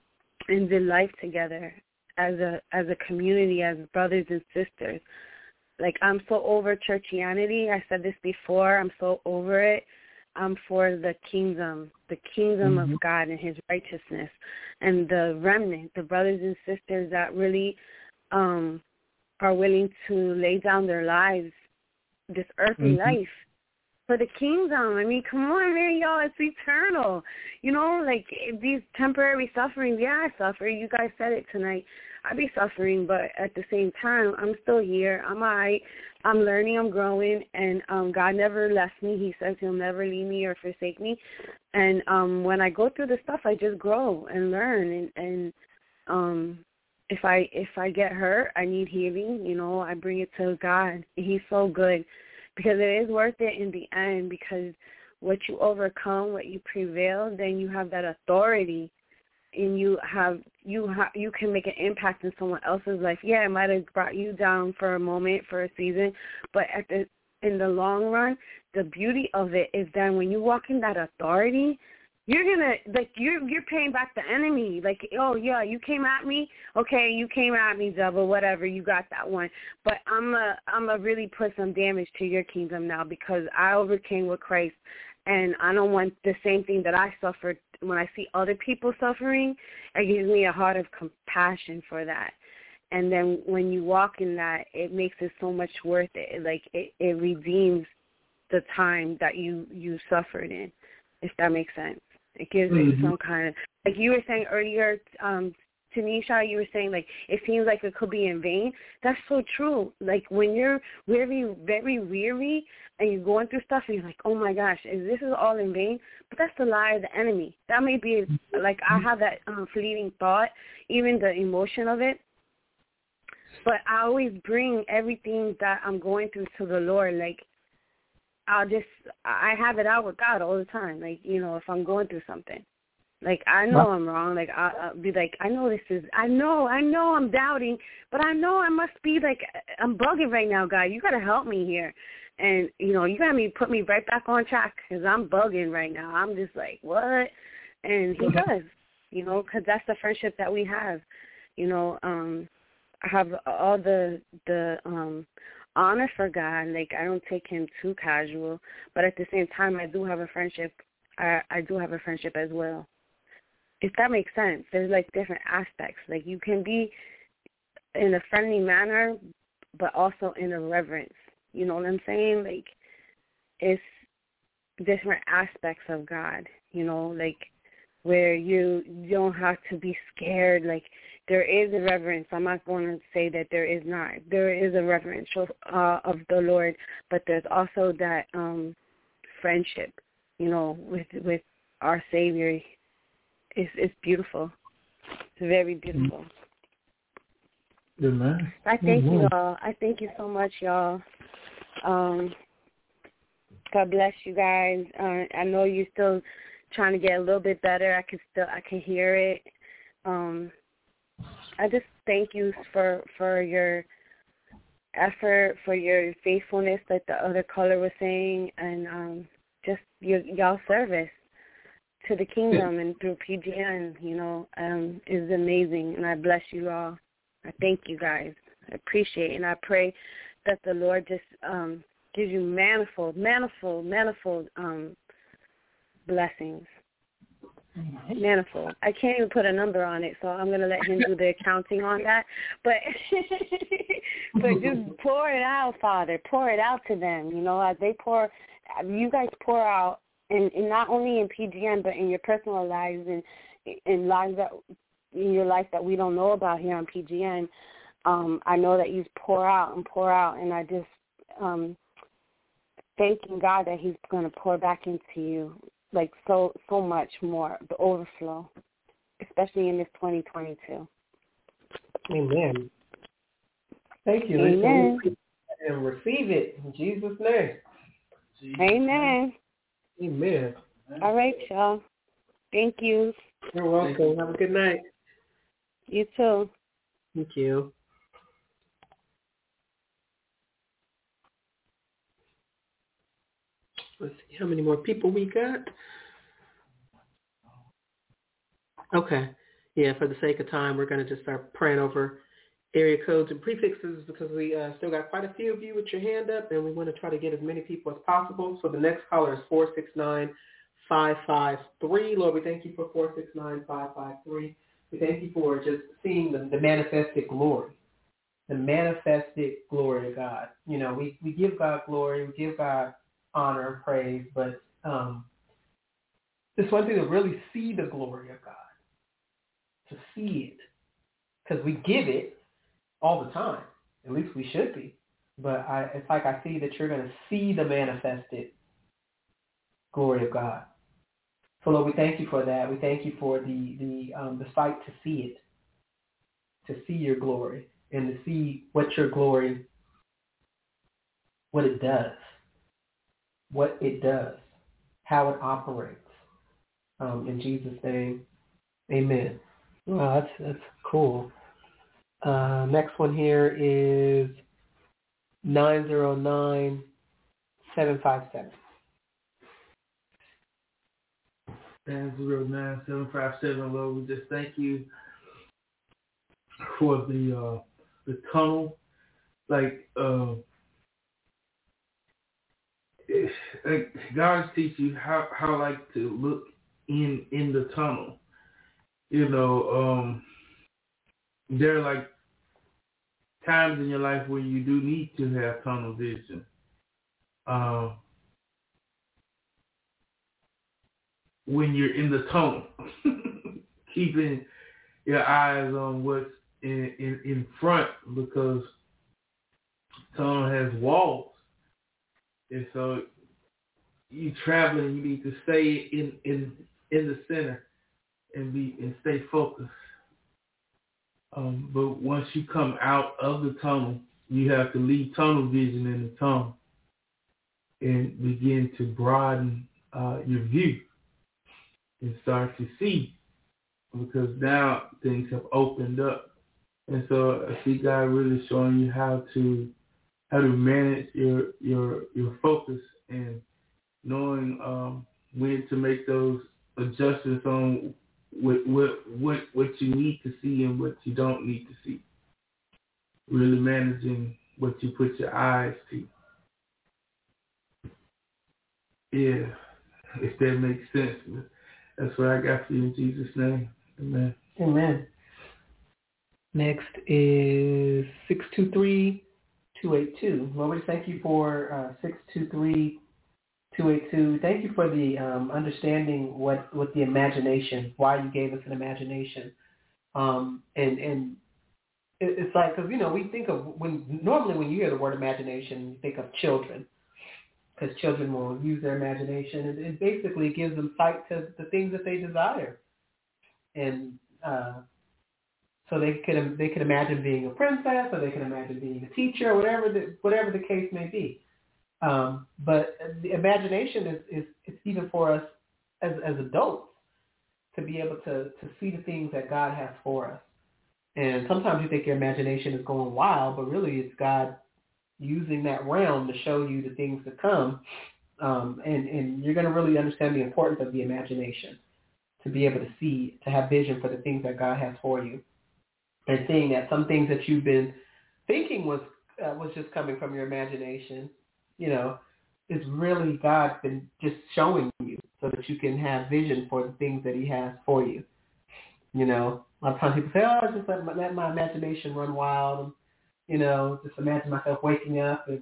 and did life together as a as a community, as brothers and sisters. Like, I'm so over churchianity. I said this before. I'm so over it. I'm for the kingdom, the kingdom mm-hmm. of God and his righteousness, and the remnant, the brothers and sisters that really um, are willing to lay down their lives, this earthly mm-hmm. life, for the kingdom. I mean, come on, man, y'all, it's eternal. You know, like, these temporary sufferings, yeah, I suffer. You guys said it tonight. I be suffering, but at the same time, I'm still here. I'm all right. I'm learning. I'm growing, and um, God never left me. He says he'll never leave me or forsake me. And um, when I go through the stuff, I just grow and learn. And, and um, if I if I get hurt, I need healing. You know, I bring it to God. He's so good, because it is worth it in the end. Because what you overcome, what you prevail, then you have that authority. And you have you ha- you can make an impact in someone else's life. Yeah, it might have brought you down for a moment, for a season, but at the in the long run, the beauty of it is that when you walk in that authority, you're gonna like you're you're paying back the enemy. Like, oh yeah, you came at me, okay, you came at me, devil, whatever, you got that one. But I'm a I'm a really put some damage to your kingdom now, because I overcame with Christ. And I don't want the same thing that I suffered. When I see other people suffering, it gives me a heart of compassion for that. And then when you walk in that, it makes it so much worth it. Like, it, it redeems the time that you, you suffered in, if that makes sense. It gives mm-hmm. it some kind of, like you were saying earlier, um, Tanisha, you were saying, like, it seems like it could be in vain. That's so true. Like, when you're very, very weary and you're going through stuff and you're like, oh, my gosh, is this is all in vain? But that's the lie of the enemy. That may be, like, I have that um, fleeting thought, even the emotion of it. But I always bring everything that I'm going through to the Lord. Like, I'll just, I have it out with God all the time. Like, you know, if I'm going through something. Like, I know I'm wrong. Like, I, I'll be like, I know this is, I know, I know I'm doubting, but I know I must be, like, I'm bugging right now, God. You got to help me here. And, you know, you got to put me right back on track, because I'm bugging right now. I'm just like, what? And he does, you know, because that's the friendship that we have. You know, um, I have all the, the um, honor for God. Like, I don't take him too casual, but at the same time, I do have a friendship. I, I do have a friendship as well. If that makes sense, there's, like, different aspects. Like, you can be in a friendly manner, but also in a reverence. You know what I'm saying? Like, it's different aspects of God, you know, like, where you, you don't have to be scared. Like, there is a reverence. I'm not going to say that there is not. There is a reverence uh, of the Lord, but there's also that um, friendship, you know, with with our Savior. It's, it's beautiful. It's very beautiful. Amen. I thank mm-hmm. you all. I thank you so much, y'all. Um, God bless you guys. Uh, I know you're still trying to get a little bit better. I can still, I can hear it. Um, I just thank you for for your effort, for your faithfulness, like the other caller was saying, and um, just your, y'all service to the kingdom and through P G N, you know, um, is amazing. And I bless you all. I thank you guys. I appreciate it. And I pray that the Lord just um, gives you manifold, manifold, manifold um, blessings. Mm-hmm. Manifold. I can't even put a number on it, so I'm going to let him do the accounting on that. But but just pour it out, Father. Pour it out to them. You know, as they pour, you guys pour out and, and not only in P G N, but in your personal lives and in lives that in your life that we don't know about here on P G N. Um, I know that you pour out and pour out, and I just um, thanking God that He's going to pour back into you, like so so much more, the overflow, especially in this twenty twenty-two. Amen. Thank you, Amen. Lisa. And receive it in Jesus' name. Jesus. Amen. Amen. All right, y'all. Thank you. You're welcome. Have a good night. You too. Thank you. Let's see how many more people we got. Okay. Yeah, for the sake of time, we're going to just start praying over area codes and prefixes because we uh, still got quite a few of you with your hand up, and we want to try to get as many people as possible. So the next caller is four six nine, five five three. Lord, we thank you for four six nine, five five three. We thank you for just seeing the, the manifested glory, the manifested glory of God. You know, we, we give God glory, we give God honor and praise, but um, it's one thing to really see the glory of God, to see it, because we give it all the time. At least we should be. But I, it's like I see that you're going to see the manifested glory of God. So Lord, we thank you for that. We thank you for the the um, the sight to see it, to see your glory, and to see what your glory, what it does, what it does, how it operates. Um, in Jesus' name, amen. Wow, that's that's cool. Uh, next one here is nine zero nine, seven five seven. nine zero nine, seven five seven, Lord, we just thank you for the uh, the tunnel. Like, uh, it, like God teach you how, how like to look in in the tunnel. You know, um, there are like times in your life where you do need to have tunnel vision. Uh, when you're in the tunnel, keeping your eyes on what's in, in, in front, because the tunnel has walls. And so you traveling, you need to stay in, in, in the center and be and stay focused. Um, but once you come out of the tunnel, you have to leave tunnel vision in the tunnel and begin to broaden uh, your view and start to see, because now things have opened up. And so I see God really showing you how to how to manage your your your focus and knowing um, when to make those adjustments on what what what what you need to see and what you don't need to see. Really managing what you put your eyes to. Yeah, if that makes sense. That's what I got for you in Jesus' name. Amen. Amen. Next is six two three, two eight two. Lord, we thank you for uh, six two three, two eight two. Thank you for the um, understanding what, what the imagination, why you gave us an imagination. Um, and and it, it's like, because, you know, we think of, when normally when you hear the word imagination, you think of children, because children will use their imagination. And it basically gives them sight to the things that they desire. And uh, so they could they could imagine being a princess, or they can imagine being a teacher, or whatever the, whatever the case may be. Um, but the imagination is, is it's even for us as, as adults to be able to, to see the things that God has for us. And sometimes you think your imagination is going wild, but really it's God using that realm to show you the things to come. Um, and, and you're going to really understand the importance of the imagination, to be able to see, to have vision for the things that God has for you. And seeing that some things that you've been thinking was uh, was just coming from your imagination, you know, is really God's been just showing you so that you can have vision for the things that he has for you. You know, a lot of times people say, oh, just let my, let my imagination run wild. And, you know, just imagine myself waking up and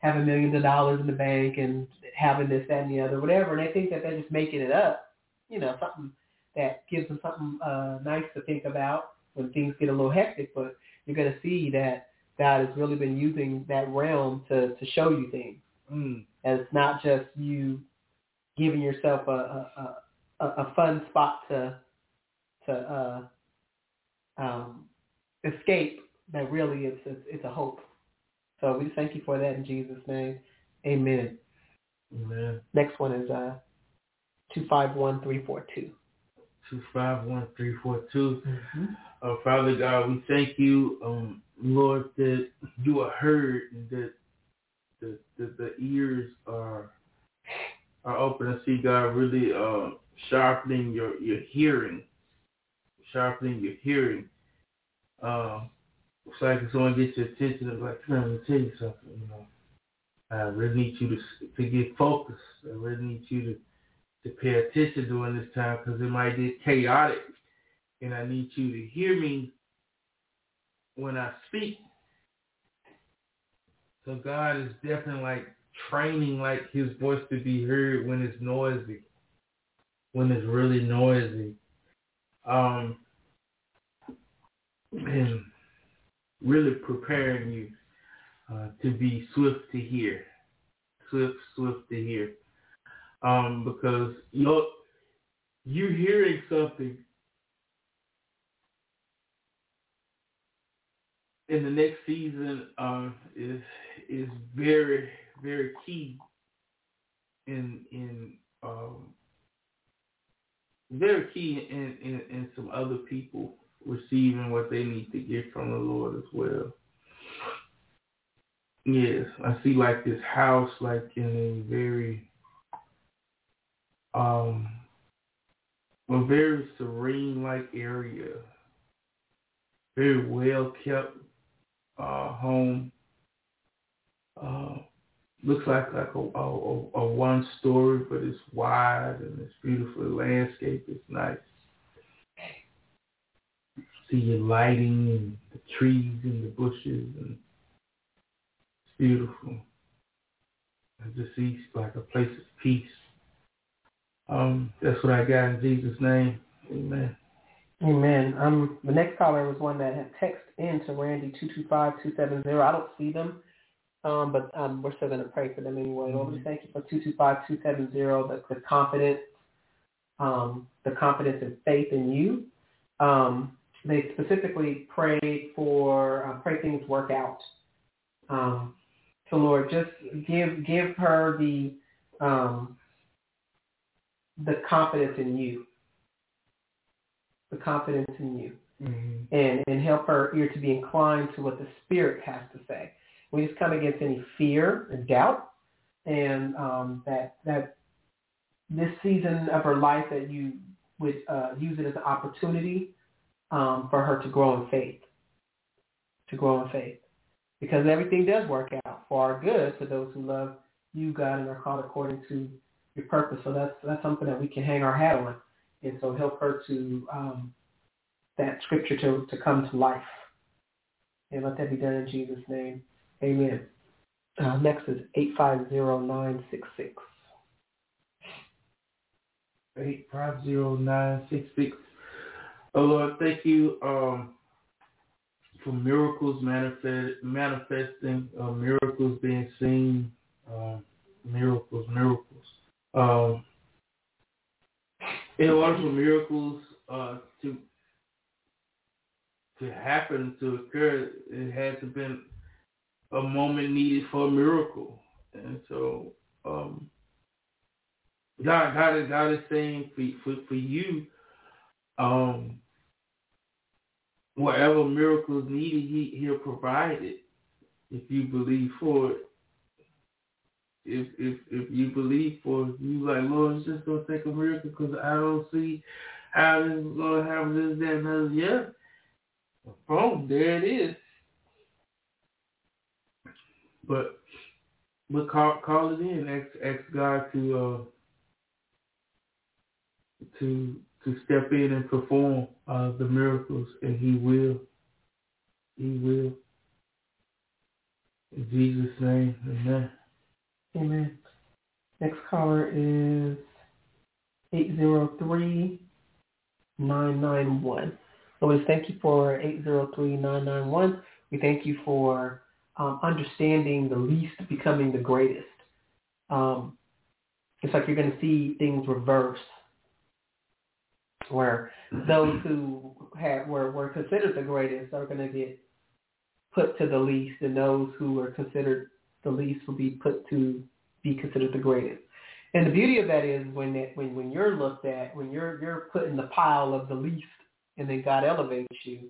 having millions of dollars in the bank and having this, that, and the other, whatever, and they think that they're just making it up, you know, something that gives them something uh, nice to think about when things get a little hectic. But you're going to see that God has really been using that realm to, to show you things. Mm. And it's not just you giving yourself a, a, a, a fun spot to to uh, um, escape, that really it's, it's it's a hope. So we thank you for that in Jesus' name. Amen. Amen. Next one is uh, two five one three four two. two five one three four two. Mm-hmm. Uh, Father God, we thank you, um, Lord, that you are heard and that the, the, the ears are are open to see, God, really uh, sharpening your, your hearing, sharpening your hearing. Um, it's like if someone gets your attention and like, come on, let me tell you something, you know. I really need you to to get focused. I really need you to, to pay attention during this time because it might get chaotic. And I need you to hear me when I speak. So God is definitely like training like his voice to be heard when it's noisy, when it's really noisy. Um, and really preparing you uh, to be swift to hear. Swift, swift to hear. Um, because you're, you're hearing something in the next season uh, is is very, very key in in um, very key in, in, in some other people receiving what they need to get from the Lord as well. Yes, I see like this house like in a very um a very serene like area, very well kept uh, home. Uh, looks like like a, a, a one story, but it's wide and it's beautiful. The landscape is nice. See your lighting and the trees and the bushes, and it's beautiful. I just see like a place of peace. Um, that's what I got in Jesus' name. Amen. Amen. Um, the next caller was one that had texted in to Randy two two five two seven zero. I don't see them, um, but um, we're still going to pray for them anyway. Mm-hmm. Lord, we thank you for two two five two seven zero, the, the confidence, um, the confidence and faith in you. Um, they specifically prayed for, uh, pray things work out. Um, so Lord, just give give her the um, the confidence in you. The confidence in you, mm-hmm. and, and help her ear to be inclined to what the Spirit has to say. We just come against any fear and doubt, and um, that that this season of her life that you would uh, use it as an opportunity um, for her to grow in faith, to grow in faith, because everything does work out for our good for those who love you, God, and are called according to your purpose. So that's that's something that we can hang our hat on. And so help her to, um, that scripture to, to come to life. And let that be done in Jesus' name. Amen. Uh, next is eight five zero nine six six. eight five zero nine six six. Oh, Lord, thank you um, for miracles manifest, manifesting, uh, miracles being seen, um, miracles, miracles. Um, In order for miracles uh, to to happen, to occur, it had to been a moment needed for a miracle. And so um, God, God, is, God is saying for, for, for you, um, whatever miracle is needed, he, he'll provide it if you believe for it. If if if you believe for it, you like, Lord, it's just going to take a miracle because I don't see how this is going to happen, this, that, and other. Yeah. Boom, there it is. But but call call it in. Ask ask God to uh, to to step in and perform uh, the miracles, and He will. He will. In Jesus' name, amen. Amen. Next caller is eight zero three, nine nine one. So we thank you for eight zero three, nine nine one. We thank you for um, understanding the least becoming the greatest. Um, it's like you're going to see things reverse, where those who had were, were considered the greatest are going to get put to the least, and those who are considered the least will be put to be considered the greatest. And the beauty of that is when that, when when you're looked at, when you're you're put in the pile of the least, and then God elevates you,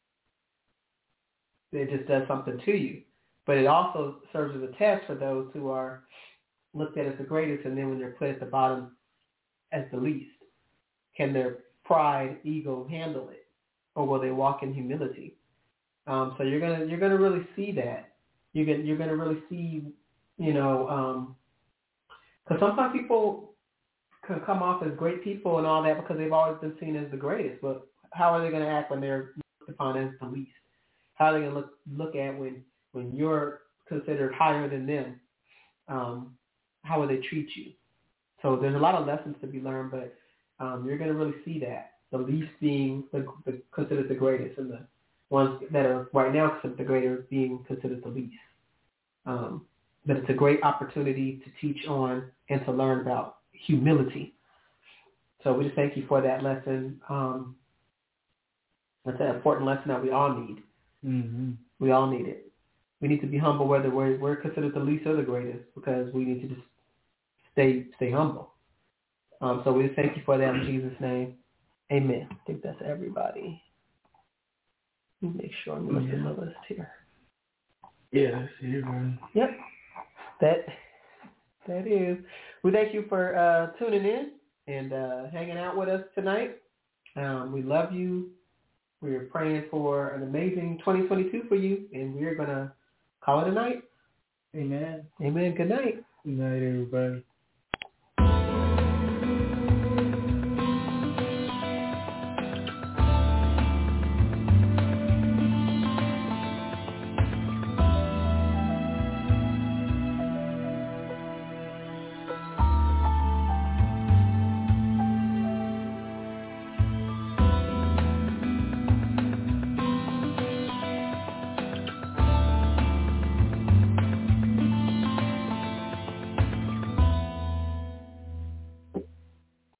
it just does something to you. But it also serves as a test for those who are looked at as the greatest, and then when they're put at the bottom as the least, can their pride, ego handle it, or will they walk in humility? Um, so you're gonna you're gonna really see that. You're gonna you're gonna really see, you know, because um, sometimes people can come off as great people and all that because they've always been seen as the greatest. But how are they going to act when they're looked upon as the least? How are they going to look look at when when you're considered higher than them? Um, how will they treat you? So there's a lot of lessons to be learned, but um, you're going to really see that the least being the, the, considered the greatest, and the ones that are right now considered the greatest being considered the least. Um, but it's a great opportunity to teach on and to learn about humility. So we just thank you for that lesson. Um, that's an important lesson that we all need. Mm-hmm. We all need it. We need to be humble whether we're, we're considered the least or the greatest, because we need to just stay stay humble. Um, so we just thank you for that in Jesus' name. Amen. I think that's everybody. Let me make sure I'm looking at the list here. Yeah, that's it, man. Yep. That that is. We thank you for uh, tuning in and uh, hanging out with us tonight. Um, we love you. We're praying for an amazing twenty twenty-two for you, and we're going to call it a night. Amen. Amen. Good night. Good night, everybody.